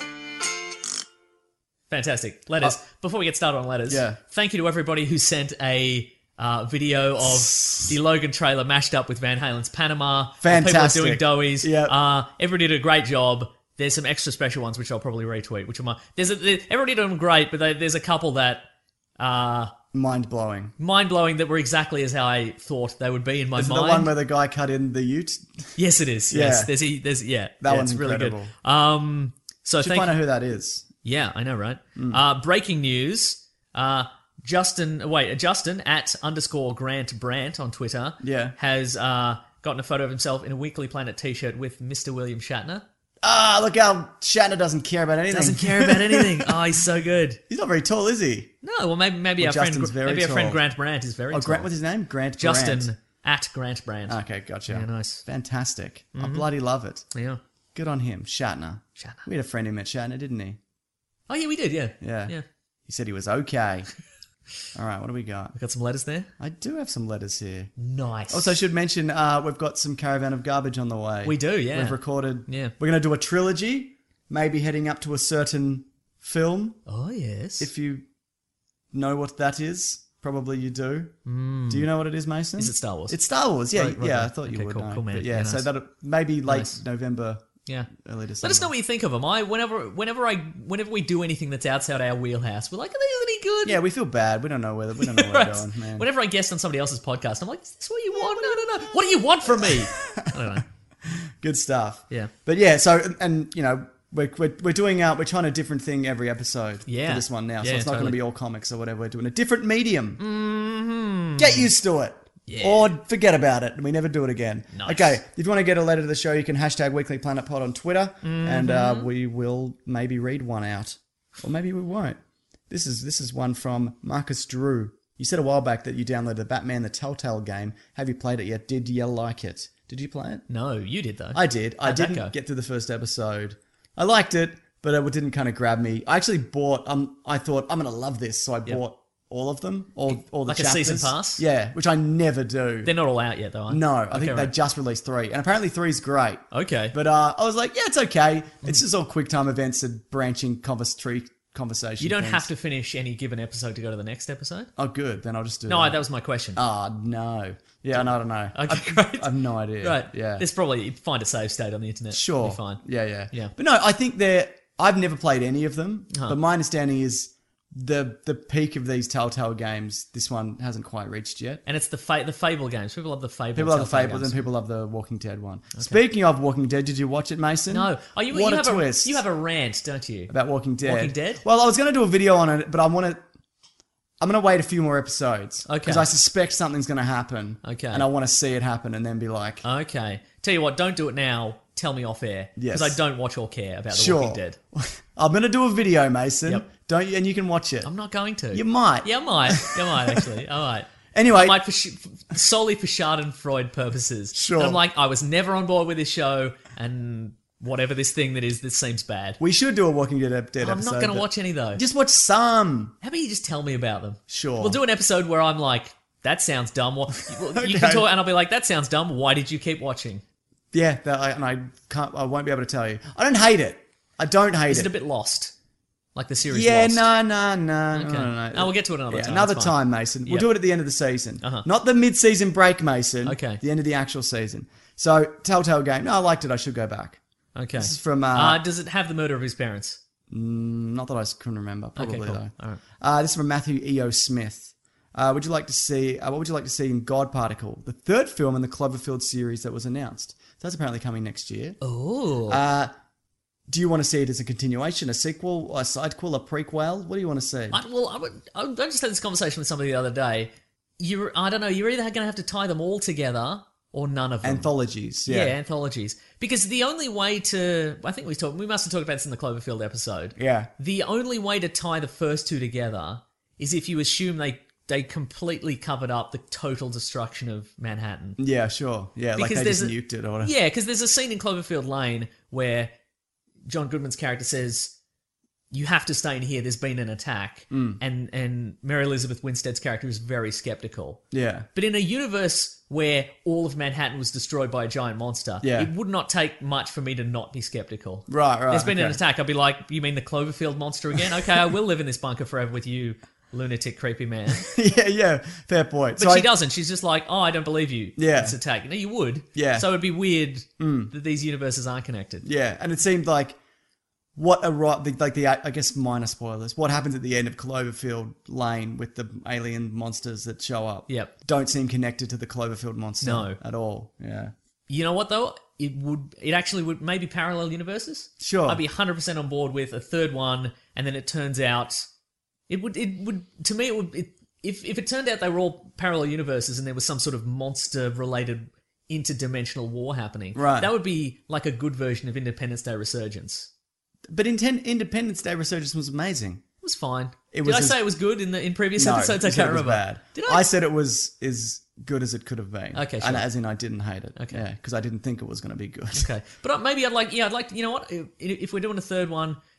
Speaker 6: Fantastic. Letters. Before we get started on letters, thank you to everybody who sent a video of the Logan trailer mashed up with Van Halen's Panama.
Speaker 5: Fantastic.
Speaker 6: People are doing doughies.
Speaker 5: Yep.
Speaker 6: Everybody did a great job. There's some extra special ones which I'll probably retweet. Everybody did them great, but there's a couple that
Speaker 5: mind-blowing
Speaker 6: that were exactly as how I thought they would be in my mind.
Speaker 5: Is it the one where the guy cut in the ute?
Speaker 6: Yes, it is. Yes, that one's really
Speaker 5: incredible.
Speaker 6: Good. So
Speaker 5: should find out who that is.
Speaker 6: Yeah, I know, right? Breaking news. Justin at _Grant Brandt on Twitter has gotten a photo of himself in a Weekly Planet t-shirt with Mr. William Shatner.
Speaker 5: Ah, look how Shatner doesn't care about anything.
Speaker 6: Doesn't care about anything. Oh, he's so good.
Speaker 5: He's not very tall, is he?
Speaker 6: No, well, maybe our friend Grant Brandt is very tall.
Speaker 5: Grant, what's his name? Grant
Speaker 6: Justin
Speaker 5: Brandt.
Speaker 6: at Grant Brandt.
Speaker 5: Okay, gotcha.
Speaker 6: Yeah, nice.
Speaker 5: Fantastic. I bloody love it.
Speaker 6: Yeah.
Speaker 5: Good on him. Shatner. We had a friend who met Shatner, didn't he?
Speaker 6: Oh, yeah, we did, yeah.
Speaker 5: Yeah. He said he was okay. All right, what do we got?
Speaker 6: We got some letters there.
Speaker 5: I do have some letters here.
Speaker 6: Nice.
Speaker 5: Also, I should mention we've got some Caravan of Garbage on the way.
Speaker 6: We do, yeah.
Speaker 5: We've recorded.
Speaker 6: Yeah.
Speaker 5: We're going to do a trilogy, maybe heading up to a certain film.
Speaker 6: Oh, yes.
Speaker 5: If you know what that is, probably you do. Do you know what it is, Mason?
Speaker 6: Is it Star Wars?
Speaker 5: It's Star Wars, yeah.
Speaker 6: Right,
Speaker 5: yeah, I thought you
Speaker 6: okay,
Speaker 5: would
Speaker 6: cool,
Speaker 5: know.
Speaker 6: cool, man.
Speaker 5: But
Speaker 6: Yeah,
Speaker 5: so
Speaker 6: nice.
Speaker 5: that maybe late
Speaker 6: Nice.
Speaker 5: November.
Speaker 6: Yeah.
Speaker 5: Early December.
Speaker 6: Let us know what you think of them. Whenever we do anything that's outside our wheelhouse, we're like, are these any good?
Speaker 5: Yeah, we feel bad. We don't know where we're going, man.
Speaker 6: Whenever I guest on somebody else's podcast, I'm like, is this what you want? No. What do you want from me? I don't know.
Speaker 5: Good stuff.
Speaker 6: Yeah.
Speaker 5: But yeah, so and you know, we're doing we're trying a different thing every episode for this one now. So
Speaker 6: Yeah,
Speaker 5: it's not going to
Speaker 6: totally.
Speaker 5: be all comics or whatever. We're doing a different medium.
Speaker 6: Mm-hmm.
Speaker 5: Get used to it.
Speaker 6: Yeah.
Speaker 5: Or forget about it and we never do it again.
Speaker 6: Nice.
Speaker 5: Okay, if you want to get a letter to the show, you can hashtag Weekly Planet Pod on Twitter and we will maybe read one out. Or maybe we won't. This is one from Marcus Drew. You said a while back that you downloaded the Batman the Telltale game. Have you played it yet? Did you like it? Did you play it?
Speaker 6: No, you did though.
Speaker 5: I did. I
Speaker 6: How'd that go?
Speaker 5: didn't get through the first episode. I liked it, but it didn't kind of grab me. I actually bought. I thought I'm going to love this, so I bought all of them, all the
Speaker 6: Like a
Speaker 5: chapters.
Speaker 6: season pass?
Speaker 5: Yeah, which I never do.
Speaker 6: They're not all out yet, though. Are they?
Speaker 5: No, I
Speaker 6: Okay,
Speaker 5: think they
Speaker 6: right.
Speaker 5: just released 3, and apparently 3's great.
Speaker 6: Okay.
Speaker 5: But I was like, yeah, it's okay. It's just all quick time events and branching conversation.
Speaker 6: You don't
Speaker 5: things.
Speaker 6: have to finish any given episode to go to the next episode.
Speaker 5: Oh, good. Then I'll just do.
Speaker 6: No,
Speaker 5: that.
Speaker 6: that was my question.
Speaker 5: Oh no. Yeah, I don't know.
Speaker 6: Okay, great.
Speaker 5: I have no idea.
Speaker 6: Right.
Speaker 5: Yeah.
Speaker 6: There's probably you'd find a save state on the internet.
Speaker 5: Sure.
Speaker 6: It'll be fine.
Speaker 5: Yeah.
Speaker 6: Yeah.
Speaker 5: But no, I think I've never played any of them,
Speaker 6: Huh.
Speaker 5: but my understanding is the peak of these Telltale games, this one hasn't quite reached yet.
Speaker 6: And it's the Fable games. People love the Fable.
Speaker 5: People love the
Speaker 6: Telltale
Speaker 5: Fables
Speaker 6: games.
Speaker 5: and people love the Walking Dead one. Speaking of Walking Dead, did you watch it, Mason?
Speaker 6: No.
Speaker 5: What
Speaker 6: you
Speaker 5: a
Speaker 6: have
Speaker 5: twist.
Speaker 6: You have a rant, don't you?
Speaker 5: About Walking Dead.
Speaker 6: Walking Dead?
Speaker 5: Well, I was going to do a video on it, but I'm going to wait a few more episodes.
Speaker 6: Okay.
Speaker 5: Because I suspect something's going to happen.
Speaker 6: Okay.
Speaker 5: And I want to see it happen and then be like,
Speaker 6: Okay. Tell you what, don't do it now. Tell me off air.
Speaker 5: Yes.
Speaker 6: Because I don't watch or care about The
Speaker 5: sure.
Speaker 6: Walking Dead.
Speaker 5: I'm going to do a video, Mason.
Speaker 6: Yep.
Speaker 5: Don't you? And you can watch it.
Speaker 6: I'm not going to.
Speaker 5: You might.
Speaker 6: Yeah, I might. I might, actually. I might.
Speaker 5: Anyway.
Speaker 6: I might solely for Schadenfreude purposes.
Speaker 5: Sure.
Speaker 6: And I'm like, I was never on board with this show, and whatever this thing that is, this seems bad.
Speaker 5: We should do a Walking Dead episode.
Speaker 6: I'm not going to
Speaker 5: but
Speaker 6: watch any, though.
Speaker 5: Just watch some.
Speaker 6: How about you just tell me about them?
Speaker 5: Sure.
Speaker 6: We'll do an episode where I'm like, that sounds dumb. You can talk, and I'll be like, that sounds dumb. Why did you keep watching?
Speaker 5: Yeah, I won't be able to tell you. I don't hate it. I don't hate
Speaker 6: Is
Speaker 5: it.
Speaker 6: it a bit lost? Like the series
Speaker 5: Yeah,
Speaker 6: Lost?
Speaker 5: no.
Speaker 6: Okay. Oh, we'll get to it another time.
Speaker 5: Another
Speaker 6: It's fine.
Speaker 5: time, Mason. We'll
Speaker 6: Yep.
Speaker 5: do it at the end of the season.
Speaker 6: Uh-huh.
Speaker 5: Not the mid-season break, Mason.
Speaker 6: Okay.
Speaker 5: The end of the actual season. So, Telltale game. No, I liked it. I should go back.
Speaker 6: Okay.
Speaker 5: This is from...
Speaker 6: does it have the murder of his parents?
Speaker 5: not that I couldn't remember. Probably,
Speaker 6: Okay, cool.
Speaker 5: though.
Speaker 6: All right.
Speaker 5: This is from Matthew E.O. Smith. What would you like to see in God Particle, the third film in the Cloverfield series that was announced? So that's apparently coming next year.
Speaker 6: Oh.
Speaker 5: Do you want to see it as a continuation, a sequel, a sidequel, a prequel? What do you want to see?
Speaker 6: I just had this conversation with somebody the other day. I don't know, you're either going to have to tie them all together or none of them.
Speaker 5: Anthologies,
Speaker 6: Yeah,
Speaker 5: yeah.
Speaker 6: anthologies. Because the only way to... I think we must have talked about this in the Cloverfield episode.
Speaker 5: Yeah.
Speaker 6: The only way to tie the first two together is if you assume they completely covered up the total destruction of Manhattan.
Speaker 5: Yeah, sure. Yeah, like they just nuked it or whatever.
Speaker 6: Yeah, because there's a scene in Cloverfield Lane where John Goodman's character says, you have to stay in here, there's been an attack. And Mary Elizabeth Winstead's character is very skeptical.
Speaker 5: Yeah.
Speaker 6: But in a universe where all of Manhattan was destroyed by a giant monster,
Speaker 5: Yeah.
Speaker 6: it would not take much for me to not be skeptical.
Speaker 5: Right.
Speaker 6: There's been an
Speaker 5: okay.
Speaker 6: attack. I'd be like, you mean the Cloverfield monster again? Okay, I will live in this bunker forever with you, lunatic, creepy man.
Speaker 5: yeah, fair point.
Speaker 6: But she doesn't. She's just like, oh, I don't believe you.
Speaker 5: Yeah.
Speaker 6: It's attack. No, you would.
Speaker 5: Yeah.
Speaker 6: So it'd be weird that these universes aren't connected.
Speaker 5: Yeah, and it seemed like I guess minor spoilers. What happens at the end of Cloverfield Lane with the alien monsters that show up?
Speaker 6: Yep.
Speaker 5: Don't seem connected to the Cloverfield monster.
Speaker 6: No.
Speaker 5: At all. Yeah.
Speaker 6: You know what though? It actually would maybe parallel universes.
Speaker 5: Sure.
Speaker 6: I'd be 100% on board with a third one, and then it turns out it would to me if it turned out they were all parallel universes and there was some sort of monster related interdimensional war happening.
Speaker 5: Right.
Speaker 6: That would be like a good version of Independence Day Resurgence.
Speaker 5: But Independence Day Resurgence was amazing.
Speaker 6: It was fine.
Speaker 5: Did
Speaker 6: I say it was good in previous episodes? I
Speaker 5: you said
Speaker 6: can't
Speaker 5: it was
Speaker 6: remember.
Speaker 5: Bad.
Speaker 6: Did I?
Speaker 5: I said it was as good as it could have been.
Speaker 6: Okay, sure.
Speaker 5: And as in I didn't hate it.
Speaker 6: Okay.
Speaker 5: Yeah, because I didn't think it was going to be good.
Speaker 6: Okay, but maybe I'd like, you know what? If we're doing a third one,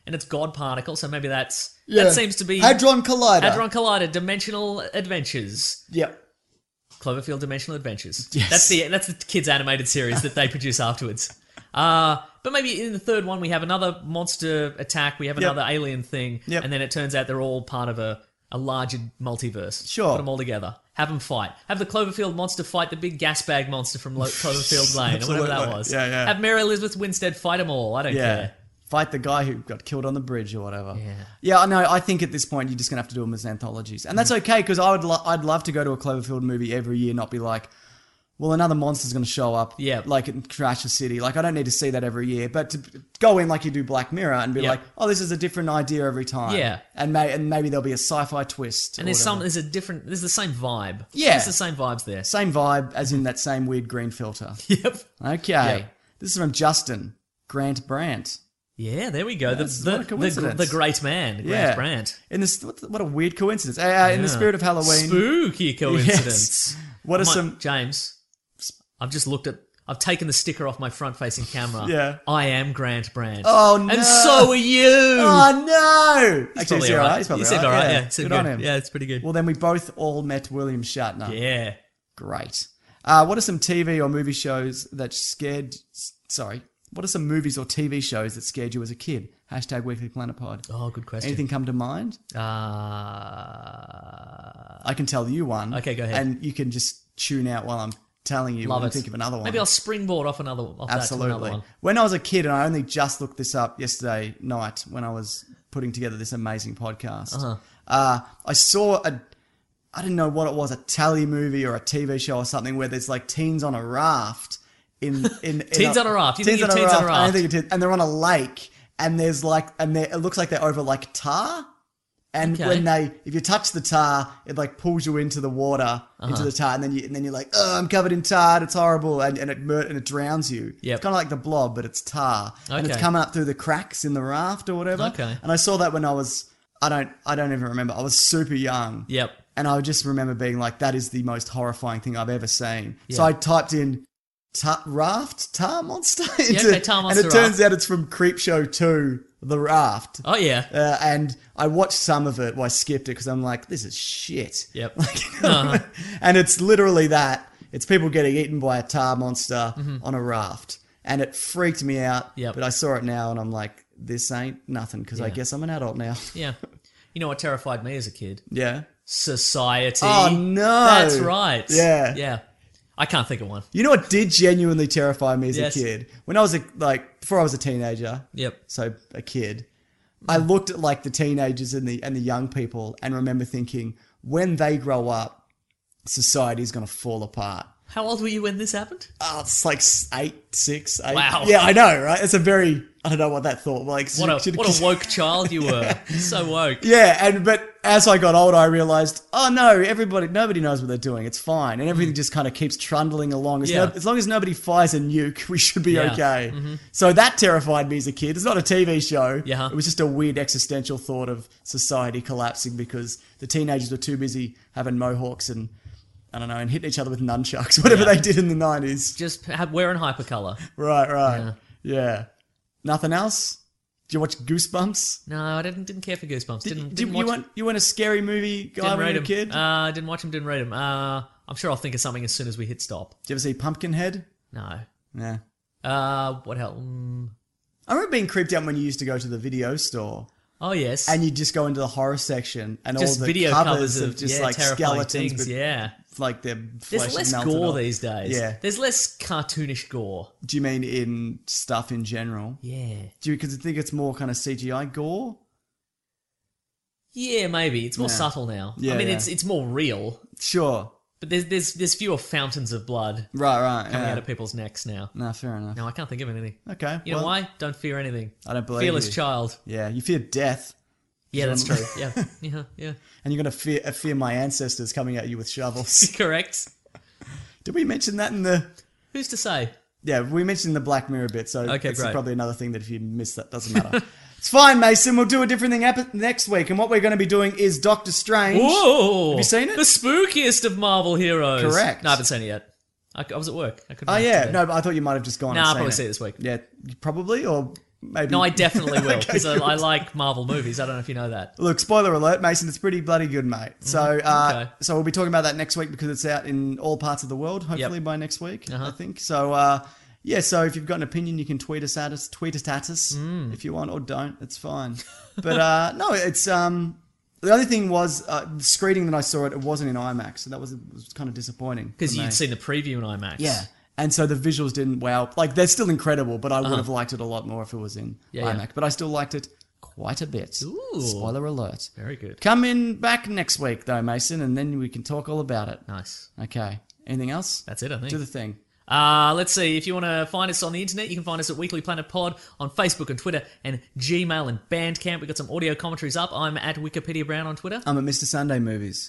Speaker 6: and it's God Particle, so maybe that
Speaker 5: Yeah.
Speaker 6: seems to be...
Speaker 5: Hadron Collider.
Speaker 6: Hadron Collider, Dimensional Adventures.
Speaker 5: Yep.
Speaker 6: Cloverfield Dimensional Adventures.
Speaker 5: Yes.
Speaker 6: That's the kids' animated series that they produce afterwards. But maybe in the third one we have another monster attack, we have another alien thing, and then it turns out they're all part of a larger multiverse.
Speaker 5: Sure.
Speaker 6: Put them all together. Have them fight. Have the Cloverfield monster fight the big gas bag monster from Cloverfield Lane, or whatever that was.
Speaker 5: Yeah, yeah.
Speaker 6: Have Mary Elizabeth Winstead fight them all. I don't care.
Speaker 5: Fight the guy who got killed on the bridge or whatever. Yeah, I know. I think at this point you're just going to have to do them as anthologies. And that's okay, because I'd love to go to a Cloverfield movie every year, not be like, well, another monster's going to show up, like in Crash the City. Like, I don't need to see that every year. But to go in like you do Black Mirror and be like, oh, this is a different idea every time.
Speaker 6: Yeah.
Speaker 5: And maybe there'll be a sci-fi twist.
Speaker 6: And there's the same vibe.
Speaker 5: Yeah.
Speaker 6: It's the same vibes there.
Speaker 5: Same vibe, as in that same weird green filter.
Speaker 6: Yep.
Speaker 5: Okay.
Speaker 6: Yep.
Speaker 5: This is from Justin Grant Brandt.
Speaker 6: Yeah, there we go.
Speaker 5: What a coincidence.
Speaker 6: The great man, Grant Brandt.
Speaker 5: In this, what a weird coincidence. In the spirit of Halloween.
Speaker 6: Spooky coincidence.
Speaker 5: Yes. What are some...
Speaker 6: James, I've taken the sticker off my front-facing camera.
Speaker 5: Yeah.
Speaker 6: I am Grant Brandt.
Speaker 5: Oh, no.
Speaker 6: And so are you.
Speaker 5: Oh, no.
Speaker 6: He's probably all right. He seemed all right. Yeah,
Speaker 5: good on him.
Speaker 6: Yeah, it's pretty good.
Speaker 5: Well, then we both all met William Shatner.
Speaker 6: Yeah.
Speaker 5: Great. What are some TV or movie shows that what are some movies or TV shows that scared you as a kid? # Weekly Planet Pod.
Speaker 6: Oh, good question.
Speaker 5: Anything come to mind? I can tell you one.
Speaker 6: Okay, go ahead.
Speaker 5: And you can just tune out while I'm telling you and think of another one.
Speaker 6: Maybe I'll springboard off
Speaker 5: Absolutely.
Speaker 6: that to another one.
Speaker 5: When I was a kid, and I only just looked this up yesterday night when I was putting together this amazing podcast, I saw I didn't know what it was, a tally movie or a TV show or something where there's like teens on a raft in
Speaker 6: Teens on a raft. You think of teens on a raft?
Speaker 5: I think and they're on a lake, and there's like, it looks like they're over like tar. And if you touch the tar, it like pulls you into the water, into the tar, and then you're like, oh, I'm covered in tar, it's horrible, and it drowns you.
Speaker 6: Yep.
Speaker 5: It's kind of like the Blob, but it's tar, and it's coming up through the cracks in the raft or whatever.
Speaker 6: Okay.
Speaker 5: And I saw that when I was, I don't even remember. I was super young.
Speaker 6: Yep.
Speaker 5: And I just remember being like, that is the most horrifying thing I've ever seen.
Speaker 6: Yeah.
Speaker 5: So I typed in tar monster,
Speaker 6: tar monster,
Speaker 5: and it turns out it's from Creepshow 2. The Raft.
Speaker 6: Oh, yeah.
Speaker 5: And I watched some of it. Well, I skipped it because I'm like, this is shit.
Speaker 6: Yep.
Speaker 5: And it's literally that. It's people getting eaten by a tar monster on a raft. And it freaked me out.
Speaker 6: Yep.
Speaker 5: But I saw it now and I'm like, this ain't nothing because I guess I'm an adult now.
Speaker 6: Yeah. You know what terrified me as a kid?
Speaker 5: Yeah.
Speaker 6: Society.
Speaker 5: Oh, no.
Speaker 6: That's right.
Speaker 5: Yeah.
Speaker 6: Yeah. I can't think of one.
Speaker 5: You know what did genuinely terrify me as a kid? When I was before I was a teenager.
Speaker 6: Yep.
Speaker 5: So a kid. I looked at like the teenagers and the young people and remember thinking, when they grow up, society's going to fall apart.
Speaker 6: How old were you when this happened?
Speaker 5: Oh, it's like 6, 8.
Speaker 6: Wow.
Speaker 5: Yeah, I know, right? It's a very, I don't know what that thought. Like,
Speaker 6: what a woke child you were. So woke.
Speaker 5: Yeah, but as I got older, I realized, oh no, nobody knows what they're doing. It's fine. And everything just kind of keeps trundling along. As long as nobody fires a nuke, we should be okay. Mm-hmm. So that terrified me as a kid. It's not a TV show.
Speaker 6: Yeah.
Speaker 5: It was just a weird existential thought of society collapsing because the teenagers were too busy having mohawks and, I don't know, and hitting each other with nunchucks, whatever they did in the 90s.
Speaker 6: Just wearing hypercolor.
Speaker 5: Right. Yeah. Nothing else? Did you watch Goosebumps?
Speaker 6: No, I didn't care for Goosebumps.
Speaker 5: You weren't a scary movie guy when you were a kid?
Speaker 6: Didn't watch them, didn't read them. I'm sure I'll think of something as soon as we hit stop.
Speaker 5: Did you ever see Pumpkinhead?
Speaker 6: No.
Speaker 5: Yeah.
Speaker 6: What else?
Speaker 5: I remember being creeped out when you used to go to the video store.
Speaker 6: Oh, yes.
Speaker 5: And you just go into the horror section and
Speaker 6: just
Speaker 5: all the
Speaker 6: video
Speaker 5: covers of just like skeletons.
Speaker 6: Things, yeah.
Speaker 5: Like their flesh
Speaker 6: There's less
Speaker 5: melted
Speaker 6: gore
Speaker 5: off.
Speaker 6: these days.
Speaker 5: Yeah.
Speaker 6: There's less cartoonish gore.
Speaker 5: Do you mean in stuff in general?
Speaker 6: Yeah.
Speaker 5: Because you think it's more kind of CGI gore?
Speaker 6: Yeah, maybe. It's more subtle now.
Speaker 5: Yeah,
Speaker 6: I mean, it's more real.
Speaker 5: Sure.
Speaker 6: But there's fewer fountains of blood
Speaker 5: right
Speaker 6: coming out of people's necks now.
Speaker 5: No, fair enough.
Speaker 6: No, I can't think of anything.
Speaker 5: Okay.
Speaker 6: You know why? Don't fear anything.
Speaker 5: I don't believe
Speaker 6: Fearless
Speaker 5: you.
Speaker 6: child.
Speaker 5: Yeah, you fear death.
Speaker 6: Yeah, that's true. Yeah.
Speaker 5: And you're going to fear my ancestors coming at you with shovels.
Speaker 6: Correct.
Speaker 5: Did we mention that in the...
Speaker 6: Who's to say?
Speaker 5: Yeah, we mentioned the Black Mirror bit, so it's
Speaker 6: great.
Speaker 5: probably another thing that if you miss that, doesn't matter. It's fine, Mason. We'll do a different thing next week, and what we're going to be doing is Doctor Strange.
Speaker 6: Whoa!
Speaker 5: Have you seen it?
Speaker 6: The spookiest of Marvel heroes.
Speaker 5: Correct.
Speaker 6: No, I haven't seen it yet. I was at work. I couldn't.
Speaker 5: Oh, yeah. No, but I thought you might have just gone
Speaker 6: Nah,
Speaker 5: and
Speaker 6: I'll
Speaker 5: seen
Speaker 6: probably
Speaker 5: it.
Speaker 6: see it this week.
Speaker 5: Yeah, probably, or maybe.
Speaker 6: No, I definitely will, because I like Marvel movies. I don't know if you know that.
Speaker 5: Look, spoiler alert, Mason, it's pretty bloody good, mate. So so we'll be talking about that next week because it's out in all parts of the world, hopefully by next week, I think. So, so if you've got an opinion, you can tweet us at us if you want, or don't. It's fine. But no, it's... the only thing was, the screening that I saw it wasn't in IMAX, so that was kind of disappointing. Because
Speaker 6: you'd seen the preview in IMAX.
Speaker 5: Yeah. And so the visuals didn't wow. Like, they're still incredible, but I would have liked it a lot more if it was in IMAX. Yeah. But I still liked it quite a bit.
Speaker 6: Ooh.
Speaker 5: Spoiler alert.
Speaker 6: Very good.
Speaker 5: Come in back next week, though, Mason, and then we can talk all about it.
Speaker 6: Nice.
Speaker 5: Okay. Anything else?
Speaker 6: That's it, I think.
Speaker 5: Do the thing.
Speaker 6: Let's see. If you want to find us on the internet, you can find us at Weekly Planet Pod on Facebook and Twitter and Gmail and Bandcamp. We've got some audio commentaries up. I'm at Wikipedia Brown on Twitter.
Speaker 5: I'm at Mr. Sunday Movies.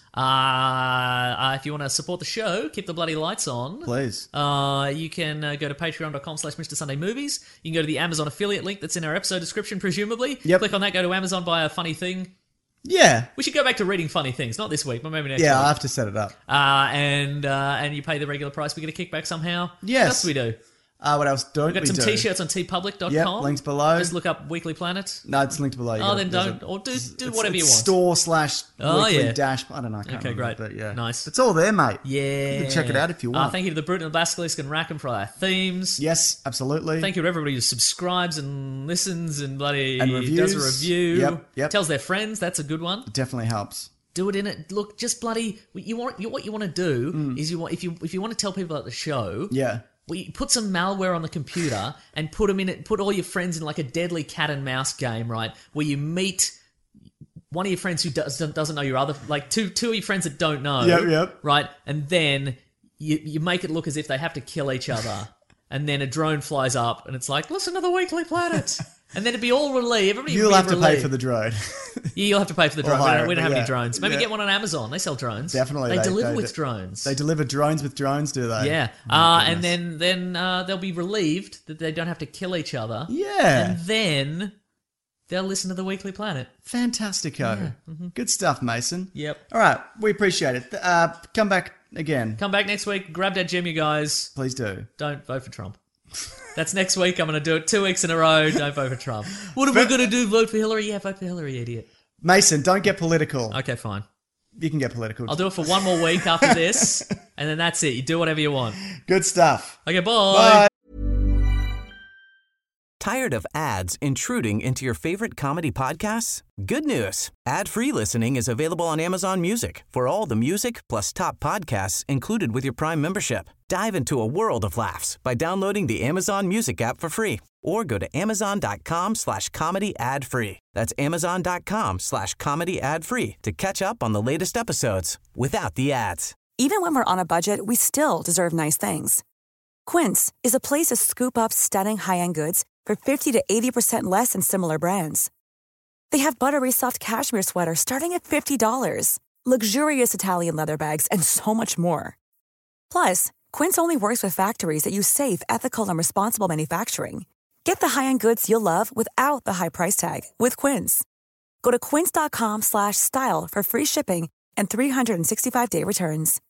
Speaker 6: If you want to support the show, keep the bloody lights on.
Speaker 5: Please.
Speaker 6: You can go to patreon.com/Mr. Sunday Movies. You can go to the Amazon affiliate link that's in our episode description, presumably.
Speaker 5: Yep.
Speaker 6: Click on that, go to Amazon, buy a funny thing.
Speaker 5: Yeah.
Speaker 6: We should go back to reading funny things. Not this week, but maybe next week.
Speaker 5: Yeah, I'll have to set it up.
Speaker 6: And you pay the regular price. We get a kickback somehow.
Speaker 5: Yes.
Speaker 6: What else do we do?
Speaker 5: What else don't we do?
Speaker 6: We've got some t-shirts on tpublic.com.
Speaker 5: Yep, links below.
Speaker 6: Just look up Weekly Planet.
Speaker 5: No, it's linked below.
Speaker 6: Then don't. Or do whatever you want.
Speaker 5: Store/weekly dash. I don't know. I can't remember,
Speaker 6: great.
Speaker 5: But yeah.
Speaker 6: Nice.
Speaker 5: It's all there, mate.
Speaker 6: Yeah.
Speaker 5: You can check it out if you want.
Speaker 6: Thank you to the Brute and the Basilisk and Rackham for our themes.
Speaker 5: Yes, absolutely.
Speaker 6: Thank you to everybody who subscribes and listens and bloody
Speaker 5: and reviews.
Speaker 6: Does a review.
Speaker 5: Yep.
Speaker 6: Tells their friends. That's a good one.
Speaker 5: It definitely helps.
Speaker 6: Do it in it. Look, just bloody. What you want to do is if you want to tell people about the show.
Speaker 5: Yeah.
Speaker 6: Well, you put some malware on the computer and put them in it. Put all your friends in like a deadly cat and mouse game, right? Where you meet one of your friends who doesn't know your other, like two of your friends that don't know.
Speaker 5: Yep.
Speaker 6: Right, and then you make it look as if they have to kill each other, and then a drone flies up, and it's like, listen to the Weekly Planet. And then it'd be all relieved.
Speaker 5: You'll have to pay for the drone.
Speaker 6: You'll have to pay for the drone. We don't have any drones. Maybe
Speaker 5: Yeah.
Speaker 6: get one on Amazon. They sell drones.
Speaker 5: Definitely.
Speaker 6: They deliver with drones.
Speaker 5: They deliver drones with drones, do they?
Speaker 6: Yeah. And then they'll be relieved that they don't have to kill each other.
Speaker 5: Yeah.
Speaker 6: And then they'll listen to the Weekly Planet.
Speaker 5: Fantastico.
Speaker 6: Yeah. Mm-hmm.
Speaker 5: Good stuff, Mason.
Speaker 6: Yep.
Speaker 5: All right. We appreciate it. Come back again.
Speaker 6: Come back next week. Grab that gem, you guys.
Speaker 5: Please do.
Speaker 6: Don't vote for Trump. That's next week. I'm going to do it 2 weeks in a row. Don't vote for Trump. What are we going to do? Vote for Hillary? Yeah, vote for Hillary, idiot.
Speaker 5: Mason, don't get political.
Speaker 6: Okay, fine.
Speaker 5: You can get political.
Speaker 6: I'll do it for one more week after this, and then that's it. You do whatever you want.
Speaker 5: Good stuff.
Speaker 6: Okay, bye.
Speaker 13: Tired of ads intruding into your favorite comedy podcasts? Good news. Ad-free listening is available on Amazon Music for all the music plus top podcasts included with your Prime membership. Dive into a world of laughs by downloading the Amazon Music app for free or go to amazon.com/comedy ad-free. That's amazon.com/comedy ad-free to catch up on the latest episodes without the ads.
Speaker 14: Even when we're on a budget, we still deserve nice things. Quince is a place to scoop up stunning high-end goods for 50 to 80% less than similar brands. They have buttery soft cashmere sweaters starting at $50, luxurious Italian leather bags, and so much more. Plus, Quince only works with factories that use safe, ethical, and responsible manufacturing. Get the high-end goods you'll love without the high price tag with Quince. Go to quince.com/style for free shipping and 365-day returns.